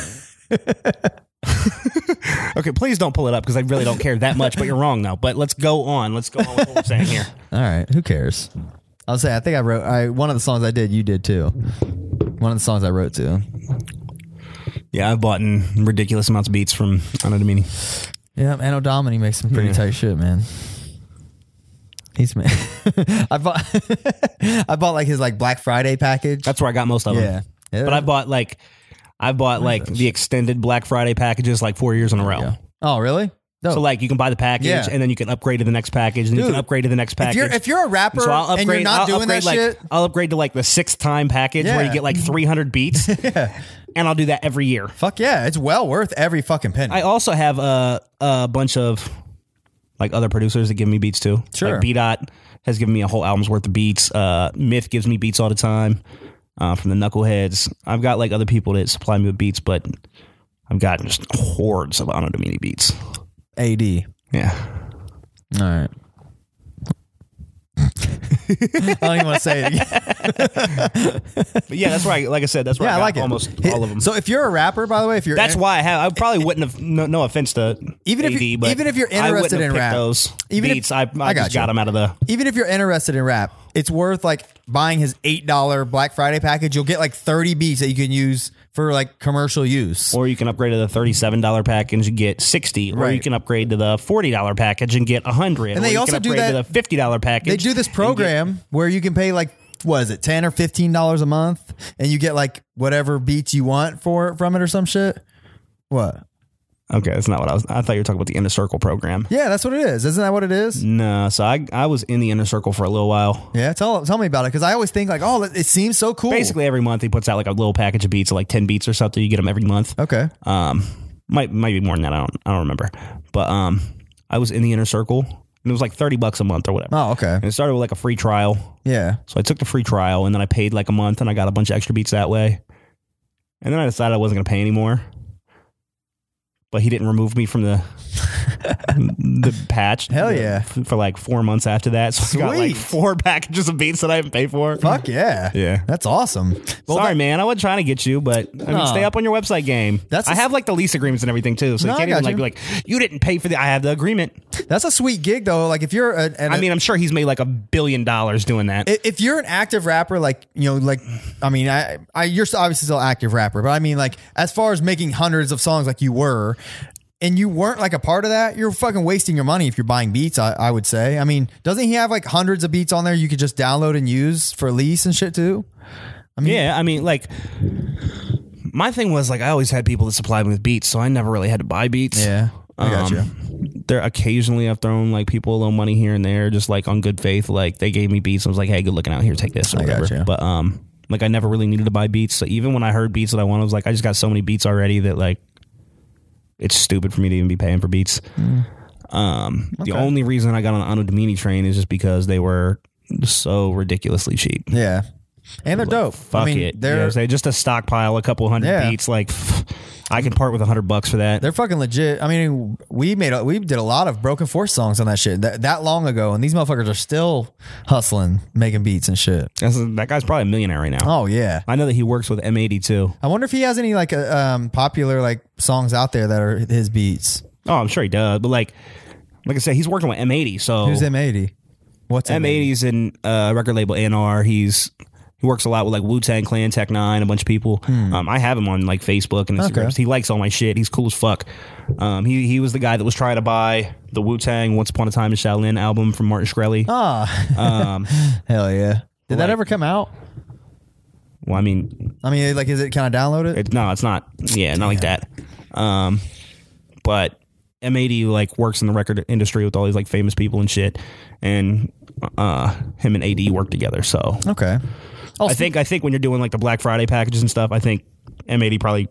Okay, please don't pull it up because I really don't care that much. But you're wrong though. But let's go on. Let's go on with what we're saying here. All right, who cares? I'll say I think I wrote I one of the songs I did, you did too. One of the songs I wrote too. Yeah, I've bought in ridiculous amounts of beats from Anno Domini. Yeah, Anno Domini makes some pretty Yeah. tight shit, man. He's man. I bought I bought like his like Black Friday package. That's where I got most of them. Yeah. Yeah. But I bought like I bought like the extended Black Friday packages like four years in a row. Yeah. Oh, really? No. So like you can buy the package Yeah. and then you can upgrade to the next package and you Dude, can upgrade to the next if package. you're if you're a rapper So I'll upgrade, and you're not I'll doing that upgrade like, shit, I'll upgrade to like the sixth time package where you Yeah. get like three hundred beats. yeah. And I'll do that every year. Fuck yeah, it's well worth every fucking penny. I also have a, a bunch of like other producers that give me beats too. Sure. Like B-Dot has given me a whole album's worth of beats. Uh, Myth gives me beats all the time uh, from the Knuckleheads. I've got like other people that supply me with beats, but I've got just hordes of Anno Domini beats. A D. Yeah. All right. I don't even want to say it again. But yeah, that's right. Like I said, that's where Yeah, I, I got like it. almost Hit- all of them. So if you're a rapper, by the way, if you're That's in- why I have. I probably wouldn't have. No, no offense to Even if A D, you- but even if you're I wouldn't interested have in picked rap, those even if- beats. I, I, I got just you. got them out of the. even if you're interested in rap, it's worth like buying his eight dollar Black Friday package. You'll get like thirty beats that you can use for like commercial use. Or you can upgrade to the thirty-seven dollar package and get sixty. Or you Right. can upgrade to the forty dollar package and get one hundred. And or they you also can do upgrade that- to the fifty dollar package. They do this and program where you can pay like what is it, ten or fifteen dollars a month, and you get like whatever beats you want for from it or some shit. What? Get, okay, that's not what I was. I thought you were talking about the Inner Circle program. Yeah, that's what it is. Isn't that what it is? No, so I I was in the Inner Circle for a little while. Yeah, tell tell me about it because I always think like, oh, it seems so cool. Basically, every month he puts out like a little package of beats, like ten beats or something. You get them every month. Okay. Um, might might be more than that. I don't I don't remember. But um, I was in the Inner Circle, and it was like thirty bucks a month or whatever. Oh, okay. And it started with like a free trial. Yeah. So I took the free trial, and then I paid like a month, and I got a bunch of extra beats that way. And then I decided I wasn't going to pay anymore. But he didn't remove me from the the patch. Hell yeah. For, for like four months after that. So I got like Sweet. four packages of beats that I didn't pay for. Fuck yeah. Yeah. That's awesome. Well, Sorry, that- man. I wasn't trying to get you, but I mean, No. stay up on your website game. That's I a- have like the lease agreements and everything too, so No, you I can't even got like you. be like, you didn't pay for the. I have the agreement. That's a sweet gig though. Like if you're a, an, I mean, I'm sure he's made like a billion dollars doing that. i- if you're an active rapper, like you know, like I mean, I, I you're obviously still an active rapper, but I mean, like as far as making hundreds of songs, like you were, and you weren't like a part of that, you're fucking wasting your money if you're buying beats, I, I would say. I mean, doesn't he have like hundreds of beats on there you could just download and use for lease and shit too? I mean, yeah, I mean, like, my thing was, like, I always had people that supplied me with beats, so I never really had to buy beats. Yeah, I got Um, you. There occasionally I've thrown, like, people a little money here and there, just, like, on good faith. Like, they gave me beats and was like, hey, good looking out here, take this or I got whatever. you. But, um, like, I never really needed to buy beats. So even when I heard beats that I wanted, I was like, I just got so many beats already that, like, it's stupid for me to even be paying for beats. Mm. Um, Okay. The only reason I got on the Anno Domini train is just because they were so ridiculously cheap. Yeah. And they're dope. Fuck I mean, it. They're Yeah, they just a stockpile, a couple hundred Yeah. beats. Like, I can part with a hundred bucks for that. they're fucking legit. I mean, we made a, we did a lot of Broken Force songs on that shit that, that long ago, and these motherfuckers are still hustling, making beats and shit. That's, that guy's probably a millionaire right now. Oh yeah. I know that he works with M eighty too. I wonder if he has any like uh, um, popular like songs out there that are his beats. Oh, I'm sure he does. But like, like I said, he's working with M eighty. So Who's M eighty? What's M eighty's in uh, record label A and R. He's he works a lot with like Wu-Tang Clan, Tech Nine, a bunch of people. Um, I have him on like Facebook and Instagram. Okay. He likes all my shit. He's cool as fuck. Um, he he was the guy that was trying to buy the Wu-Tang Once Upon a Time in Shaolin album from Martin Shkreli. Ah, Um, hell yeah. Did that like- ever come out? well, I mean, I mean, like, is it kind of downloaded? It, no, it's not. Yeah, not like that. Um, but M eighty like works in the record industry with all these like famous people and shit, and uh, him and A D work together. So Okay. Oh, I think I think when you're doing like the Black Friday packages and stuff, I think M eighty probably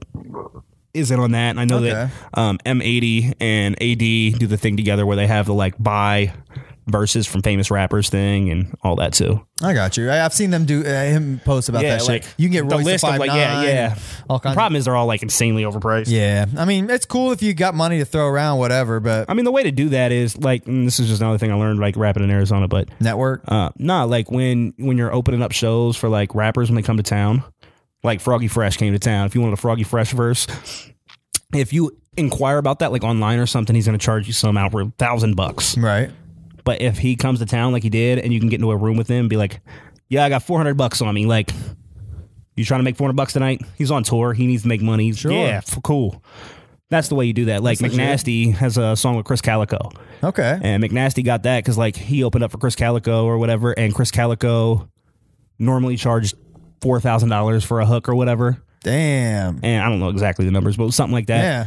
is in on that. And I know Okay. that um, M eighty and A D do the thing together where they have the like buy verses from famous rappers thing and all that too. I got you. I, I've seen them do uh, him post about that shit. You can get the Royce list to of five like yeah yeah. All The kinds. problem is they're all like insanely overpriced. Yeah, I mean, it's cool if you got money to throw around, whatever. But I mean, the way to do that is like, and this is just another thing I learned like rapping in Arizona, but network. uh, nah, like when when you're opening up shows for like rappers when they come to town, like Froggy Fresh came to town. If you want a Froggy Fresh verse, if you inquire about that like online or something, he's going to charge you some out for a thousand bucks. Right. But if he comes to town like he did, and you can get into a room with him, and be like, yeah, I got four hundred bucks on me. Like, you trying to make four hundred bucks tonight? He's on tour. He needs to make money. Sure. Yeah, f- cool. That's the way you do that. Like That's legit. McNasty has a song with Chris Calico. Okay. And McNasty got that because like he opened up for Chris Calico or whatever, and Chris Calico normally charged four thousand dollars for a hook or whatever. Damn. And I don't know exactly the numbers, but it was something like that. Yeah.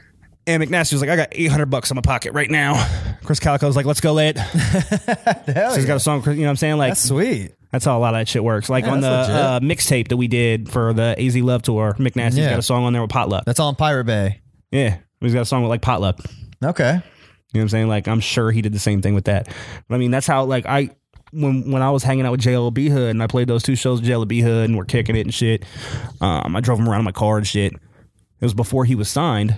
And McNasty was like, I got eight hundred bucks in my pocket right now. Chris Calico was like, let's go lit. So Hell he's yeah. got a song, you know what I'm saying? Like, That's sweet. that's how a lot of that shit works. Like Yeah, on the that's legit. uh, mixtape that we did for the A Z Love tour, McNasty's Yeah. got a song on there with Potluck. That's all in Pirate Bay. Yeah. He's got a song with like Potluck. Okay. You know what I'm saying? Like, I'm sure he did the same thing with that. But I mean, that's how, like, I, when when I was hanging out with J L B Hood and I played those two shows with J L B Hood and we're kicking it and shit, um, I drove him around in my car and shit. It was before he was signed,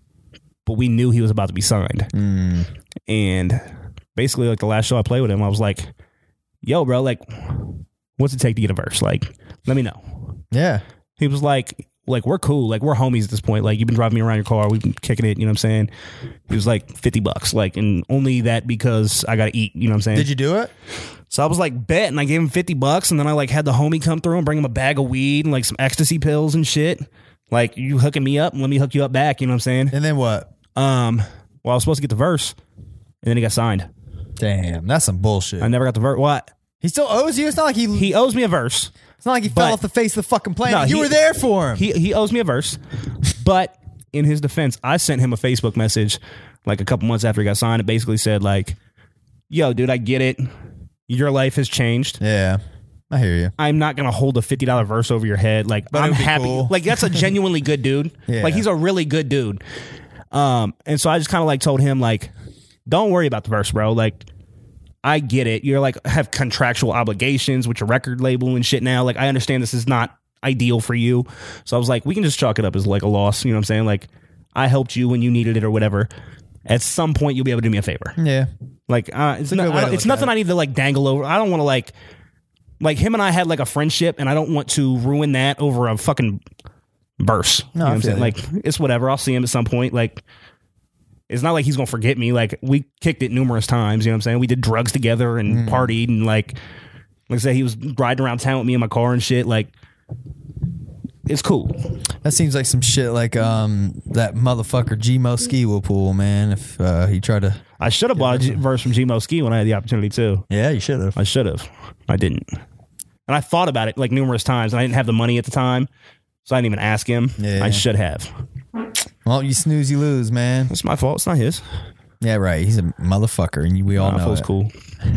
but we knew he was about to be signed. Mm. And basically, like, the last show I played with him, I was like, yo, bro, like, what's it take to get a verse? Like, let me know. Yeah. He was like, like, we're cool. Like, we're homies at this point. Like, you've been driving me around your car. We've been kicking it. You know what I'm saying? He was like fifty bucks. Like, and only that because I got to eat. You know what I'm saying? Did you do it? So I was like, bet. And I gave him fifty bucks. And then I like had the homie come through and bring him a bag of weed and like some ecstasy pills and shit. Like, you hooking me up and let me hook you up back. You know what I'm saying? And then what? Um, well, I was supposed to get the verse and then he got signed. Damn, that's some bullshit. I never got the verse. What? He still owes you. It's not like he. He owes me a verse. It's not like he but- fell off the face of the fucking planet. No, you he- were there for him. He he owes me a verse, but in his defense, I sent him a Facebook message like a couple months after he got signed. It basically said like, "Yo, dude, I get it. Your life has changed. yeah, I hear you. I'm not gonna hold a fifty dollar verse over your head. Like, But it I'm would be happy. cool. Like, that's a genuinely good dude. Yeah. Like, he's a really good dude. Um, and so I just kind of like told him like, don't worry about the verse, bro. Like, I get it. You're like have contractual obligations with your record label and shit now. Like, I understand this is not ideal for you. So I was like, we can just chalk it up as like a loss. You know what I'm saying? Like, I helped you when you needed it or whatever. At some point, you'll be able to do me a favor. Yeah, Like, uh, it's, a no- good way I to don't- it's look at nothing it. I need to like dangle over. I don't want to like, like him and I had like a friendship, and I don't want to ruin that over a fucking verse. You know I what I'm feel saying? you. Like, it's whatever. I'll see him at some point. Like, it's not like he's gonna forget me. Like, we kicked it numerous times. You know what I'm saying? We did drugs together and Mm. partied, and like, like I said, he was riding around town with me in my car and shit. Like, it's cool. That seems like some shit like um that motherfucker G-Mo Ski will pull, man. If uh, he tried to, I should have bought a G- verse from G-Mo Ski when I had the opportunity too. yeah, you should have. I should have. I didn't. And I thought about it like numerous times, and I didn't have the money at the time, so I didn't even ask him. Yeah. I should have. Well, you snooze, you lose, man. It's my fault. It's not his. Yeah, right. He's a motherfucker, and we all Nah, know feels it. cool.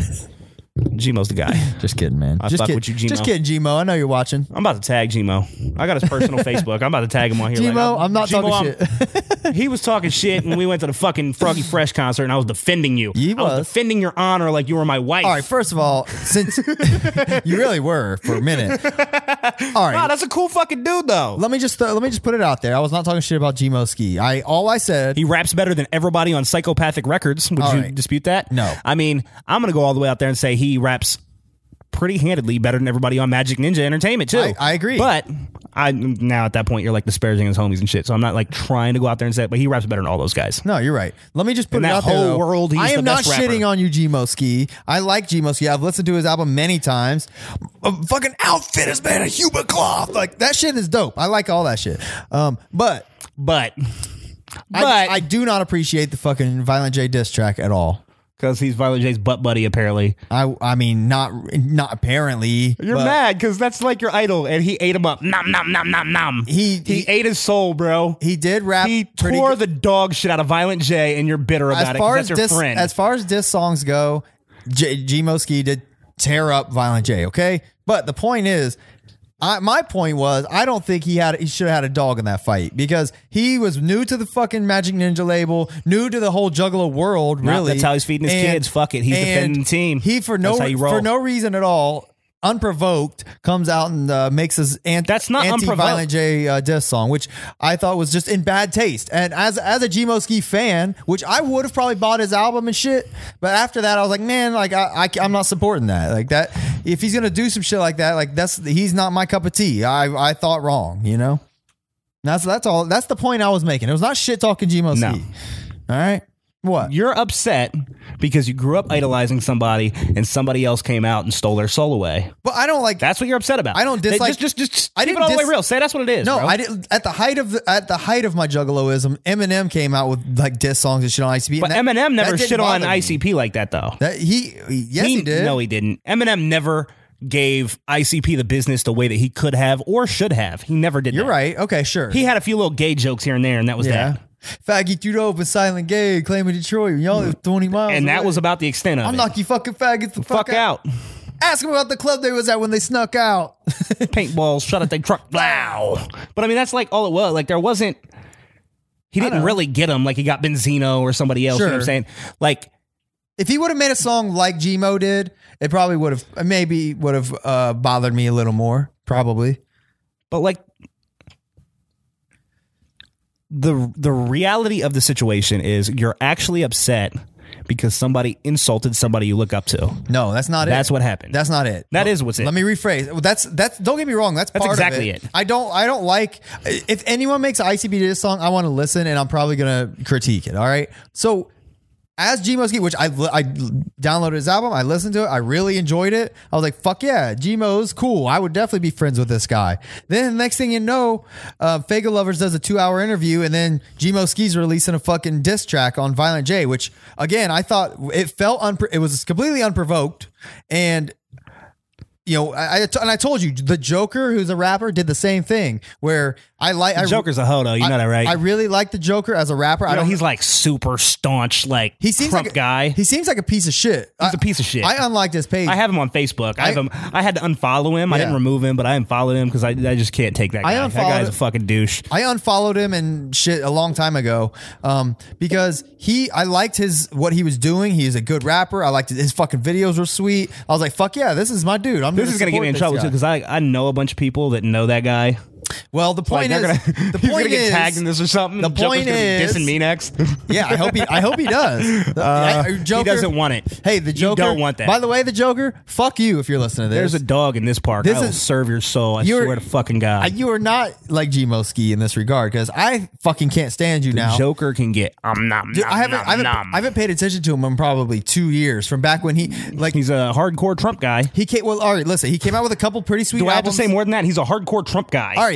G-Mo's the guy. Just kidding, man. I just fuck kid- with you, G-Mo. Just kidding, G-Mo. I know you're watching. I'm about to tag G-Mo. I got his personal Facebook. I'm about to tag him on here. G-Mo, like, I'm not G-Mo, talking I'm- shit. He was talking shit when we went to the fucking Froggy Fresh concert, and I was defending you. He I was was. defending your honor like you were my wife. All right, first of all, since you really were for a minute. All right. Wow, that's a cool fucking dude, though. Let me just uh, let me just put it out there. I was not talking shit about G-Mo Ski. I all I said. He raps better than everybody on Psychopathic Records. Would All you right. dispute that? No. I mean, I'm going to go all the way out there and say he raps pretty handedly better than everybody on Magic Ninja Entertainment, too. I- I agree. But I now at that point, you're like disparaging his homies and shit. So I'm not like trying to go out there and say it, but he raps better than all those guys. No, you're right. Let me just put In it that out there. whole though. world, he's I am the not best rapper. shitting on you, G-Mo Ski. I like G-Mo Ski. I've listened to his album many times. A fucking outfit is made of Human cloth. Like that shit is dope. I like all that shit. Um, but But, I, but, I do not appreciate the fucking Violent J diss track at all. because he's Violent J's butt buddy, apparently. I I mean not not apparently. You're but mad because that's like your idol, and he ate him up. Nom, nom, nom, nom, nom. He- he, he- ate his soul, bro. He did rap. He pretty tore good. the dog shit out of Violent J, and you're bitter about as it far because as that's your diss, friend. as far as diss songs go, J- G-Mo Ski did tear up Violent J. Okay, but the point is, I, my point was, I don't think he had he should have had a dog in that fight because he was new to the fucking Magic Ninja label, new to the whole Juggalo world. Nah, Really, that's how he's feeding his kids. Fuck it. He's and defending the team. He for no That's how you roll. for no reason at all. Unprovoked, comes out and uh, makes his ant- That's not anti-Violent unprovoked. J uh, diss song, which I thought was just in bad taste. And as as a G-Mo Ski fan, which I would have probably bought his album and shit, but after that I was like, man, like I, I I'm not supporting that. Like that, if he's gonna do some shit like that, like that's he's not my cup of tea. I I thought wrong, you know. That's that's all. That's the point I was making. It was not shit talking G-Mo Ski. No. All right, what? You're upset because you grew up idolizing somebody, and somebody else came out and stole their soul away. But I don't like. That's what you're upset about. I don't They- dislike- Just, just, just I keep didn't it all the dis- way real. Say that's what it is. No, bro. I didn't. At the height of the at the height of my Juggaloism, Eminem came out with like diss songs and shit on I C P. But and that- Eminem never that didn't shit on bother me. I C P like that, though. That he, he- yes, he, did. No, he didn't. Eminem never gave I C P the business the way that he could have or should have. He never did You're that. right. Okay, sure. He had a few little gay jokes here and there, and that was yeah. that. Faggot, you dope and silent gay, claiming Detroit. Y'all live twenty miles. And that away. was about the extent of I'll it. knock you fucking faggots the fuck, Fuck out. Ask him about the club they was at when they snuck out. Paintballs, shut at the truck. Wow. But I mean, that's like all it was. Like there wasn't. He didn't know. really get him like he got Benzino or somebody else. You know what I'm Sure. saying? Like If he would have made a song like G-Mo did, it probably would have maybe would have uh, bothered me a little more. Probably. But like the the reality of the situation is you're actually upset because somebody insulted somebody you look up to. No, that's not it. That's what happened. That's not it. That No, is what's it. Let me rephrase. Well, That's that's. Don't get me wrong. That's, That's part exactly of it. it. I don't. I don't like. If anyone makes an I C P diss song, I want to listen, and I'm probably gonna critique it. All right. So, as G-Mo Ski, which I I downloaded his album, I listened to it, I really enjoyed it. I was like, fuck yeah, G-Mo's cool. I would definitely be friends with this guy. Then next thing you know, uh, Fago Lovers does a two hour interview, and then G-Mo Ski's releasing a fucking diss track on Violent J, which again I thought it felt unpro- it was completely unprovoked, and you know, I, I and I told you the Joker, who's a rapper, did the same thing. Where I like I, Joker's a hoe, though. You know I, that, right? I really like the Joker as a rapper. I You know, don't. he's like super staunch, like He seems Trump like a, guy. He seems like a piece of shit. He's I- a piece of shit. I unliked his page. I have him on Facebook. I, have I- him. I had to unfollow him. I Yeah. didn't remove him, but I unfollowed him because I, I just can't take that I guy. That unfollowed guy's a him. fucking douche. I unfollowed him and shit a long time ago, um, because he, I liked his what he was doing. He's a good rapper. I liked his, his fucking videos were sweet. I was like, fuck yeah, this is my dude. I'm This is gonna get me in trouble too because I, I know a bunch of people that know that guy. Well, the point Like they're is, gonna, the he's point gonna get is, tagged in this or something. the and Joker's point gonna is- be dissing me next. yeah, I hope he, I hope he does. The- I- he Joker, doesn't want it. Hey, the You Joker don't want that. By the way, the Joker, fuck you if you're listening to this. There's a dog in this park. This I will is- serve your soul. I You're- swear to fucking God. I- you are not like G-Mo Ski in this regard because I fucking can't stand you now. Joker can get um nom, Dude, nom, I haven't, nom, I haven't, nom. I haven't paid attention to him in probably two years from back when he like He's a hardcore Trump guy. he came. Well, all right, listen, he came out with a couple pretty sweet Do I have to albums. say more than that? He's a hardcore Trump guy. All right,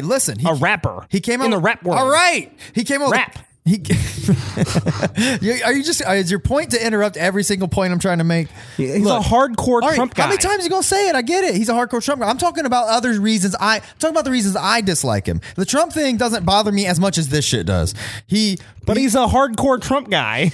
listen. He, a rapper. He came out in the rap world. All right. He came out Rap. He, are you just? Is your point to interrupt every single point I'm trying to make? He's Look, a hardcore all right, Trump guy. How many times are you gonna say it? I get it. He's a hardcore Trump guy. I'm talking about other reasons. I I'm talking about the reasons I dislike him. The Trump thing doesn't bother me as much as this shit does. He, But he, he's a hardcore Trump guy.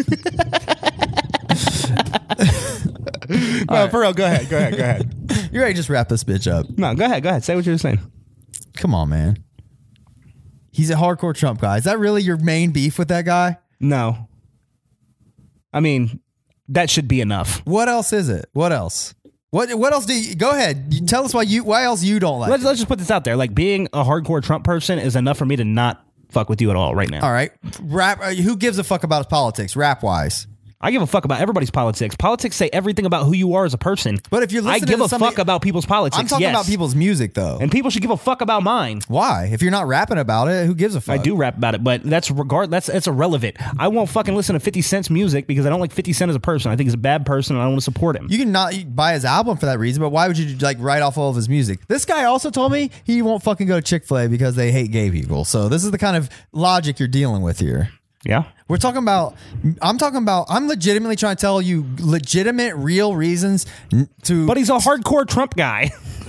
No, right. for real. Go ahead. Go ahead. Go ahead. You ready to just wrap this bitch up? No, go ahead. Go ahead. Say what you were saying. Come on, man. He's a hardcore Trump guy. Is that really your main beef with that guy? No. I mean, that should be enough. What else is it? What else? What What else do you go ahead? You tell us why you why else you don't like Let's it. let's just put this out there. Like being a hardcore Trump person is enough for me to not fuck with you at all right now. All right. Rap uh, who gives a fuck about his politics, rap wise? I give a fuck about everybody's politics. Politics say everything about who you are as a person. But if you're I listening give to a somebody- fuck about people's politics. I'm talking yes. about people's music though. And people should give a fuck about mine. Why? If you're not rapping about it, who gives a fuck? I do rap about it, but that's regard that's that's irrelevant. I won't fucking listen to fifty Cent's music because I don't like fifty Cent as a person. I think he's a bad person and I don't want to support him. You can not buy his album for that reason, but why would you like write off all of his music? This guy also told me he won't fucking go to Chick-fil-A because they hate gay people. So this is the kind of logic you're dealing with here. Yeah. We're talking about, I'm talking about, I'm legitimately trying to tell you legitimate, real reasons n- to. But he's a hardcore Trump guy.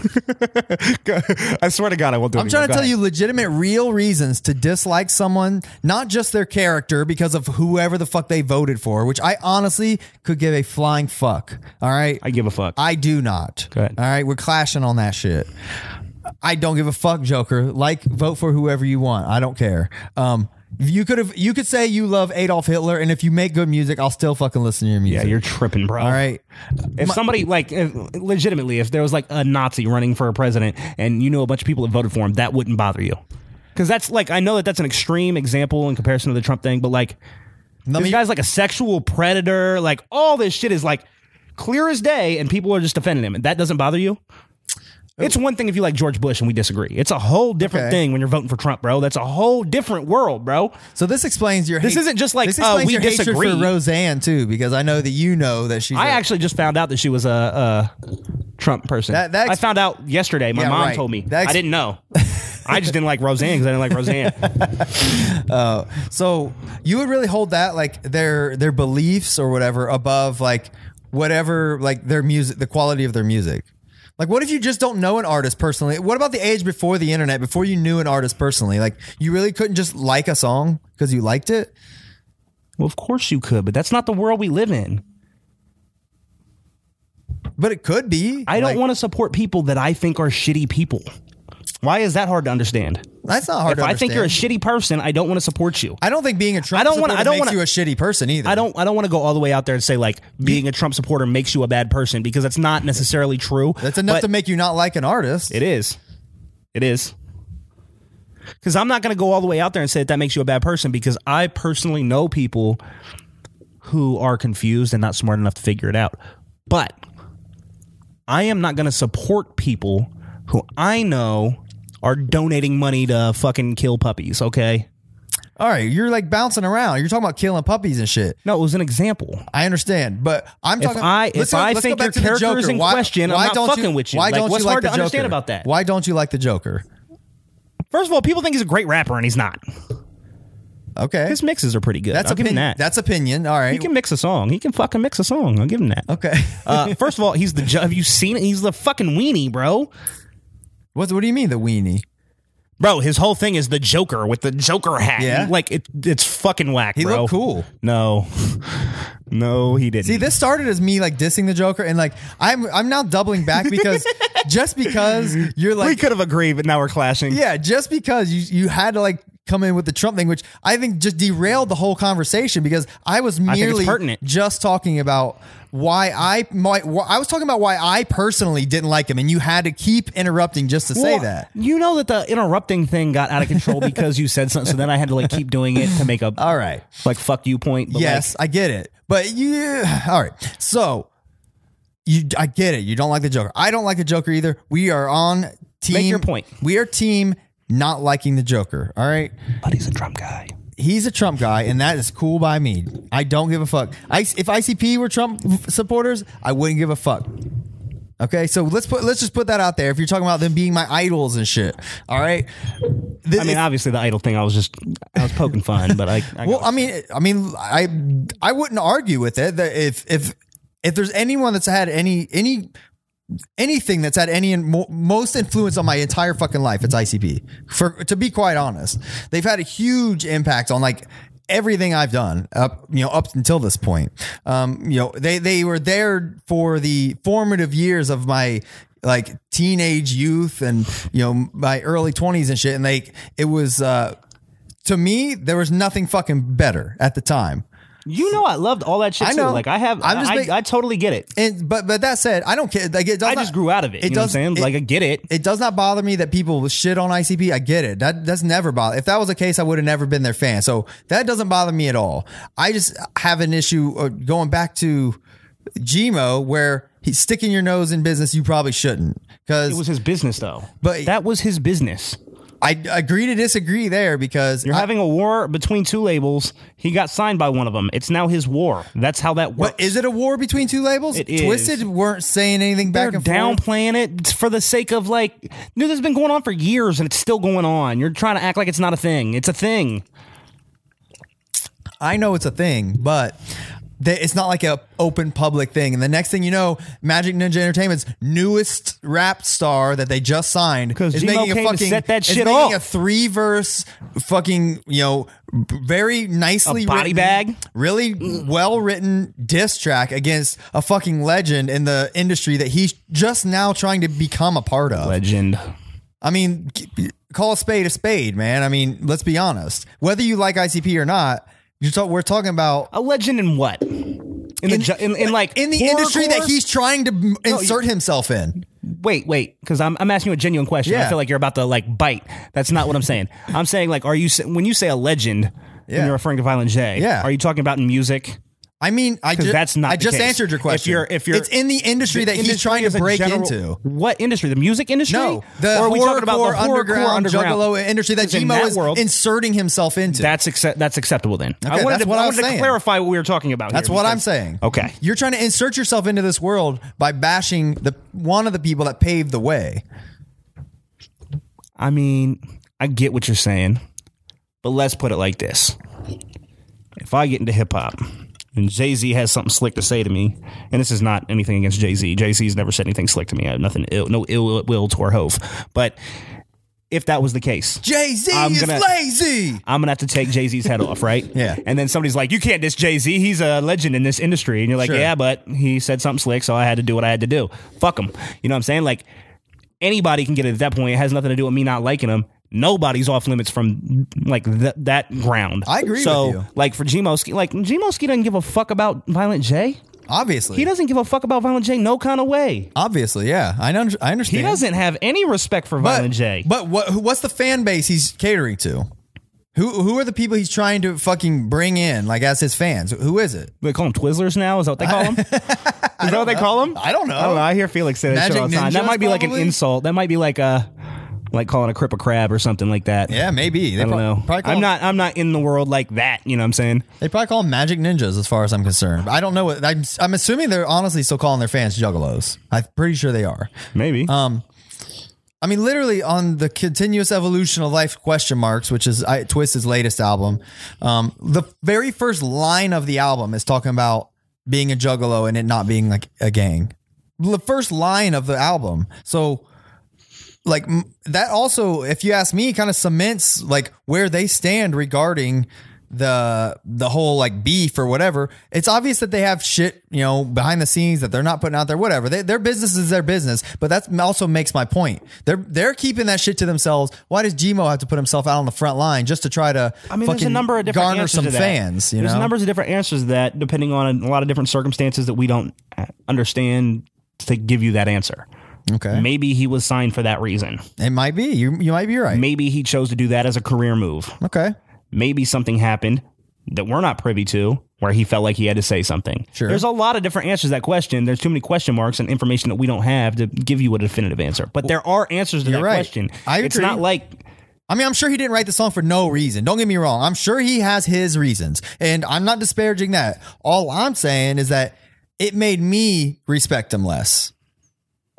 I swear to God, I won't do it. I'm trying to tell you legitimate, real reasons to dislike someone, not just their character because of whoever the fuck they voted for, which I honestly could give a flying fuck. All right. I give a fuck. I do not. Go ahead. All right. We're clashing on that shit. I don't give a fuck, Joker. Like, vote for whoever you want. I don't care. Um, You could have. You could say you love Adolf Hitler, and if you make good music, I'll still fucking listen to your music. Yeah, you're tripping, bro. All right. If My- somebody like if, legitimately, if there was like a Nazi running for a president and you know a bunch of people that voted for him, that wouldn't bother you. Because that's like I know that that's an extreme example in comparison to the Trump thing, but like Let this me- guy's like a sexual predator. Like all this shit is like clear as day, and people are just defending him, and that doesn't bother you. It's one thing if you like George Bush and we disagree. It's a whole different Okay. thing when you're voting for Trump, bro. That's a whole different world, bro. So this explains your. This hate- isn't just like, this uh, explains we your hatred disagree. for Roseanne too, because I know that you know that she's. I a- actually just found out that she was a, a Trump person. That- that I ex- found out yesterday. My Yeah, mom right. told me. That ex- I didn't know. I just didn't like Roseanne because I didn't like Roseanne. So you would really hold that like their their beliefs or whatever above like whatever like their music, the quality of their music. Like, what if you just don't know an artist personally? What about the age before the internet, before you knew an artist personally? Like, you really couldn't just like a song because you liked it? Well, of course you could, but that's not the world we live in. But it could be. I don't Like, want to support people that I think are shitty people. Why is that hard to understand? That's not hard If to I understand. think you're a shitty person, I don't want to support you. I don't think being a Trump I don't wanna- supporter I don't makes wanna- you a shitty person either. I don't I don't want to go all the way out there and say like being a Trump supporter makes you a bad person because that's not necessarily true. That's enough but to make you not like an artist. It is. It is. Because I'm not going to go all the way out there and say that that makes you a bad person because I personally know people who are confused and not smart enough to figure it out. But I am not going to support people who I know are donating money to fucking kill puppies, okay? All right, you're like bouncing around. You're talking about killing puppies and shit. No, it was an example. I understand, but I'm If talking. I- if let's go- I let's go think back your to the character is Joker. in Why- question, I'm why not don't fucking with you. Why Like, don't what's you like hard the to understand Joker? about that? Why don't you like the Joker? First of all, people think he's a great rapper and he's not. Okay, His mixes are pretty good. that's I'll give him opinion. that. That's opinion. All right. He can mix a song. He can fucking mix a song. I'll give him that. Okay. Uh, first of all, he's the. ju- Have you seen it? He's the fucking weenie, bro. What What do you mean the weenie? Bro, his whole thing is the Joker with the Joker hat. Yeah? like it. It's fucking whack. He bro. looked cool. No, no, he didn't. See, this started as me like dissing the Joker, and like I'm I'm now doubling back because just because you're we like could have agreed, but now we're clashing. yeah, just because you you had to like come in with the Trump thing, which I think just derailed the whole conversation because I was think it's merely pertinent. just talking about why I my, wh- I was talking about why I personally didn't like him, and you had to keep interrupting just to say Well, that. You know that the interrupting thing got out of control because you said something, so then I had to like keep doing it to make a All right. like fuck you point. But Yes, I get it. But you all right. So you I get it. You don't like the Joker. I don't like the Joker either. We are on team Make your point. We are team not liking the Joker. All right. like, but he's a Trump guy. He's a Trump guy, and that is cool by me. I don't give a fuck. I, if I C P were Trump supporters, I wouldn't give a fuck. Okay, so let's put let's just put that out there. If you're talking about them being my idols and shit, all right. The, I mean, obviously the idol thing. I was just I was poking fun, but I. I well, got- I mean, I mean, I I wouldn't argue with it. That if if if there's anyone that's had any any anything that's had any mo- most influence on my entire fucking life, it's I C P. For to be quite honest, they've had a huge impact on like everything I've done up, you know, up until this point. Um, you know, they they were there for the formative years of my like teenage youth and you know my early twenties and shit. And like it was uh, to me, there was nothing fucking better at the time. you know, I loved all that shit I too. know. Like I have, I'm just I, make- I totally get it. And but but that said, I don't care. Like it does I not- just grew out of it. It you know does. what I'm saying? it- Like I get it. It does not bother me that people shit on I C P. I get it. That that's never bother. If that was the case, I would have never been their fan. So that doesn't bother me at all. I just have an issue uh, going back to Gmo where he's sticking your nose in business you probably shouldn't. It Because was his business though. But- that was his business. I agree to disagree there because You're I- having a war between two labels. He got signed by one of them. It's now his war. That's how that works. But is it a war between two labels? It is. Twisted weren't saying anything They're back and forth. downplaying it for the sake of like, dude, this has been going on for years and it's still going on. You're trying to act like it's not a thing. It's a thing. I know it's a thing, but they, it's not like a open public thing. And the next thing you know, Magic Ninja Entertainment's newest rap star that they just signed 'Cause is Gmo making a came to fucking set that is shit making off. a three verse fucking you know very nicely A body written, bag? really well written diss track against a fucking legend in the industry that he's just now trying to become a part of. Legend. I mean, call a spade a spade, man. I mean, let's be honest. Whether you like I C P or not, you're talk, we're talking about A legend in what? In, the ju- in, in like in the industry that horrorcore? he's trying to m- insert himself in. Wait, wait, because I'm I'm asking you a genuine question. Yeah. I feel like you're about to like bite. That's not what I'm saying. I'm saying like, are you sa- when you say a legend, Yeah. when you're referring to Violent J? Yeah. Are you talking about in music? I mean, I 'Cause just that's not I the just case. answered your question. If you're- if you're- it's in the industry that he's Industry trying as to a break general- into. What industry? The music industry? No, the or are we horrorcore talking about the horrorcore underground, underground juggalo industry that 'Cause in Gmo that is world, inserting himself into. That's accept, that's acceptable then. Okay, I wanted that's to, what I I was wanted to saying. clarify what we were talking about. That's here what I'm because- saying. Okay. You're trying to insert yourself into this world by bashing the one of the people that paved the way. I mean, I get what you're saying, but let's put it like this. If I get into hip hop and Jay-Z has something slick to say to me, and this is not anything against Jay-Z. Jay-Z's never said anything slick to me. I have nothing ill, no ill will toward Hove. But if that was the case, Jay-Z I'm is gonna- lazy. I'm gonna have to take Jay-Z's head off, right? Yeah. And then somebody's like, "You can't diss Jay-Z. He's a legend in this industry." And you're like, Sure. "Yeah, but he said something slick, so I had to do what I had to do. Fuck him." You know what I'm saying? Like anybody can get it at that point. It has nothing to do with me not liking him. Nobody's off limits from like th- that ground. I agree so, with you. like for Gmoski, like Gmoski doesn't give a fuck about Violent J. Obviously, He doesn't give a fuck about Violent J. No kind of way. Obviously, yeah, I know. I understand. He doesn't have any respect for But, Violent J. but what? who- What's the fan base he's catering to? Who who are the people he's trying to fucking bring in, like as his fans? Who is it? They call them Twizzlers now. Is that what they call them? Is that what they call them? I don't know. I don't know. I hear Felix say that Magic shit all the time. That Ninjas, might be like an probably? insult. That might be like a like calling a crip a crab or something like that. Yeah, maybe. They I don't pro- know. Probably call I'm him- not. I'm not in the world like that. You know what I'm saying? They probably call them Magic Ninjas, as far as I'm concerned. I don't know. What, I'm I'm assuming they're honestly still calling their fans Juggalos. I'm pretty sure they are. Maybe. Um, I mean, literally on the continuous evolution of life question marks, which is I, Twisted's latest album. Um, the very first line of the album is talking about being a juggalo and it not being like a gang. The first line of the album. So, like m- that also, if you ask me, kind of cements like where they stand regarding the the whole like beef or whatever. It's obvious that they have shit, you know, behind the scenes that they're not putting out there. Whatever, they, their business is their business. But that also makes my point. They're they're keeping that shit to themselves. Why does Gmo have to put himself out on the front line just to try to? I mean, there's a fucking number of different garner answers some to that. fans. You there's know, numbers of different answers to that, depending on a lot of different circumstances that we don't understand to give you that answer. okay, Maybe he was signed for that reason. it might be. You you might be right. Maybe he chose to do that as a career move. Okay, Maybe something happened that we're not privy to where he felt like he had to say something. Sure. There's a lot of different answers to that question. There's too many question marks and information that we don't have to give you a definitive answer. But there are answers to You're that right. question. I It's agree. not like I mean, I'm sure he didn't write the song for no reason. Don't get me wrong. I'm sure he has his reasons. And I'm not disparaging that. All I'm saying is that it made me respect him less.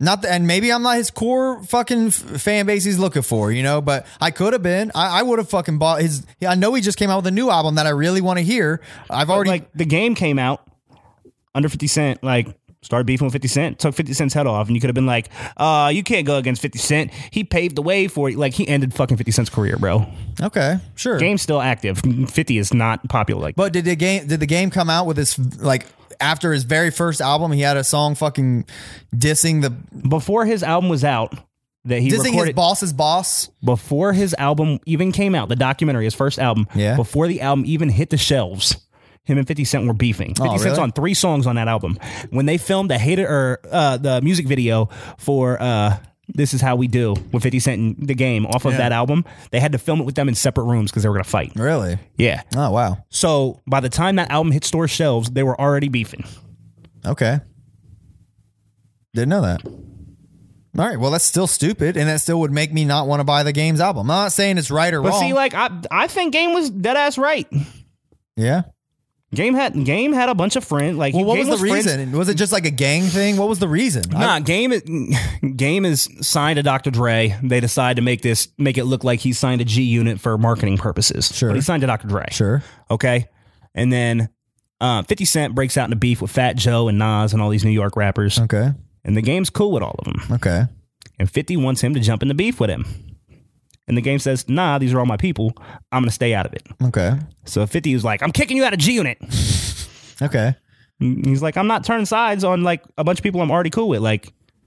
Not the, and maybe I'm not his core fucking f- fan base he's looking for, you know, but I could have been. I, I would have fucking bought his. I know he just came out with a new album that I really want to hear. I've already. Like, the game came out under fifty Cent, like, started beefing with fifty Cent, took fifty Cent's head off, and you could have been like, uh, you can't go against fifty Cent. He paved the way for it. Like, he ended fucking fifty Cent's career, bro. Okay, sure. Game's still active. fifty is not popular like But did the game did the game come out with this, like, after his very first album, he had a song fucking dissing the before his album was out that he dissing recorded his boss's boss? before his album even came out, the documentary, his first album, Yeah. before the album even hit the shelves. Him and fifty Cent were beefing. fifty Oh, Cent's really? on three songs on that album. When they filmed the hater or uh, the music video for uh, "This Is How We Do" with fifty Cent and the game off of Yeah. that album, they had to film it with them in separate rooms because they were gonna fight. Really? Yeah. Oh wow. So by the time that album hit store shelves, they were already beefing. Okay. Didn't know that. All right. Well, that's still stupid, and that still would make me not want to buy the Game's album. I'm not saying it's right or But wrong. see, like I, I think Game was dead ass right. yeah. Game had Game had a bunch of friends. Like, Well, what Game was the friends- reason? Was it just like a gang thing? What was the reason? Nah, I- Game is Game is signed to Doctor Dre. They decide to make this make it look like he signed a G Unit for marketing purposes. Sure. But he signed to Doctor Dre. Sure. Okay. And then uh, fifty Cent breaks out into beef with Fat Joe and Nas and all these New York rappers. Okay. And the Game's cool with all of them. Okay. And fifty wants him to jump into beef with him. And the Game says, nah, these are all my people. I'm going to stay out of it. Okay. So fifty was like, I'm kicking you out of G Unit. Okay. He's like, I'm not turning sides on like a bunch of people I'm already cool with. Like,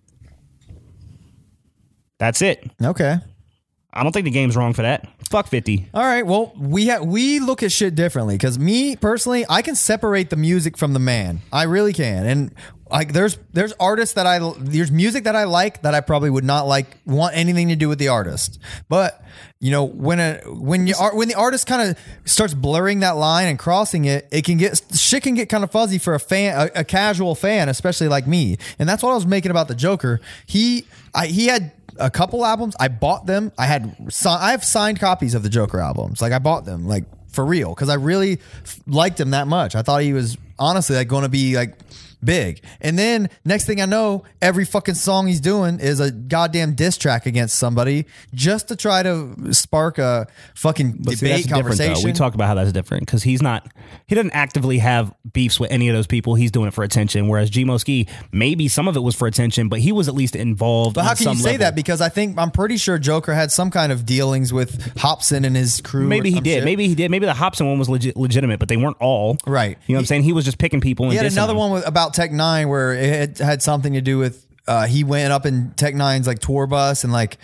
that's it. Okay. I don't think the Game's wrong for that. Fuck fifty. All right. Well, we ha- we look at shit differently because me personally, I can separate the music from the man. I really can. And like, there's there's artists that I there's music that I like that I probably would not like want anything to do with the artist. But you know, when a when you are when the artist kind of starts blurring that line and crossing it, it can get shit can get kind of fuzzy for a fan, a, a casual fan, especially like me. And that's what I was making about the Joker. He I he had a couple albums. I bought them. I had I have signed copies of the Joker albums. Like I bought them, like for real, because I really liked him that much. I thought he was honestly like going to be like big. And then next thing I know, every fucking song he's doing is a goddamn diss track against somebody just to try to spark a fucking But see, debate that's different, though. conversation. We talked about how that's different because he's not, he doesn't actively have beefs with any of those people. He's doing it for attention. Whereas G Moski, maybe some of it was for attention, but he was at least involved. But how on can you some say level. that? Because I think I'm pretty sure Joker had some kind of dealings with Hobson and his crew. Maybe or he some did. shit. Maybe he did. Maybe the Hobson one was legit, legitimate, but they weren't all. Right. You know what I'm saying? He was just picking people and He had dissing another them. one with, about Tech Nine where it had, had something to do with uh, he went up in Tech Nine's like tour bus and like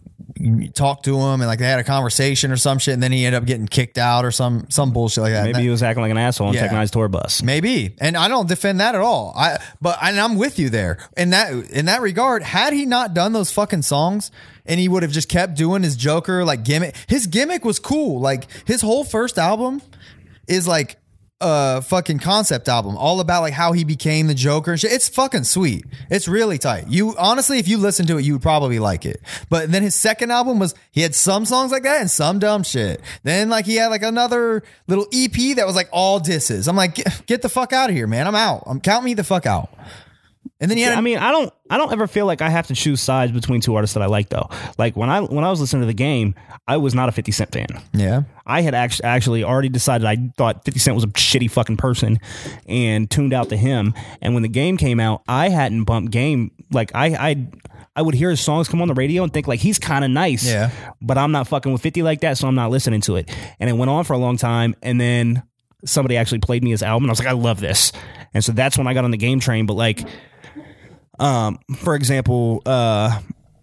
talked to him and like they had a conversation or some shit and then he ended up getting kicked out or some some bullshit like that. Maybe he was acting like an asshole on Yeah. Tech Nine's tour bus. Maybe, and I don't defend that at all. I but and I'm with you there in that in that regard. Had he not done those fucking songs, and he would have just kept doing his Joker like gimmick. His gimmick was cool. Like his whole first album is like a fucking concept album, all about like how he became the Joker and shit. It's fucking sweet. It's really tight. You honestly, if you listen to it, you would probably like it. But then his second album was he had some songs like that and some dumb shit. Then like he had like another little E P that was like all disses. I'm like, get, get the fuck out of here, man. I'm out. I'm count me the fuck out. And then he had, I mean, I don't, I don't ever feel like I have to choose sides between two artists that I like, though. Like when I, when I was listening to the Game, I was not a fifty Cent fan. yeah, I had actually actually already decided I thought fifty Cent was a shitty fucking person, and tuned out to him. And when the Game came out, I hadn't bumped Game. Like I, I, I would hear his songs come on the radio and think like he's kind of nice. Yeah. But I'm not fucking with fifty like that, so I'm not listening to it. And it went on for a long time, and then somebody actually played me his album, and I was like, I love this. And so that's when I got on the Game train. But like. Um, for example, uh,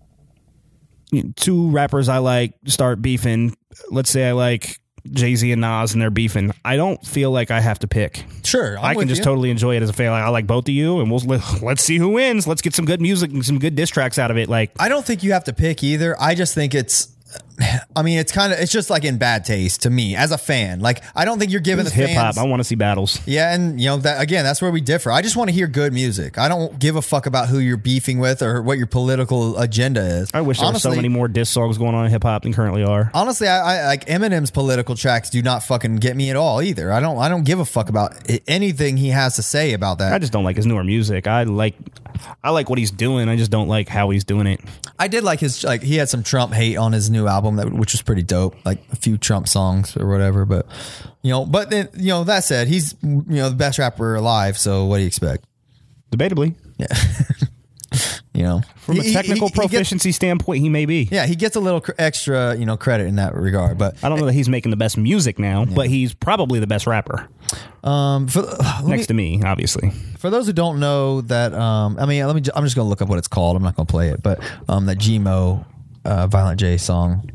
two rappers I like start beefing. Let's say I like Jay-Z and Nas and they're beefing. I don't feel like I have to pick. sure. I'm I can with just you. totally enjoy it as a fan. Like, I like both of you, and we'll let's see who wins. Let's get some good music and some good diss tracks out of it. Like, I don't think you have to pick either. I just think it's. I mean, it's kind of it's just like in bad taste to me as a fan. Like, I don't think you're giving the hip hop. fans. I want to see battles. Yeah, and you know that again. That's where we differ. I just want to hear good music. I don't give a fuck about who you're beefing with or what your political agenda is. I wish there honestly, were so many more diss songs going on in hip hop than currently are. Honestly, I, I like Eminem's political tracks do not fucking get me at all either. I don't. I don't give a fuck about anything he has to say about that. I just don't like his newer music. I like. I like what he's doing. I just don't like how he's doing it. I did like his like he had some Trump hate on his new album that which was pretty dope, like a few Trump songs or whatever. But you know, but then you know that said, he's you know the best rapper alive. So what do you expect? Debatably, Yeah, you know, from a He- he- technical he- he gets- proficiency standpoint, he may be. yeah, he gets a little cr- extra you know credit in that regard. But I don't know that he's making the best music now, but he's probably the best rapper um, for, let next me- to me, obviously. For those who don't know that, um, I mean, let me. ju- I'm just gonna look up what it's called. I'm not gonna play it, but um, that G-Mo, uh, Violent J song.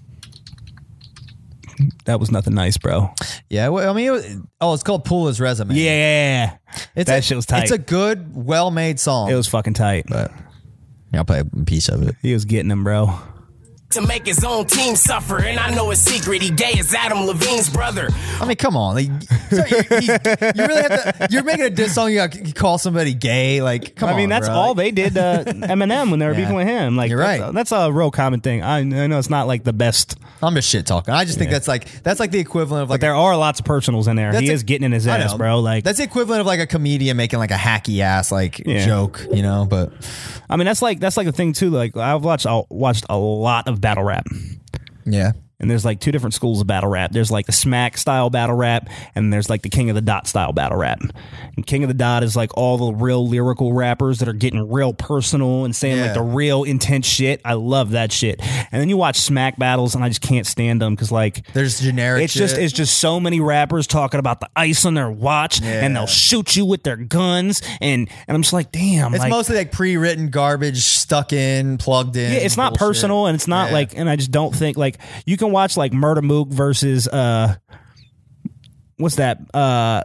That was nothing nice, bro. Yeah, well, I mean, it was, oh, it's called "Pull His Resume." Yeah, it's that a, shit was tight. It's a good, well-made song. It was fucking tight. but yeah, I'll play a piece of it. He was getting him, bro. To make his own team suffer, and I know his secret. He gay as Adam Levine's brother. I mean, come on, like, so you, you, you really have to. You're making a diss song. You got to call somebody gay. Like, come I on. mean, that's bro. all they did to Eminem when they were Yeah. beefing with him. Like, You're that's right. A, that's a real common thing. I, I know it's not like the best, I'm just shit talking. I just think Yeah. that's like that's like the equivalent of like but there are lots of personals in there. That's He a- is getting in his I ass, know. bro. Like, that's the equivalent of like a comedian making like a hacky ass like Yeah. joke, you know. But I mean, that's like that's like the thing too. Like, I've watched I watched a lot of battle rap. yeah, And there's like two different schools of battle rap. There's like the smack style battle rap, and there's like the King of the Dot style battle rap. And King of the Dot is like all the real lyrical rappers that are getting real personal and saying Yeah. like the real intense shit. I love that shit. And then you watch smack battles, and I just can't stand them because like there's generic. it's just shit. it's just so many rappers talking about the ice on their watch, Yeah. and they'll shoot you with their guns, and and I'm just like, damn, It's like, mostly like pre-written garbage stuck in, plugged in. yeah, it's not bullshit. personal, and it's not Yeah. like, and I just don't think like you can watch like Murda Mook versus uh, what's that? Uh,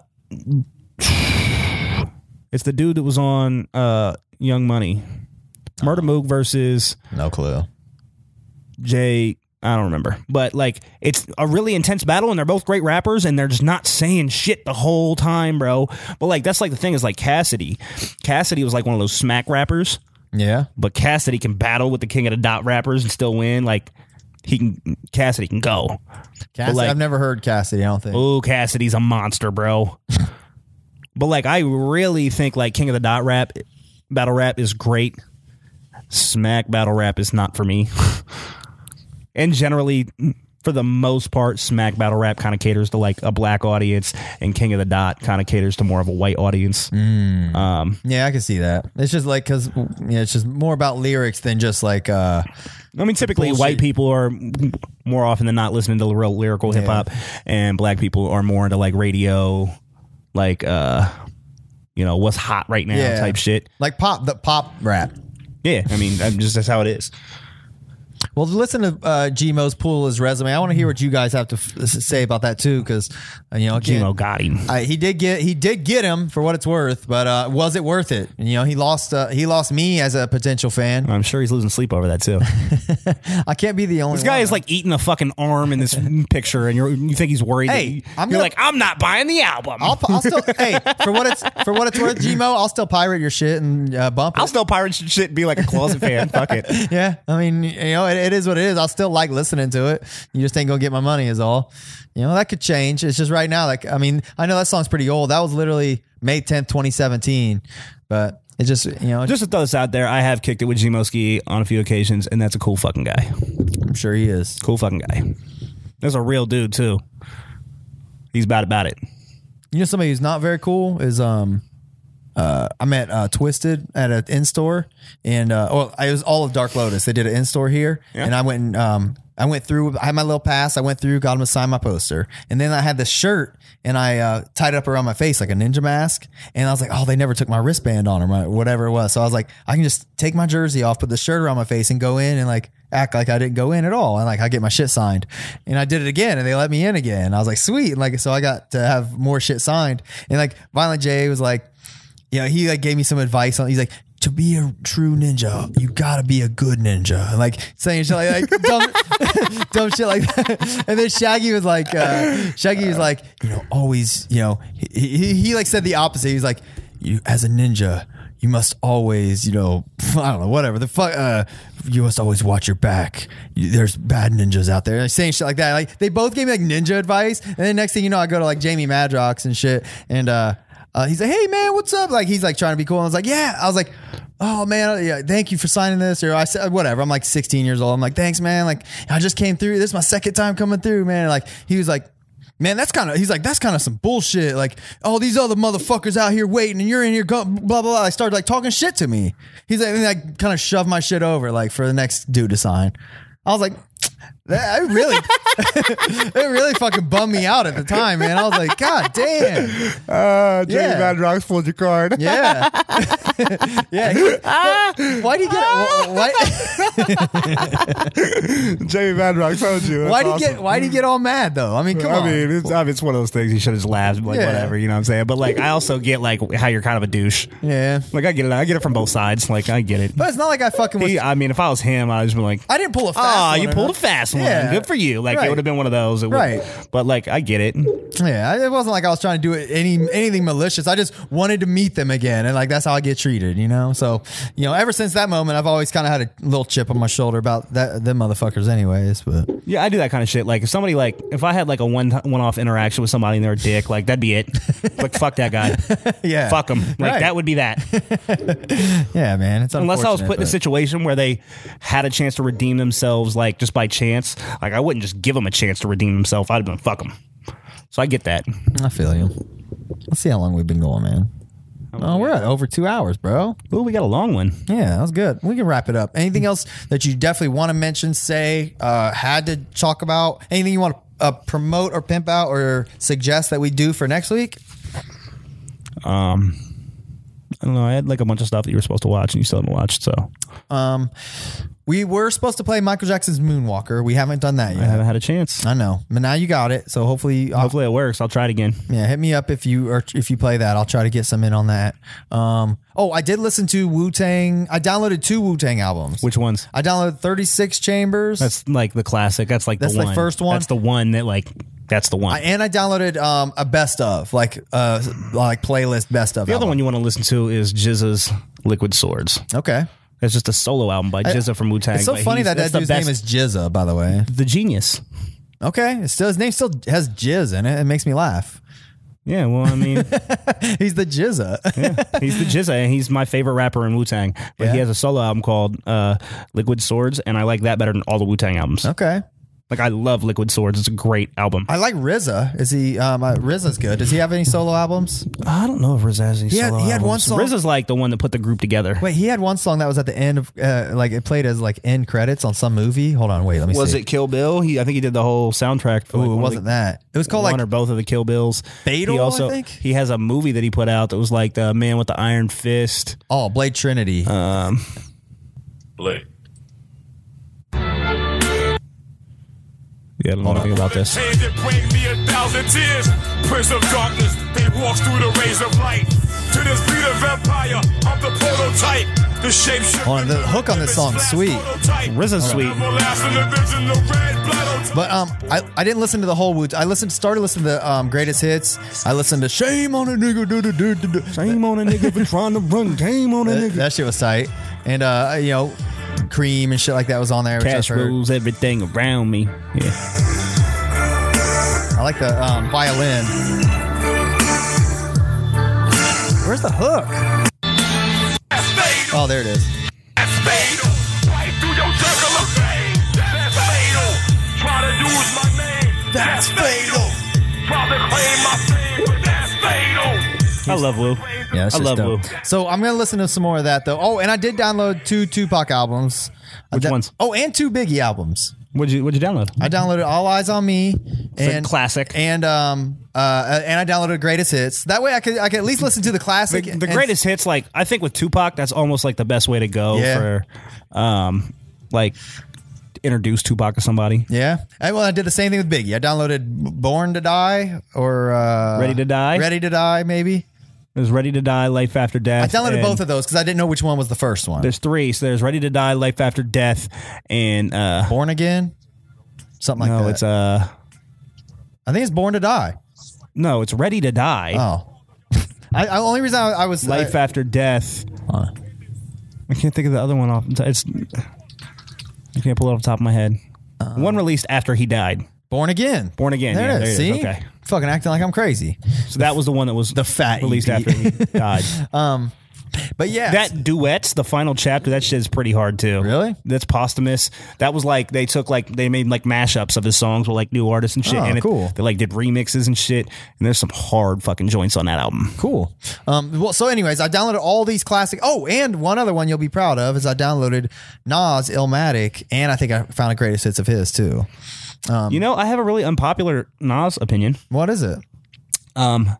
it's the dude that was on uh Young Money. Murda Mook versus No clue. Jay. I don't remember, but like it's a really intense battle, and they're both great rappers, and they're just not saying shit the whole time, bro. But like that's like the thing is like Cassidy. Cassidy was like one of those smack rappers. Yeah, But Cassidy can battle with the King of the Dot rappers and still win. Like he can, Cassidy can go. Cassidy. like- I've never heard Cassidy. I don't think. Oh, Cassidy's a monster, bro. But like, I really think like King of the Dot rap, battle rap is great. Smack battle rap is not for me. And generally, for the most part, smack battle rap kind of caters to like a black audience, and King of the Dot kind of caters to more of a white audience. Um, Yeah, I can see that. It's just like because yeah, it's just more about lyrics than just like. uh I mean, typically Bullshit. white people are more often than not listening to real lyrical hip hop, and black people are more into like radio, like uh, you know, what's hot right now Yeah. type shit. Like pop, the pop rap. Yeah, I mean, I'm just that's how it is. Well, listen to uh, G-Mo's Pull His Resume. I want to hear what you guys have to f- say about that too, because uh, you know, again, G-Mo got him. I, he did get he did get him for what it's worth, but uh, was it worth it? And, you know, he lost uh, he lost me as a potential fan. I'm sure he's losing sleep over that too. I can't be the only. This guy one. is like eating a fucking arm in this picture, and you're you think he's worried. Hey, that you, I'm you're gonna- like, I'm not buying the album. I'll, I'll still hey for what it's for what it's worth, G-Mo. I'll still pirate your shit and uh, bump it. I'll still pirate shit and be like a closet fan. Fuck it. Yeah, I mean, you know, it, it is what it is. I'll still like listening to it. You just ain't gonna get my money, is all. You know, that could change. It's just right now. Like, I mean, I know that song's pretty old. That was literally May tenth, twenty seventeen. But it just, you know, Just to throw this out there, I have kicked it with G-Moski on a few occasions, and that's a cool fucking guy. I'm sure he is. Cool fucking guy. That's a real dude too. He's bad about it. You know, somebody who's not very cool is um. Uh, I met uh, Twisted at an in store, and uh, well, it was all of Dark Lotus. They did an in store here, Yeah. and I went and um, I went through. I had my little pass. I went through, got him to sign my poster, and then I had this shirt, and I uh, tied it up around my face like a ninja mask. And I was like, oh, they never took my wristband on or my whatever it was. So I was like, I can just take my jersey off, put the shirt around my face, and go in and like act like I didn't go in at all, and like I get my shit signed. And I did it again, and they let me in again. I was like, sweet, and like so I got to have more shit signed. And like Violent J was like. You know, he like gave me some advice on. He's like, to be a true ninja, you gotta be a good ninja. And like saying shit like, like dumb, dumb shit like that. And then Shaggy was like, uh, Shaggy was like, you know, always, you know, he, he, he like said the opposite. He's like, you as a ninja, you must always, you know, I don't know, whatever the fuck. Uh, you must always watch your back. You, there's bad ninjas out there. Like, saying shit like that. Like they both gave me like ninja advice. And then next thing you know, I go to like Jamie Madrox and shit, and uh. uh, he's like, hey man, what's up? Like he's like trying to be cool. And I was like, yeah. I was like, oh man, yeah, thank you for signing this. Or I said whatever. I'm like sixteen years old. I'm like, thanks man. Like I just came through. This is my second time coming through, man. Like he was like, man, that's kind of, he's like, that's kind of some bullshit. Like, all these other motherfuckers out here waiting and you're in here, go, blah, blah, blah. I started like talking shit to me. He's like, and like kind of shoved my shit over like for the next dude to sign. I was like, that I really, it really fucking bummed me out at the time, man. I was like, God damn. Uh, Jamie Yeah. Van Rocks pulled your card. Yeah. yeah. He, why do you get, why, Jamie Van Rocks told you. That's why do you awesome. get, why do you get all mad though? I mean, come I on. mean, it's, I mean, it's one of those things you should have just laughed, like Yeah. whatever, you know what I'm saying? But like, I also get like how you're kind of a douche. Yeah. Like, I get it. I get it from both sides. Like, I get it. But it's not like I fucking was, He, I mean, if I was him, I'd just be like, I didn't pull a fast "Ah, one you or pulled a nothing. fast one. Yeah. Good for you." Like Right. it would have been one of those. It would- Right. But like, I get it. Yeah, it wasn't like I was trying to do it any anything malicious. I just wanted to meet them again, and like that's how I get treated, you know. So, you know, ever since that moment, I've always kind of had a little chip on my shoulder about that them motherfuckers, anyways. But Yeah, I do that kind of shit. Like if somebody like if I had like a one one off interaction with somebody and they're a dick, like that'd be it. Like fuck that guy. yeah, Fuck him. Like Right. that would be that. Yeah, man. It's Unless I was unfortunate, put in a but- situation where they had a chance to redeem themselves, like just by chance. Like I wouldn't just give them a chance to redeem themselves. I'd have been fuck them. So I get that. I feel you. Let's see how long we've been going, man. Oh, we're at over two hours, bro. Ooh, we got a long one. Yeah, that was good. We can wrap it up. Anything else that you definitely want to mention, say, uh, had to talk about? Anything you want to uh, promote or pimp out or suggest that we do for next week? Um, I don't know. I had like a bunch of stuff that you were supposed to watch and you still haven't watched. So Um, we were supposed to play Michael Jackson's Moonwalker. We haven't done that I yet. haven't had a chance. I know, but now you got it. So hopefully, uh, Hopefully it works. I'll try it again. yeah, hit me up if you or if you play that. I'll try to get some in on that. Um, oh, I did listen to Wu Tang. I downloaded two Wu Tang albums. Which ones? I downloaded thirty-six Chambers. That's like the classic. That's like That's the the one. first one? That's the one that like. That's the one. I, and I downloaded um, a best of, like uh, like playlist best of. the other album. one you want to listen to is J Z A's Liquid Swords. Okay. It's just a solo album by J Z A from Wu Tang. It's so funny that that dude's name is Jizza, by the way. the genius. Okay, it's still his name still has Jizz in it. It makes me laugh. Yeah, well, I mean, He's the Jizza. yeah, he's the J Z A, and he's my favorite rapper in Wu Tang. But he Yeah. has a solo album called uh, Liquid Swords, and I like that better than all the Wu Tang albums. Okay. Like I love Liquid Swords; it's a great album. I like R Z A. Is he? Um, uh, R Z A's good. Does he have any solo albums? I don't know if R Z A has any He had- solo he had one albums. song- R Z A's like the one that put the group together. Wait, he had one song that was at the end of, uh, like it played as like end credits on some movie. Hold on, wait, let me Was see. it Kill Bill? He, I think he did the whole soundtrack. For like Ooh, it one of wasn't the- that. It was called one like or both of the Kill Bills. Fatal, He also I think? he has a movie that he put out that was like the Man with the Iron Fist. oh Blade Trinity. Um, Blade. yeah, I don't know anything about this. Change it, bring me a thousand tears. Prince of darkness, he walks through the rays of light. To this beat of empire, I'm the prototype. The shape Hold on, the hook on this song's sweet. R Z A's sweet. But um, I, I didn't listen to the whole Wu. I listened, started listening to the um, greatest hits. I listened to Shame on a Nigga. Do, do, do, do, do. Shame on a nigga for trying to run game on a That, nigga. that shit was tight. And uh, you know, Cream and shit like that was on there. Which Cash I've heard. rules everything around me. Yeah. I like the um, violin. Where's the hook? Oh, there it is. That's fatal. Right through your circle of fame. That's fatal. Try to use my name. That's fatal. Try to claim my fame, but that's fatal. I love Wu. Yeah, that's I just love dope. Wu. So I'm gonna listen to some more of that though. Oh, and I did download two Tupac albums. I Which da- ones? Oh, and two Biggie albums. What'd you What'd you download? I downloaded All Eyes on Me and classic. and um uh and I downloaded Greatest Hits. That way I could I could at least listen to the The, classic. the and- greatest hits, like I think with Tupac, that's almost like the best way to go Yeah. for, um, like introduce Tupac to somebody. Yeah. I, well, I did the same thing with Biggie. I downloaded Born to Die or uh, Ready to Die? Ready to Die, maybe. It was Ready to Die, Life After I Death. downloaded and both of those because I didn't know which one was the first one. There's three. So there's Ready to Die, Life After Death, and uh, Born Again, something like no, that. it's uh, I think it's Born to Die. no, it's Ready to Die, Oh, I, I only reason I, I was Life I, After Death. Huh. I can't think of the other one off. It's I can't pull it off the top of my head. Uh, one released after he died. Born Again. Born Again. There yeah, it there is. it is. See? Okay. Fucking acting like I'm crazy. So that was the one that was The fat released E P. after he died. Um, but yeah. That duets, the final chapter, that shit is pretty hard too. Really? That's posthumous. That was like they took like they made like mashups of his songs with like new artists and shit. Oh, and it- cool. They like did remixes and shit. And there's some hard fucking joints on that album. Cool. Um, well, so anyways, I downloaded all these classic. Oh, and one other one you'll be proud of is I downloaded Nas Illmatic, and I think I found a greatest hits of his too. Um, You know, I have a really unpopular Nas opinion. What is it? Um,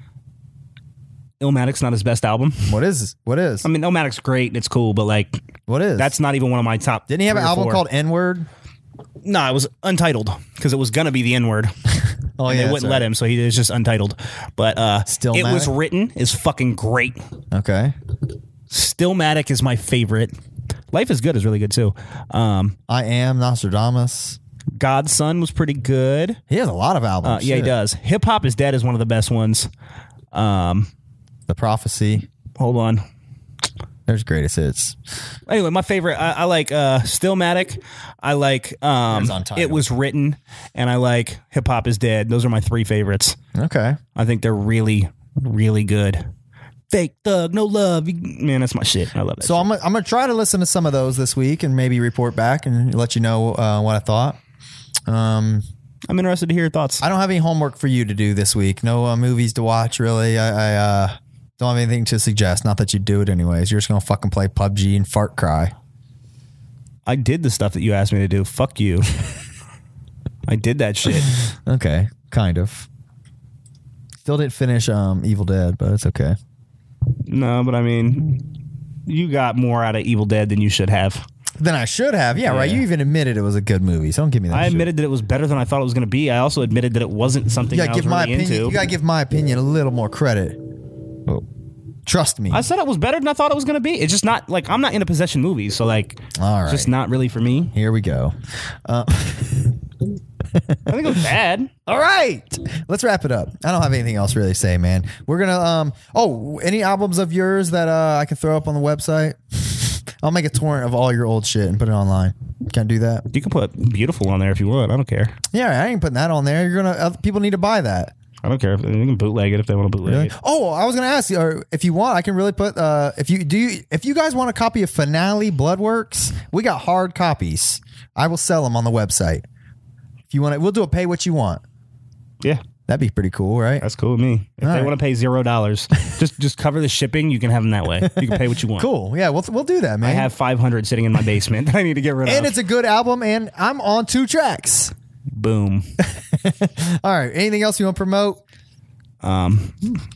Illmatic's not his best album. What is? What is? I mean, Illmatic's great and it's cool, but like, what is? that's not even one of my top. Didn't he have an three or album four. called N-Word? No, it was untitled because it was gonna be the N word. Oh and yeah, they wouldn't let him, so he is just untitled. But uh, Stillmatic? it was written is fucking great. Okay. Stillmatic is my favorite. Life is Good is really good too. Um, I Am Nostradamus. Godson was pretty good. He has a lot of Uh, albums. yeah, he Shit. does. Hip Hop is Dead is one of the best ones. Um, The Prophecy. hold on. There's greatest hits. Anyway, my favorite, I, I like uh, Stillmatic. I like um, There's Untitled. It Was Written, and I like Hip Hop is Dead. Those are my three favorites. Okay. I think they're really, really good. Fake thug, no love. Man, that's my shit. I love that. So shit. I'm gonna- I'm gonna try to listen to some of those this week and maybe report back and let you know uh, what I thought. Um, I'm interested to hear your thoughts. I don't have any homework for you to do this week. No uh, movies to watch, really. I, I uh, don't have anything to suggest. Not that you do it anyways. You're just gonna fucking play P U B G and fart cry. I did the stuff that you asked me to do. Fuck you. I did that shit. Okay, kind of. Still didn't finish um, Evil Dead, but it's okay. No, but I mean, you got more out of Evil Dead than you should have. Then I should have. Yeah, right. Yeah. You even admitted it was a good movie, so don't give me that. I shit. admitted that it was better than I thought it was going to be. I also admitted that it wasn't something You I gotta was give my really opinion. into. You gotta give my opinion a little more credit. Trust me. I said it was better than I thought it was going to be. It's just not like I'm not into possession movies, so like, All it's just right. not really for me. Here we go. Uh, I think it was bad. all right, let's wrap it up. I don't have anything else really to say, man. We're gonna. Um. Oh, any albums of yours that uh, I can throw up on the website? I'll make a torrent of all your old shit and put it online. Can I do that? You can put Beautiful on there if you want. I don't care. Yeah, I ain't putting that on there. You're gonna. Uh, people need to buy that. I don't care if they can bootleg it if they want to bootleg Really? it. Oh, I was gonna ask you, or if you want, I can really put. Uh, if you do, you, if you guys want a copy of Finale Bloodworks, we got hard copies. I will sell them on the website. If you want it, we'll do a pay what you want. Yeah, That'd be pretty cool, right? that's cool with me. If All they right. want to pay zero dollars, just just cover the shipping. You can have them that way. You can pay what you want. Cool. Yeah, we'll we'll do that, man. I have five hundred sitting in my basement that I need to get rid and of. it's a good album, and I'm on two tracks. Boom. All right. Anything else you want to promote? Um,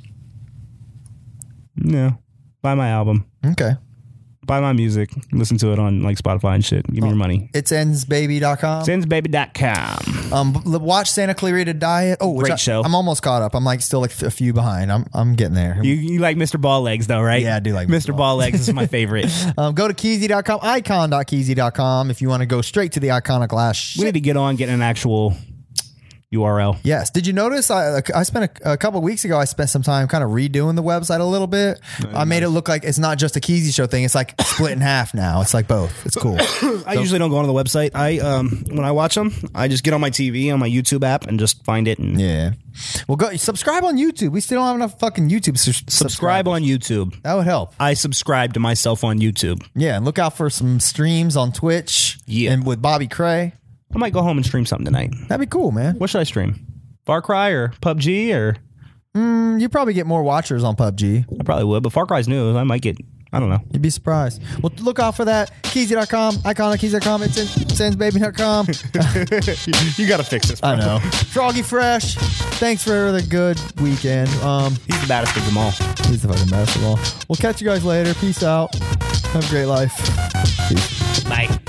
no. Buy my album. Okay. Buy my music. Listen to it on like Spotify and shit. Give me your money. It's ends baby dot com. sins baby dot com. Um, b- watch Santa Clarita Diet. Oh, which Great I, show. I'm almost caught up. I'm like still like a few behind. I'm I'm getting there. You, you like Mister Ball Legs though, right? Yeah, I do like Mister Mister Ball Legs is my favorite. Um, go to keezy dot com, icon dot keezy dot com if you want to go straight to the iconic last We shit. need to get on getting an actual U R L. Yes. Did you notice? I I spent a, a couple of weeks ago. I spent some time kind of redoing the website a little bit. I made it look like it's not just a Keezy Show thing. It's like split in half now. It's like both. It's cool. I usually don't go on the website. I um when I watch them, I just get on my T V on my YouTube app and just find it and Yeah. Well, go subscribe on YouTube. We still don't have enough fucking YouTube. Su- subscribe on YouTube. That would help. I subscribe to myself on YouTube. Yeah, and look out for some streams on Twitch. Yeah. and with Bobby Cray. I might go home and stream something tonight. That'd be cool, man. What should I stream? Far Cry or P U B G or You probably get more watchers on P U B G. I probably would, but Far Cry's new. I might get. I don't know. You'd be surprised. Well, look out for that. Keezy dot com, icon dot keezy dot com, it's in sins baby dot com. You got to fix this. I know. Froggy Fresh, thanks for the good weekend. Um, He's the baddest of them all. he's the fucking best of all. We'll catch you guys later. Peace out. Have a great life. Peace. Bye.